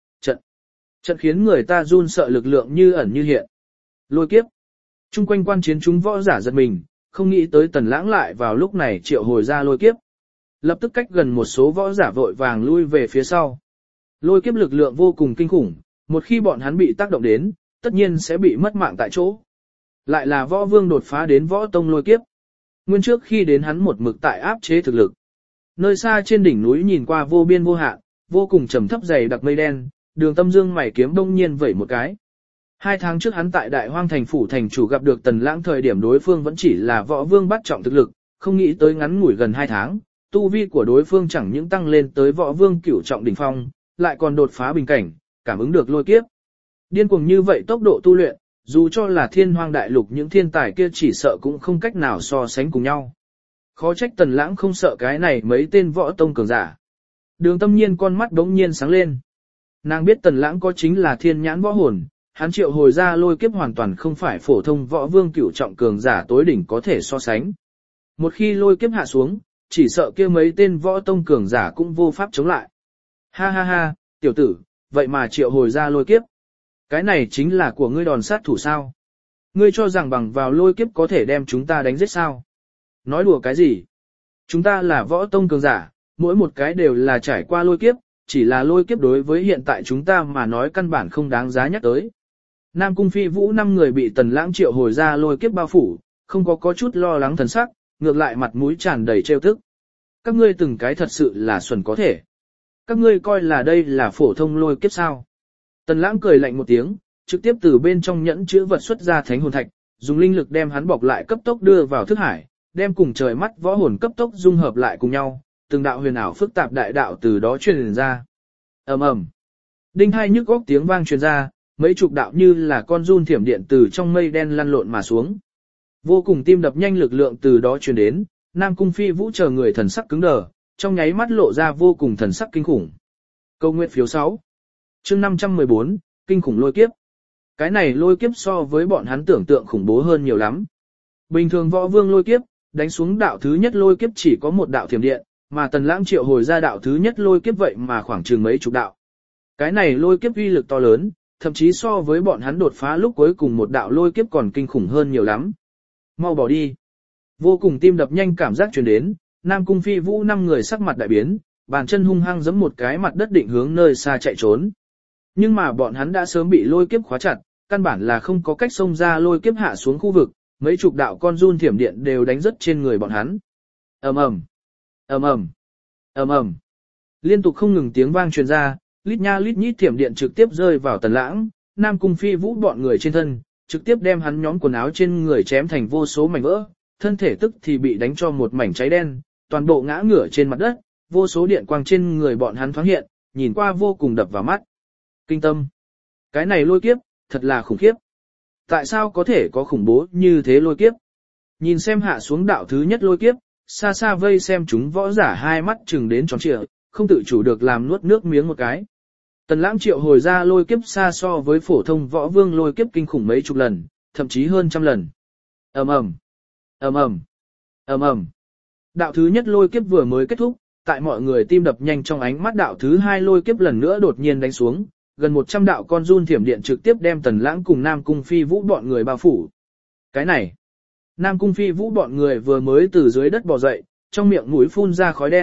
trận khiến người ta run sợ lực lượng như ẩn như hiện. Lôi kiếp. Trung quanh quan chiến chúng võ giả giật mình, không nghĩ tới Tần Lãng lại vào lúc này triệu hồi ra lôi kiếp. Lập tức cách gần một số võ giả vội vàng lui về phía sau. Lôi kiếp lực lượng vô cùng kinh khủng, một khi bọn hắn bị tác động đến, tất nhiên sẽ bị mất mạng tại chỗ. Lại là võ vương đột phá đến võ tông lôi kiếp. Nguyên trước khi đến hắn một mực tại áp chế thực lực. Nơi xa trên đỉnh núi nhìn qua vô biên vô hạn, vô cùng trầm thấp dày đặc mây đen, Đường Tâm Dương mày kiếm đông nhiên vẩy một cái. 2 tháng trước hắn tại Đại Hoang thành phủ thành chủ gặp được Tần Lãng thời điểm đối phương vẫn chỉ là võ vương bắt trọng thực lực, không nghĩ tới ngắn ngủi gần 2 tháng, tu vi của đối phương chẳng những tăng lên tới võ vương cửu trọng đỉnh phong, lại còn đột phá bình cảnh, cảm ứng được lôi kiếp. Điên cuồng như vậy tốc độ tu luyện, dù cho là Thiên Hoang đại lục những thiên tài kia chỉ sợ cũng không cách nào so sánh cùng nhau. Khó trách Tần Lãng không sợ cái này mấy tên võ tông cường giả. Đường Tâm Nhiên con mắt đống nhiên sáng lên. Nàng biết Tần Lãng có chính là thiên nhãn võ hồn, hắn triệu hồi ra lôi kiếp hoàn toàn không phải phổ thông võ vương cửu trọng cường giả tối đỉnh có thể so sánh. Một khi lôi kiếp hạ xuống, chỉ sợ kia mấy tên võ tông cường giả cũng vô pháp chống lại. Ha ha ha, tiểu tử, vậy mà triệu hồi ra lôi kiếp. Cái này chính là của ngươi đòn sát thủ sao? Ngươi cho rằng bằng vào lôi kiếp có thể đem chúng ta đánh giết sao? Nói đùa cái gì? Chúng ta là võ tông cường giả, mỗi một cái đều là trải qua lôi kiếp, chỉ là lôi kiếp đối với hiện tại chúng ta mà nói căn bản không đáng giá nhắc tới. Nam Cung Phi Vũ 5 người bị Tần Lãng triệu hồi ra lôi kiếp bao phủ, không có chút lo lắng thần sắc, ngược lại mặt mũi tràn đầy trêu tức. Các ngươi từng cái thật sự là xuẩn có thể. Các ngươi coi là đây là phổ thông lôi kiếp sao? Tần Lãng cười lạnh một tiếng, trực tiếp từ bên trong nhẫn chứa vật xuất ra thánh hồn thạch, dùng linh lực đem hắn bọc lại cấp tốc đưa vào thức hải, đem cùng trời mắt võ hồn cấp tốc dung hợp lại cùng nhau, từng đạo huyền ảo phức tạp đại đạo từ đó truyền ra. Ầm ầm. Đinh hai nhức óc tiếng vang truyền ra, mấy chục đạo như là con giun thiểm điện từ trong mây đen lăn lộn mà xuống. Vô cùng tim đập nhanh lực lượng từ đó truyền đến, Nam Cung Phi Vũ chờ người thần sắc cứng đờ, trong nháy mắt lộ ra vô cùng thần sắc kinh khủng. Câu nguyện phiếu 6. Chương 514, kinh khủng lôi kiếp. Cái này lôi kiếp so với bọn hắn tưởng tượng khủng bố hơn nhiều lắm. Bình thường võ vương lôi kiếp, đánh xuống đạo thứ nhất lôi kiếp chỉ có một đạo thiểm điện, mà Tần Lãng triệu hồi ra đạo thứ nhất lôi kiếp vậy mà khoảng chừng mấy chục đạo. Cái này lôi kiếp uy lực to lớn, thậm chí so với bọn hắn đột phá lúc cuối cùng một đạo lôi kiếp còn kinh khủng hơn nhiều lắm. Mau bỏ đi. Vô cùng tim đập nhanh cảm giác truyền đến, Nam Cung Phi Vũ 5 người sắc mặt đại biến, bàn chân hung hăng giẫm một cái mặt đất định hướng nơi xa chạy trốn. Nhưng mà bọn hắn đã sớm bị lôi kiếp khóa chặt, căn bản là không có cách xông ra lôi kiếp hạ xuống khu vực, mấy chục đạo con giun thiểm điện đều đánh rất trên người bọn hắn. Ầm ầm, ầm ầm, ầm ầm. Liên tục không ngừng tiếng vang truyền ra, lít nha lít nhít thiểm điện trực tiếp rơi vào Tần Lãng, Nam Cung Phi Vũ bọn người trên thân, trực tiếp đem hắn nhóm quần áo trên người chém thành vô số mảnh vỡ, thân thể tức thì bị đánh cho một mảnh cháy đen, toàn bộ ngã ngửa trên mặt đất, vô số điện quang trên người bọn hắn thoáng hiện, nhìn qua vô cùng đập vào mắt. Kinh tâm. Cái này lôi kiếp, thật là khủng khiếp. Tại sao có thể có khủng bố như thế lôi kiếp? Nhìn xem hạ xuống đạo thứ nhất lôi kiếp, xa xa vây xem chúng võ giả hai mắt trừng đến tròn trịa, không tự chủ được làm nuốt nước miếng một cái. Tần Lãng triệu hồi ra lôi kiếp xa so với phổ thông võ vương lôi kiếp kinh khủng mấy chục lần, thậm chí hơn trăm lần. Ầm ầm, ầm ầm, ầm ầm. Đạo thứ nhất lôi kiếp vừa mới kết thúc, tại mọi người tim đập nhanh trong ánh mắt đạo thứ hai lôi kiếp lần nữa đột nhiên đánh xuống, gần 100 đạo con giun thiểm điện trực tiếp đem Tần Lãng cùng Nam Cung Phi Vũ bọn người bao phủ. Cái này, Nam Cung Phi Vũ bọn người vừa mới từ dưới đất bò dậy, trong miệng mũi phun ra khói đen,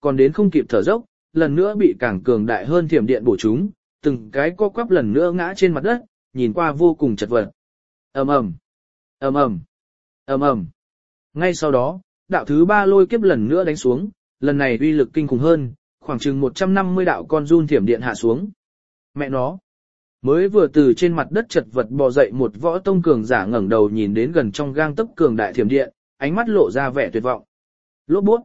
còn đến không kịp thở dốc, lần nữa bị càng cường đại hơn thiểm điện bổ chúng, từng cái co quắp lần nữa ngã trên mặt đất, nhìn qua vô cùng chật vật. Ầm ầm, ầm ầm, ầm ầm. Ngay sau đó, đạo thứ 3 lôi kiếp lần nữa đánh xuống, lần này uy lực kinh khủng hơn, khoảng chừng 150 đạo con run thiểm điện hạ xuống. Mẹ nó, mới vừa từ trên mặt đất chật vật bò dậy một võ tông cường giả ngẩng đầu nhìn đến gần trong gang tấc cường đại thiểm điện, ánh mắt lộ ra vẻ tuyệt vọng. Lốp bút,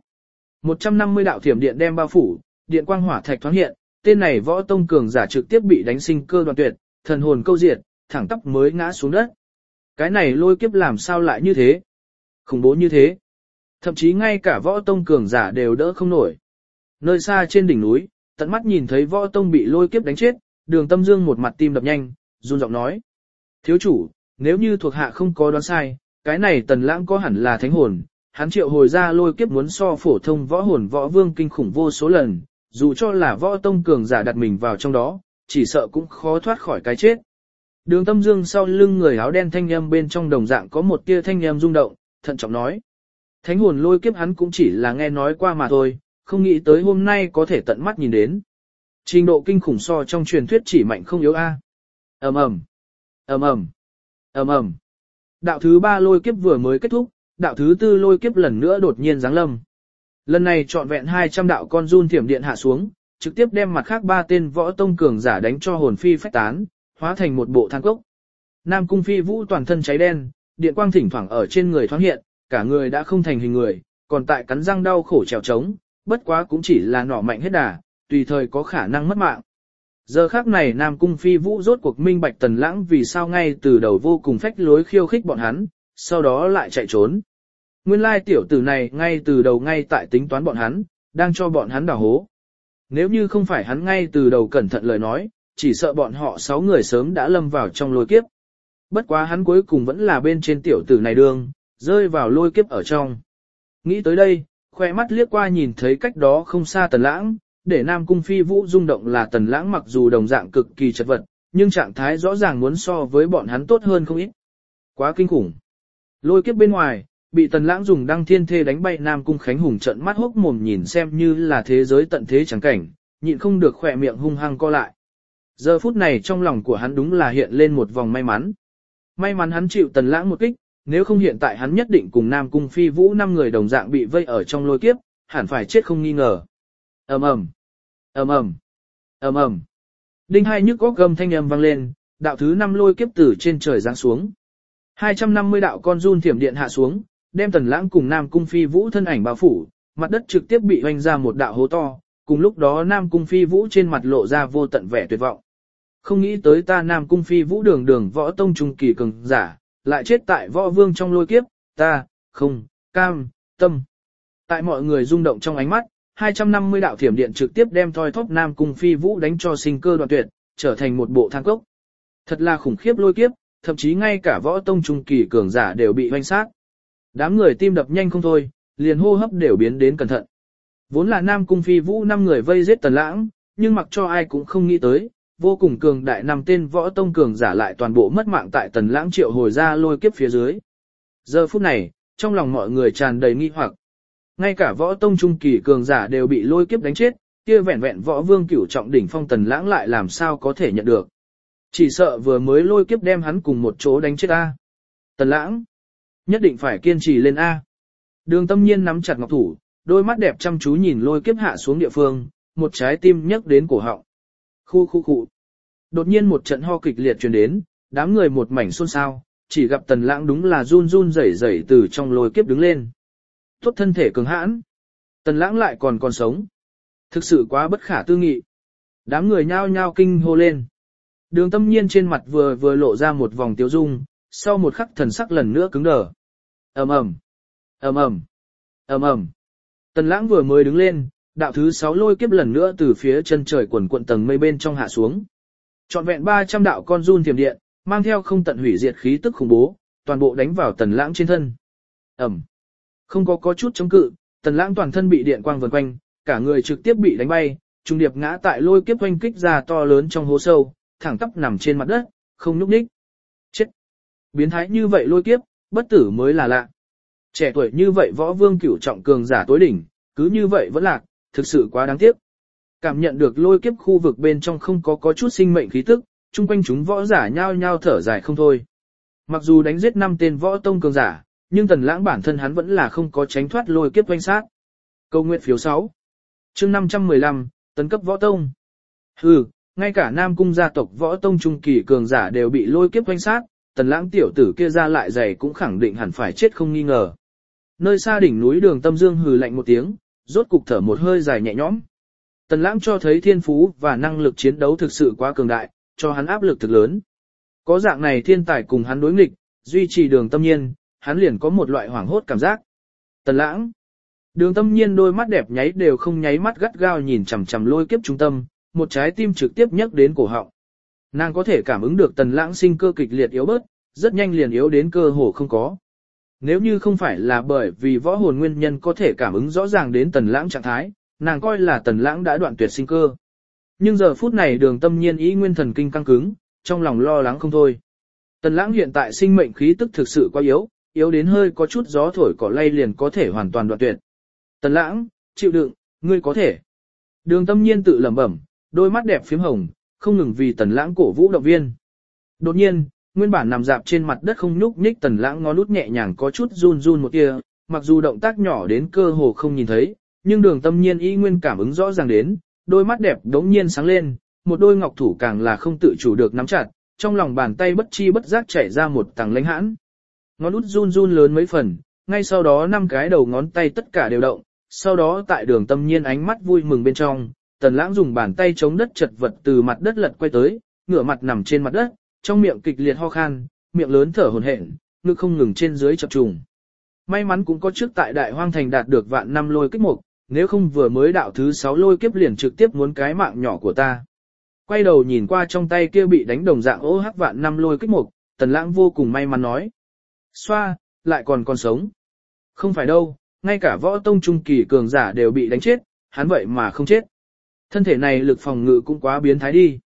150 đạo thiểm điện đem bao phủ, điện quang hỏa thạch thoáng hiện, tên này võ tông cường giả trực tiếp bị đánh sinh cơ đoạn tuyệt, thần hồn câu diệt, thẳng tắp mới ngã xuống đất. Cái này lôi kiếp làm sao lại như thế? Khủng bố như thế. Thậm chí ngay cả võ tông cường giả đều đỡ không nổi. Nơi xa trên đỉnh núi, tận mắt nhìn thấy võ tông bị lôi kiếp đánh chết, Đường Tâm Dương một mặt tim đập nhanh, run giọng nói. Thiếu chủ, nếu như thuộc hạ không có đoán sai, cái này Tần Lãng có hẳn là thánh hồn, hắn triệu hồi ra lôi kiếp muốn so phổ thông võ hồn võ vương kinh khủng vô số lần, dù cho là võ tông cường giả đặt mình vào trong đó, chỉ sợ cũng khó thoát khỏi cái chết. Đường Tâm Dương sau lưng người áo đen thanh âm bên trong đồng dạng có một tia thanh âm rung động, thận trọng nói. Thánh hồn lôi kiếp hắn cũng chỉ là nghe nói qua mà thôi, không nghĩ tới hôm nay có thể tận mắt nhìn đến. Trình độ kinh khủng so trong truyền thuyết chỉ mạnh không yếu a. Ầm ầm, ầm ầm, ầm ầm. Đạo thứ 3 lôi kiếp vừa mới kết thúc, đạo thứ 4 lôi kiếp lần nữa đột nhiên giáng lâm. Lần này trọn vẹn 200 đạo con run thiểm điện hạ xuống, trực tiếp đem mặt khác 3 tên võ tông cường giả đánh cho hồn phi phách tán, hóa thành một bộ than cốc. Nam Cung Phi Vũ toàn thân cháy đen, điện quang thỉnh thoảng ở trên người thoáng hiện, cả người đã không thành hình người, còn tại cắn răng đau khổ trèo trống, bất quá cũng chỉ là nỏ mạnh hết đà, tùy thời có khả năng mất mạng. Giờ khắc này Nam Cung Phi Vũ rốt cuộc minh bạch Tần Lãng vì sao ngay từ đầu vô cùng phách lối khiêu khích bọn hắn, sau đó lại chạy trốn. Nguyên lai tiểu tử này ngay từ đầu ngay tại tính toán bọn hắn, đang cho bọn hắn đào hố. Nếu như không phải hắn ngay từ đầu cẩn thận lời nói, chỉ sợ bọn họ 6 người sớm đã lâm vào trong lôi kiếp. Bất quá hắn cuối cùng vẫn là bên trên tiểu tử này đường, rơi vào lôi kiếp ở trong. Nghĩ tới đây, khoe mắt liếc qua nhìn thấy cách đó không xa Tần Lãng, để Nam Cung Phi Vũ rung động là Tần Lãng mặc dù đồng dạng cực kỳ chật vật, nhưng trạng thái rõ ràng muốn so với bọn hắn tốt hơn không ít. Quá kinh khủng. Lôi kiếp bên ngoài, bị Tần Lãng dùng đăng thiên thê đánh bay Nam Cung Khánh Hùng trợn mắt hốc mồm nhìn xem như là thế giới tận thế chẳng cảnh, nhịn không được khỏe miệng hung hăng co lại. Giờ phút này trong lòng của hắn đúng là hiện lên một vòng may mắn. May mắn hắn chịu Tần Lãng một kích, nếu không hiện tại hắn nhất định cùng Nam Cung Phi Vũ 5 người đồng dạng bị vây ở trong lôi kiếp, hẳn phải chết không nghi ngờ. Ầm ầm, ầm ầm, ầm ầm. Đinh hai nhức góc gầm thanh âm vang lên, đạo thứ 5 lôi kiếp từ trên trời giáng xuống. 250 đạo con run thiểm điện hạ xuống, đem Tần Lãng cùng Nam Cung Phi Vũ thân ảnh bao phủ, mặt đất trực tiếp bị hoành ra một đạo hố to, cùng lúc đó Nam Cung Phi Vũ trên mặt lộ ra vô tận vẻ tuyệt vọng. Không nghĩ tới ta Nam Cung Phi Vũ đường võ tông trung kỳ cường giả, lại chết tại võ vương trong lôi kiếp, ta, không, cam, tâm. Tại mọi người rung động trong ánh mắt, 250 đạo thiểm điện trực tiếp đem thoi thóp Nam Cung Phi Vũ đánh cho sinh cơ đoạn tuyệt, trở thành một bộ than cốc. Thật là khủng khiếp lôi kiếp, thậm chí ngay cả võ tông trung kỳ cường giả đều bị hoành sát. Đám người tim đập nhanh không thôi, liền hô hấp đều biến đến cẩn thận. Vốn là Nam Cung Phi Vũ 5 người vây giết Tần Lãng, nhưng mặc cho ai cũng không nghĩ tới, vô cùng cường đại 5 tên võ tông cường giả lại toàn bộ mất mạng tại Tần Lãng triệu hồi ra lôi kiếp phía dưới. Giờ phút này, trong lòng mọi người tràn đầy nghi hoặc. Ngay cả võ tông trung kỳ cường giả đều bị lôi kiếp đánh chết, kia vẹn vẹn võ vương cửu trọng đỉnh phong Tần Lãng lại làm sao có thể nhận được. Chỉ sợ vừa mới lôi kiếp đem hắn cùng một chỗ đánh chết A. Tần Lãng, nhất định phải kiên trì lên A. Đường Tâm Nhiên nắm chặt ngọc thủ, đôi mắt đẹp chăm chú nhìn lôi kiếp hạ xuống địa phương, một trái tim nhấc đến cổ họng. Khu. Đột nhiên một trận ho kịch liệt truyền đến, đám người một mảnh xôn xao, chỉ gặp Tần Lãng đúng là run run rẩy rẩy từ trong lôi kiếp đứng lên. Tốt thân thể cường hãn. Tần Lãng lại còn sống. Thực sự quá bất khả tư nghị. Đám người nhao nhao kinh hô lên. Đường Tâm Nhiên trên mặt vừa lộ ra một vòng tiêu dung, sau một khắc thần sắc lần nữa cứng đờ. Ầm ầm, ầm ầm, ầm ầm. Tần Lãng vừa mới đứng lên, đạo thứ 6 lôi kiếp lần nữa từ phía chân trời quần quận tầng mây bên trong hạ xuống. Trọn vẹn 300 đạo con run thiểm điện, mang theo không tận hủy diệt khí tức khủng bố, toàn bộ đánh vào Tần Lãng trên thân. Ầm. Không có chút chống cự, Tần Lãng toàn thân bị điện quang vần quanh, cả người trực tiếp bị đánh bay, trùng điệp ngã tại lôi kiếp oanh kích ra to lớn trong hố sâu, thẳng tắp nằm trên mặt đất, không nhúc nhích. Chết! Biến thái như vậy lôi kiếp, bất tử mới là lạ. Trẻ tuổi như vậy võ vương cửu trọng cường giả tối đỉnh, cứ như vậy vẫn lạc, thực sự quá đáng tiếc. Cảm nhận được lôi kiếp khu vực bên trong không có chút sinh mệnh khí tức, chung quanh chúng võ giả nhao nhao thở dài không thôi. Mặc dù đánh giết 5 tên võ tông cường giả, nhưng Tần Lãng bản thân hắn vẫn là không có tránh thoát lôi kiếp quanh sát. Câu nguyện phiếu 6. Chương 515, tấn cấp võ tông. Hừ, ngay cả Nam cung gia tộc võ tông trung kỳ cường giả đều bị lôi kiếp quanh sát, Tần Lãng tiểu tử kia ra lại dày cũng khẳng định hẳn phải chết không nghi ngờ. Nơi xa đỉnh núi Đường Tâm Dương hừ lạnh một tiếng, rốt cục thở một hơi dài nhẹ nhõm. Tần Lãng cho thấy thiên phú và năng lực chiến đấu thực sự quá cường đại, cho hắn áp lực thực lớn. Có dạng này thiên tài cùng hắn đối nghịch, duy trì Đường Tâm Nhiên, hắn liền có một loại hoảng hốt cảm giác. Tần Lãng. Đường Tâm Nhiên đôi mắt đẹp nháy đều không nháy mắt gắt gao nhìn chằm chằm lôi kiếp trung tâm, một trái tim trực tiếp nhấc đến cổ họng. Nàng có thể cảm ứng được Tần Lãng sinh cơ kịch liệt yếu bớt, rất nhanh liền yếu đến cơ hồ không có. Nếu như không phải là bởi vì võ hồn nguyên nhân có thể cảm ứng rõ ràng đến Tần Lãng trạng thái, nàng coi là Tần Lãng đã đoạn tuyệt sinh cơ. Nhưng giờ phút này Đường Tâm Nhiên ý nguyên thần kinh căng cứng, trong lòng lo lắng không thôi. Tần Lãng hiện tại sinh mệnh khí tức thực sự quá yếu, yếu đến hơi có chút gió thổi cỏ lay liền có thể hoàn toàn đoạn tuyệt. Tần Lãng, chịu đựng, ngươi có thể. Đường Tâm Nhiên tự lẩm bẩm, đôi mắt đẹp phím hồng, không ngừng vì Tần Lãng cổ vũ động viên. Đột nhiên, nguyên bản nằm dạp trên mặt đất không nhúc nhích Tần Lãng ngón út nhẹ nhàng có chút run run một tia, mặc dù động tác nhỏ đến cơ hồ không nhìn thấy, nhưng Đường Tâm Nhiên y nguyên cảm ứng rõ ràng đến, đôi mắt đẹp đống nhiên sáng lên, một đôi ngọc thủ càng là không tự chủ được nắm chặt, trong lòng bàn tay bất chi bất giác chảy ra một tầng lãnh hãn. Ngón út run run lớn mấy phần, ngay sau đó 5 cái đầu ngón tay tất cả đều động, sau đó tại Đường Tâm Nhiên ánh mắt vui mừng bên trong, Tần Lãng dùng bàn tay chống đất chật vật từ mặt đất lật quay tới, ngửa mặt nằm trên mặt đất, trong miệng kịch liệt ho khan, miệng lớn thở hổn hển, ngực không ngừng trên dưới chập trùng. May mắn cũng có trước tại Đại Hoang Thành đạt được vạn năm lôi kích mục, nếu không vừa mới đạo thứ 6 lôi kiếp liền trực tiếp muốn cái mạng nhỏ của ta. Quay đầu nhìn qua trong tay kia bị đánh đồng dạng ô hắc vạn năm lôi kích mục, Tần Lãng vô cùng may mắn nói. Xoa, lại còn sống. Không phải đâu, ngay cả võ tông trung kỳ cường giả đều bị đánh chết, hắn vậy mà không chết. Thân thể này lực phòng ngự cũng quá biến thái đi.